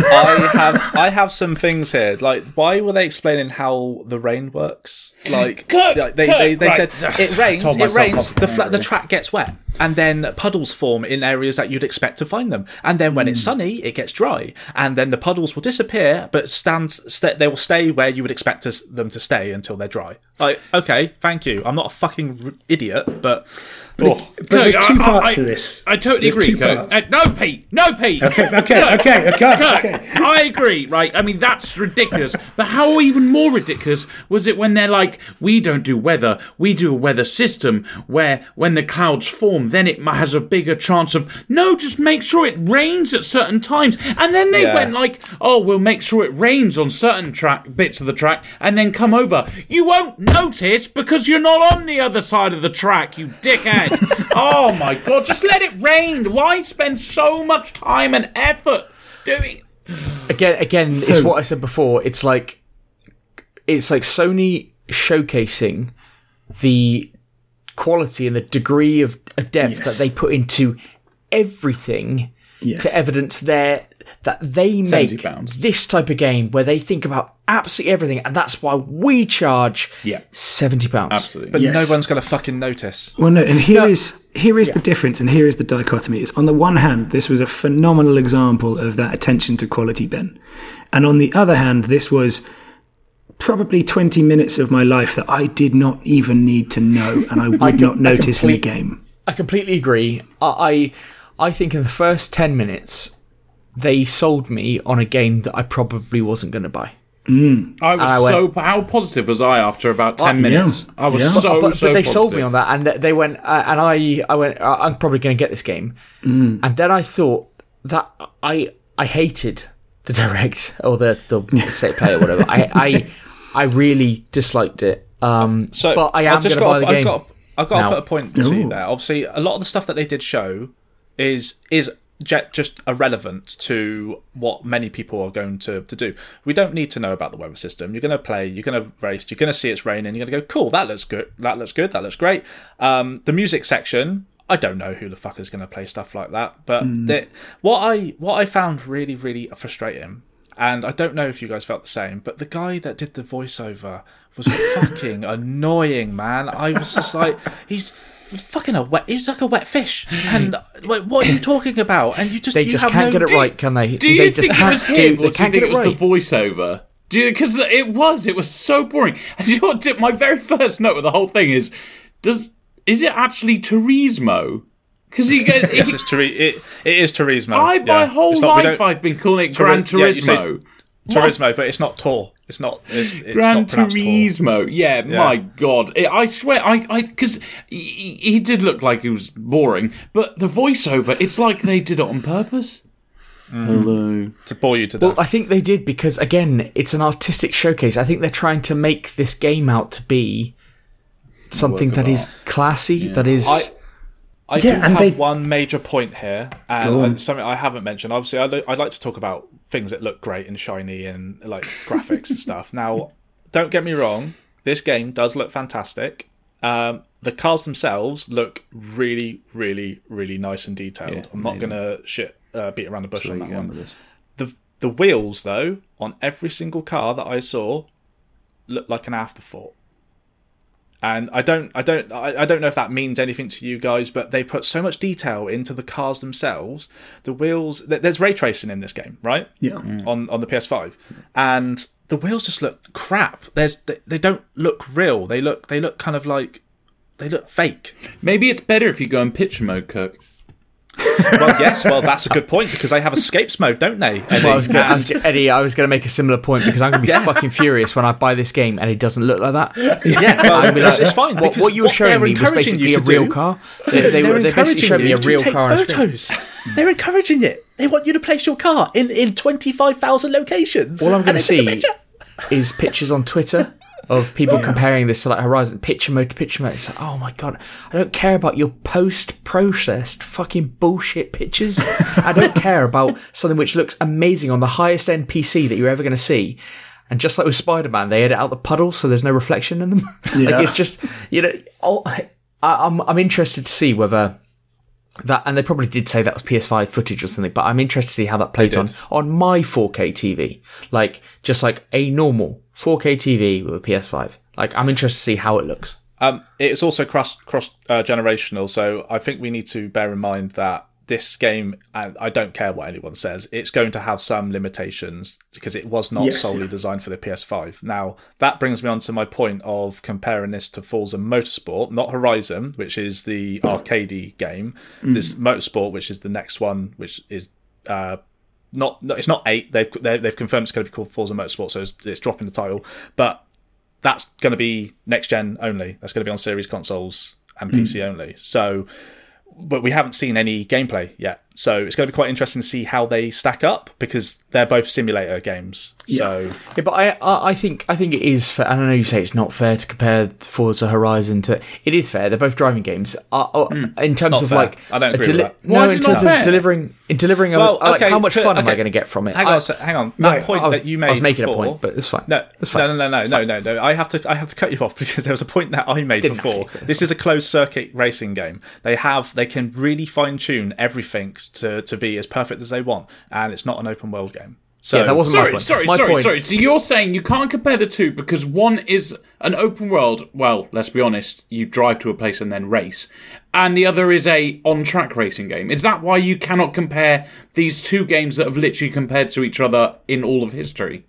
I have I have some things here. Like, why were they explaining how the rain works? Like, Kirk, like, they Kirk, they, they right. said it rains, Told it myself not rains. to The come fla- here, the really. track gets wet, and then puddles form in areas that you'd expect to find them. And then when it's sunny, it gets dry, and then the puddles will disappear, but stand st- they will stay where you would expect us- them to stay until they're dry. Like, okay, thank you. I'm not a fucking r- idiot, but. Oh. but there's two I- parts I- to this. I totally There's agree, two Kirk. parts. Uh, no, Pete. No, Pete. Okay, okay, okay, okay, Kirk, okay. I agree, right? I mean, that's ridiculous. But how even more ridiculous was it when they're like, we don't do weather, we do a weather system where when the clouds form, then it has a bigger chance of, no, just make sure it rains at certain times. And then they Yeah. went like, oh, we'll make sure it rains on certain track bits of the track and then come over. You won't notice because you're not on the other side of the track, you dickhead. Oh my God, just let it rain. Why spend so much time and effort doing Again, again, it's So- what I said before. It's like it's like Sony showcasing the quality and the degree of, of depth Yes. that they put into everything Yes. to evidence their that they seventy make pounds. this type of game where they think about absolutely everything, and that's why we charge Yeah. seventy pounds. Absolutely. But Yes. no one's going to fucking notice. Well, no, and here No. is here is the difference, and here is the dichotomy. It's on the one hand, this was a phenomenal example of that attention to quality, Ben, and on the other hand, this was probably twenty minutes of my life that I did not even need to know, and I would com- not I notice in the complete- game. I completely agree. I, I I think in the first ten minutes, they sold me on a game that I probably wasn't going to buy. I was I went- so. How positive was I after about ten yeah. minutes? I was Yeah. so but, so. but they positive. sold me on that, and th- they went, uh, and I, I went, uh, I'm probably going to get this game, Mm. and then I thought that I, I hated the direct or the the state play or whatever. I, I, I really disliked it. Um, So, but I am I've just going to buy got, the I've game. got, I've got now. to put a point to you Ooh. there. Obviously, a lot of the stuff that they did show is is je- just irrelevant to what many people are going to, to do. We don't need to know about the weather system. You're going to play, you're going to race, you're going to see it's raining, you're going to go, cool, that looks good, that looks good, that looks great. Um, the music section, I don't know who the fuck is going to play stuff like that, but the, what I what I found really, really frustrating, and I don't know if you guys felt the same, but the guy that did the voiceover was fucking annoying, man. I was just like, he's fucking a wet, he's like a wet fish. And like, what are you talking about? And you just, They you just have can't no, get it right, can they? Do you they think just it was can't him, do- or they do you can't think get it was right. the voiceover? Do you? Because it was, it was so boring. And you know what? Did- My very first note of the whole thing is, does is it actually Turismo? Because he goes, Yes, it's Turi- it, it is Turismo. I my yeah. whole It's not- we life don't- I've been calling it Turi- Gran yeah, you say Turismo. Turismo, but it's not Tor. It's not. It's, it's Gran not pronounced Tor. Turismo, yeah, my god! I I swear, I, I, because he, he did look like he was boring, but the voiceover, it's like they did it on purpose. Hello. To bore you to Well, death. I think they did because, again, it's an artistic showcase. I think they're trying to make this game out to be something Work that of is classy, that is... I, I Yeah, do and have they- one major point here, and, Go on. and something I haven't mentioned. Obviously, I li- I'd like to talk about things that look great and shiny and like graphics and stuff. Now, don't get me wrong, this game does look fantastic. Um, the cars themselves look really, really, really nice and detailed. Yeah, I'm not amazing. going to shit uh, beat around the bush on Where that you going one. with this? The the wheels, though, on every single car that I saw, looked like an afterthought. And I don't, I don't, I, I don't know if that means anything to you guys, but they put so much detail into the cars themselves. The wheels, th- there's ray tracing in this game, right? Yeah. On on the P S five, and the wheels just look crap. There's, they, they don't look real. They look, they look kind of like, they look fake. Maybe it's better if you go in picture mode, Kirk. Well, yes, well that's a good point because they have escapes mode, don't they? Eddie? Well, I was gonna, I And- was, Eddie, I was going to make a similar point because I'm going to be fucking furious when I buy this game and it doesn't look like that. yeah, well, I'm gonna- it's, it's fine. What, because what you were what showing they're me was encouraging basically you a to real do- car. They, they, They're were, they basically encouraging showed me you a real to take car on screen. photos. They're encouraging it. They want you to place your car in, in twenty-five thousand locations. All I'm going and to they take a see picture. is pictures on Twitter of people comparing this to like Horizon picture mode to picture mode. It's like, oh my god, I don't care about your post-processed fucking bullshit pictures. I don't care about something which looks amazing on the highest end P C that you're ever going to see. And just like with Spider-Man, they edit out the puddles so there's no reflection in them. Yeah. Like it's just, you know, I'll, I, I'm I'm interested to see whether that, and they probably did say that was P S five footage or something, but I'm interested to see how that plays on on my four K T V, like just like a normal four K T V with a P S five. Like I'm interested to see how it looks. Um, it's also cross cross uh, generational, so I think we need to bear in mind that this game, and I don't care what anyone says, it's going to have some limitations because it was not Yes. solely designed for the P S five. Now, that brings me on to my point of comparing this to Forza Motorsport, not Horizon, which is the arcadey game. Mm. This Motorsport, which is the next one, which is uh, not, no, it's not eight. They've they've confirmed it's going to be called Forza Motorsport, so it's, it's dropping the title. But that's going to be next gen only. That's going to be on series consoles and P C mm. only. So. But we haven't seen any gameplay yet, so it's going to be quite interesting to see how they stack up because they're both simulator games. Yeah. So yeah, but I, I I think I think it is fair. And I know you say it's not fair to compare Forza Horizon to. It is fair. They're both driving games. Uh, uh, mm, in terms of fair. like, I don't agree deli- with that. No, Why is in it terms not of fair? delivering, in delivering. A, Well, like, okay, how much fun am okay. I going to get from it? hang I, on, a sec- hang on. That Right, point I was- that you made I was making before, a point, but it's fine. No, it's fine. no, no, no, no, no, no, no. I have to, I have to cut you off because there was a point that I made Didn't before. actually, This is a closed circuit racing game. They have, they can really fine tune everything to to be as perfect as they want, and it's not an open world game. So Yeah, that wasn't my Sorry, point. sorry, My sorry, point- sorry. So you're saying you can't compare the two because one is an open world. Well, let's be honest. You drive to a place and then race, and the other is a on-track racing game. Is that why you cannot compare these two games that have literally compared to each other in all of history?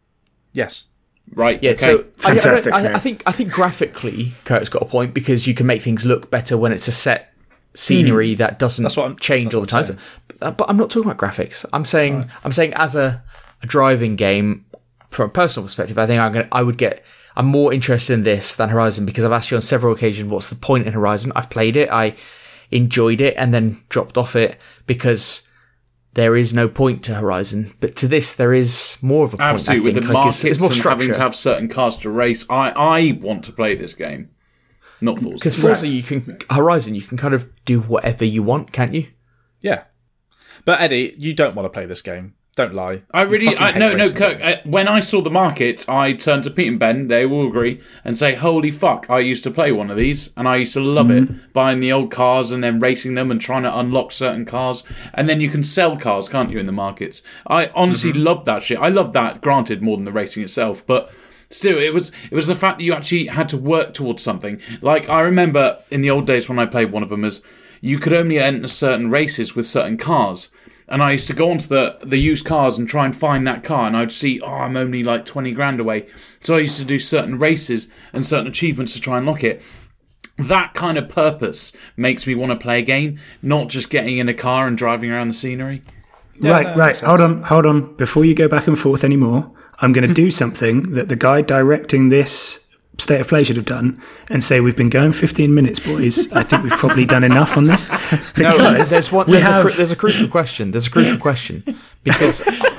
yes. Right. Yeah, okay. so I- Fantastic, I, I, yeah. I think I think graphically, Kurt's got a point because you can make things look better when it's a set scenery that doesn't That's what I'm- change that's all the what time. I'm But, but I'm not talking about graphics. I'm saying I'm saying as a, a driving game from a personal perspective, I think I'm gonna I would get I'm more interested in this than Horizon because I've asked you on several occasions what's the point in Horizon. I've played it, I enjoyed it, and then dropped off it because there is no point to Horizon, but to this there is more of a point. Absolutely, I with think. the Like, markets it's, it's more and having structure. to have certain cars to race, I, I want to play this game, not Forza. Because Forza, you can Horizon, you can kind of do whatever you want, can't you? Yeah. But Eddie, you don't want to play this game. Don't lie. I You really, fucking I, hate no, no, racing Kirk. games. Uh, when I saw the market, I turned to Pete and Ben. They will agree and say, "Holy fuck! I used to play one of these, and I used to love Mm-hmm. it. Buying the old cars and then racing them and trying to unlock certain cars, and then you can sell cars, can't you, in the markets? I honestly Mm-hmm. loved that shit. I loved that. Granted, more than the racing itself, but." Still, it was it was the fact that you actually had to work towards something. Like, I remember in the old days when I played one of them as you could only enter certain races with certain cars. And I used to go onto the, the used cars and try and find that car, and I'd see, oh, I'm only like twenty grand away. So I used to do certain races and certain achievements to try and lock it. That kind of purpose makes me want to play a game, not just getting in a car and driving around the scenery. Yeah, right, no, right. makes sense. Hold on, hold on. Before you go back and forth anymore, I'm going to do something that the guy directing this State of Play should have done and say, we've been going fifteen minutes, boys. I think we've probably done enough on this. No, Because there's one. we There's, have, a, cru- there's a crucial question. There's a crucial question because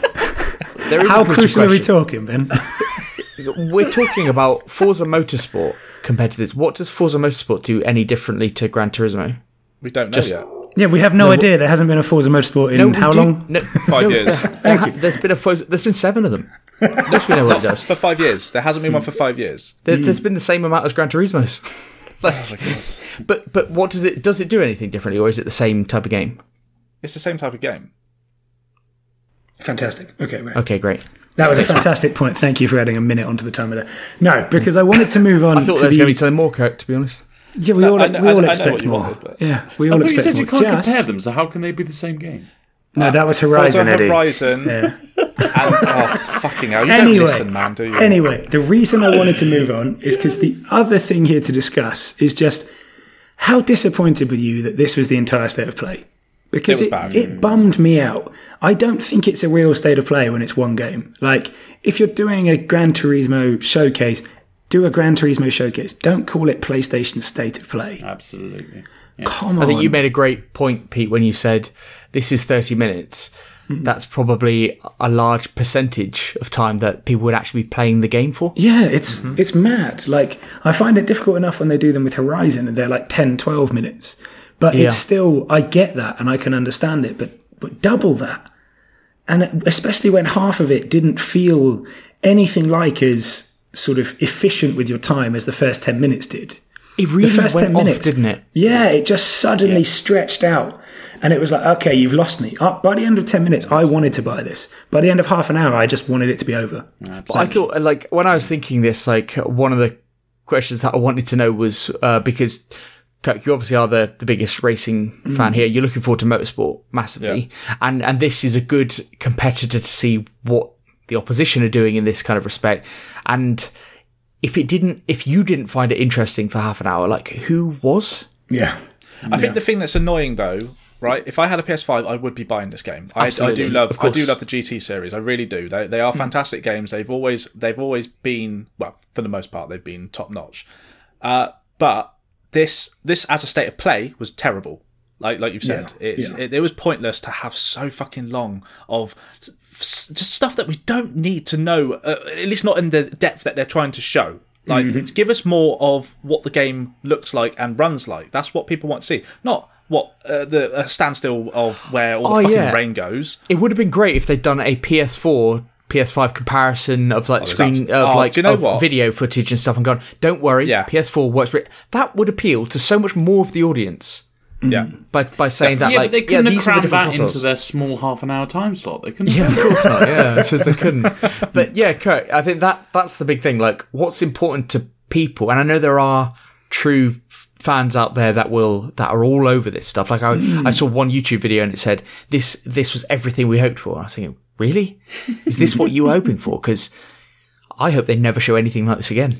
there is how a crucial crucial are we question. talking, Ben? We're talking about Forza Motorsport compared to this. What does Forza Motorsport do any differently to Gran Turismo? We don't know Just- yet. Yeah, we have no, idea. There hasn't been a Forza Motorsport in No, we how do- long? No, Five no, years. there ha- There's been a Forza, there's been seven of them. Yes, we know what it does. For five years. There hasn't been one for five years. There, There's been the same amount as Gran Turismo's. Like, Oh my God. but but what does it does it do anything differently, or is it the same type of game? It's the same type of game. Fantastic. Okay, right. Okay, great. That was a fantastic point. Thank you for adding a minute onto the timer there. No, because I wanted to move on I thought to there was the... going to be something more, Kirk. To be honest. Yeah, we No, all, I know- we I all know- I know expect what you more. wanted, but- Yeah, we I all thought you expect said you more. can't Just- compare them, so how can they be the same game? No, that was Horizon, Forza Eddie. Horizon. Yeah. And, oh, fucking hell. You Anyway, don't listen, man, do you? Anyway, the reason I wanted to move on is because the other thing here to discuss is just how disappointed were you that this was the entire State of Play? Because It was it, bad. it bummed me out. I don't think it's a real State of Play when it's one game. Like, if you're doing a Gran Turismo showcase, do a Gran Turismo showcase. Don't call it PlayStation State of Play. Absolutely. Yeah. Come on. I think you made a great point, Pete, when you said this is thirty minutes. Mm-hmm. That's probably a large percentage of time that people would actually be playing the game for. Yeah, it's mm-hmm. it's mad. Like, I find it difficult enough when they do them with Horizon and they're like ten, twelve minutes. But yeah. it's still, I get that and I can understand it, but, but double that. And especially when half of it didn't feel anything like as sort of efficient with your time as the first ten minutes did. It really the first went ten minutes, off, didn't it? Yeah, it just suddenly yeah. stretched out. And it was like, okay, you've lost me. Uh, by the end of ten minutes, I wanted to buy this. By the end of half an hour, I just wanted it to be over. Yeah, but I thought, like, when I was thinking this, like, one of the questions that I wanted to know was, uh, because Kirk, you obviously are the, the biggest racing mm. fan here. You're looking forward to motorsport massively. Yeah. And, and this is a good competitor to see what the opposition are doing in this kind of respect. And if it didn't, if you didn't find it interesting for half an hour, like, who was? Yeah. I yeah. think the thing that's annoying, though, right? If I had a P S five, I would be buying this game. I, I do love, I do love the G T series. I really do. They they are fantastic mm. games. They've always they've always been, well, for the most part, they've been top notch. Uh, but this this as a state of play was terrible. Like like you've said, yeah. It's, yeah. It, it was pointless to have so fucking long of just stuff that we don't need to know. Uh, at least not in the depth that they're trying to show. Like, mm-hmm. give us more of what the game looks like and runs like. That's what people want to see. Not what uh, the uh, standstill of where all the oh, fucking yeah. rain goes. It would have been great if they'd done a P S four, P S five comparison of like oh, screen of oh, like you know of video footage and stuff, and gone, don't worry, yeah. P S four works. That would appeal to so much more of the audience. Yeah, by by saying yeah, that, yeah, like, but they couldn't yeah, have crammed the that consoles. into their small half an hour time slot. They couldn't. Yeah, of course not. Yeah, I suppose they couldn't. But yeah, Kurt, I think that that's the big thing. Like, what's important to people, and I know there are true fans out there that will that are all over this stuff. Like, I mm. I saw one YouTube video and it said this this was everything we hoped for. And I was thinking, really, is this what you were hoping for? Because I hope they never show anything like this again.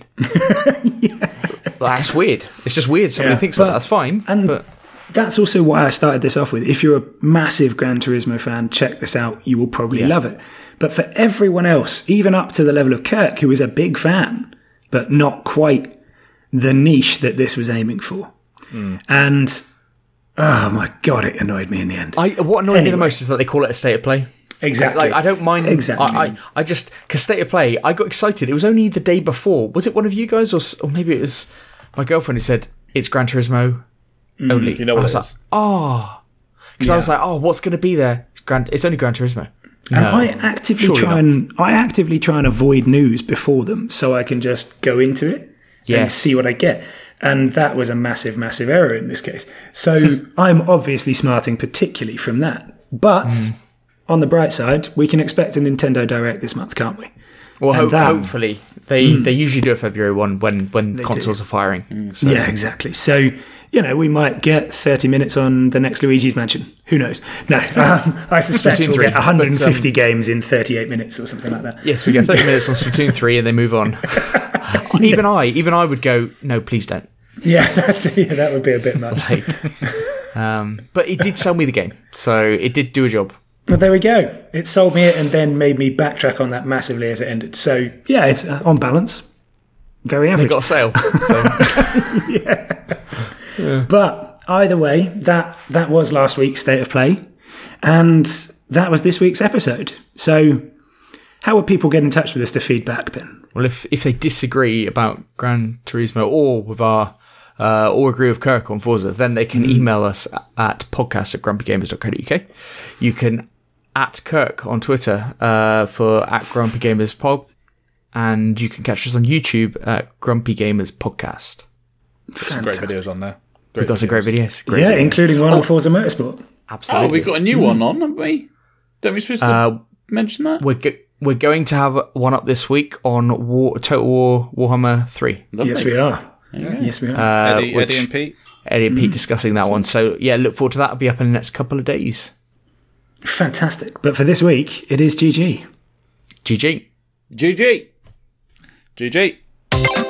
yeah. That's weird. It's just weird. Somebody yeah, thinks but, that. That's fine. And but that's also why I started this off with. If you're a massive Gran Turismo fan, check this out. You will probably yeah. love it. But for everyone else, even up to the level of Kirk, who is a big fan, but not quite the niche that this was aiming for. Mm. And, oh my God, it annoyed me in the end. I, what annoyed anyway. me the most is that they call it a state of play. Exactly. Like, I don't mind. Exactly. I, I, I just, because state of play, I got excited. It was only the day before. Was it one of you guys, or, or maybe it was my girlfriend who said, it's Gran Turismo mm. only. You know what I was it like, is. oh. Because yeah. I was like, oh, what's going to be there? It's, Gran, it's only Gran Turismo. And no, I actively try not. and I actively try and avoid news before them, so I can just go into it yes. and see what I get. And that was a massive, massive error in this case. So I'm obviously smarting particularly from that. But mm. on the bright side, we can expect a Nintendo Direct this month, can't we? Well, ho- that, hopefully. They mm. they usually do a February one when, when consoles do. are firing. Mm. So. Yeah, exactly. So, you know, we might get thirty minutes on the next Luigi's Mansion. Who knows? No, um, I suspect we'll get one hundred fifty but, um, games in thirty-eight minutes or something like that. Yes, we get thirty minutes on Splatoon three and they move on. even yeah. I, even I would go, no, please don't. Yeah, that's, yeah that would be a bit much. Like, um, but it did sell me the game, so it did do a job. Well, there we go. It sold me it and then made me backtrack on that massively as it ended. So, yeah, it's uh, on balance. Very average. They got a sale. So. yeah. yeah. But either way, that, that was last week's State of Play. And that was this week's episode. So how would people get in touch with us to feedback, Ben? Well, if, if they disagree about Gran Turismo or with our... Uh, or agree with Kirk on Forza, then they can mm. email us at, at podcast at grumpy gamers dot co dot uk. You can at Kirk on Twitter uh, for at Grumpy Gamers Pod, and you can catch us on YouTube at Grumpy Gamers Podcast. Some great videos on there. Great We've got videos. some great videos. Great yeah, videos. including one oh. on Forza Motorsport. Absolutely. Oh, we've got a new mm. one on, haven't we? Don't we supposed to uh, mention that? We're go- we're going to have one up this week on War, Total War Warhammer three. Lovely. Yes, we are. Yeah. Yes, we are. Uh, Eddie, Eddie and Pete. Eddie and Pete mm. discussing that one. So, yeah, look forward to that. It'll be up in the next couple of days. Fantastic. But for this week, it is G G. G G. G G. G G.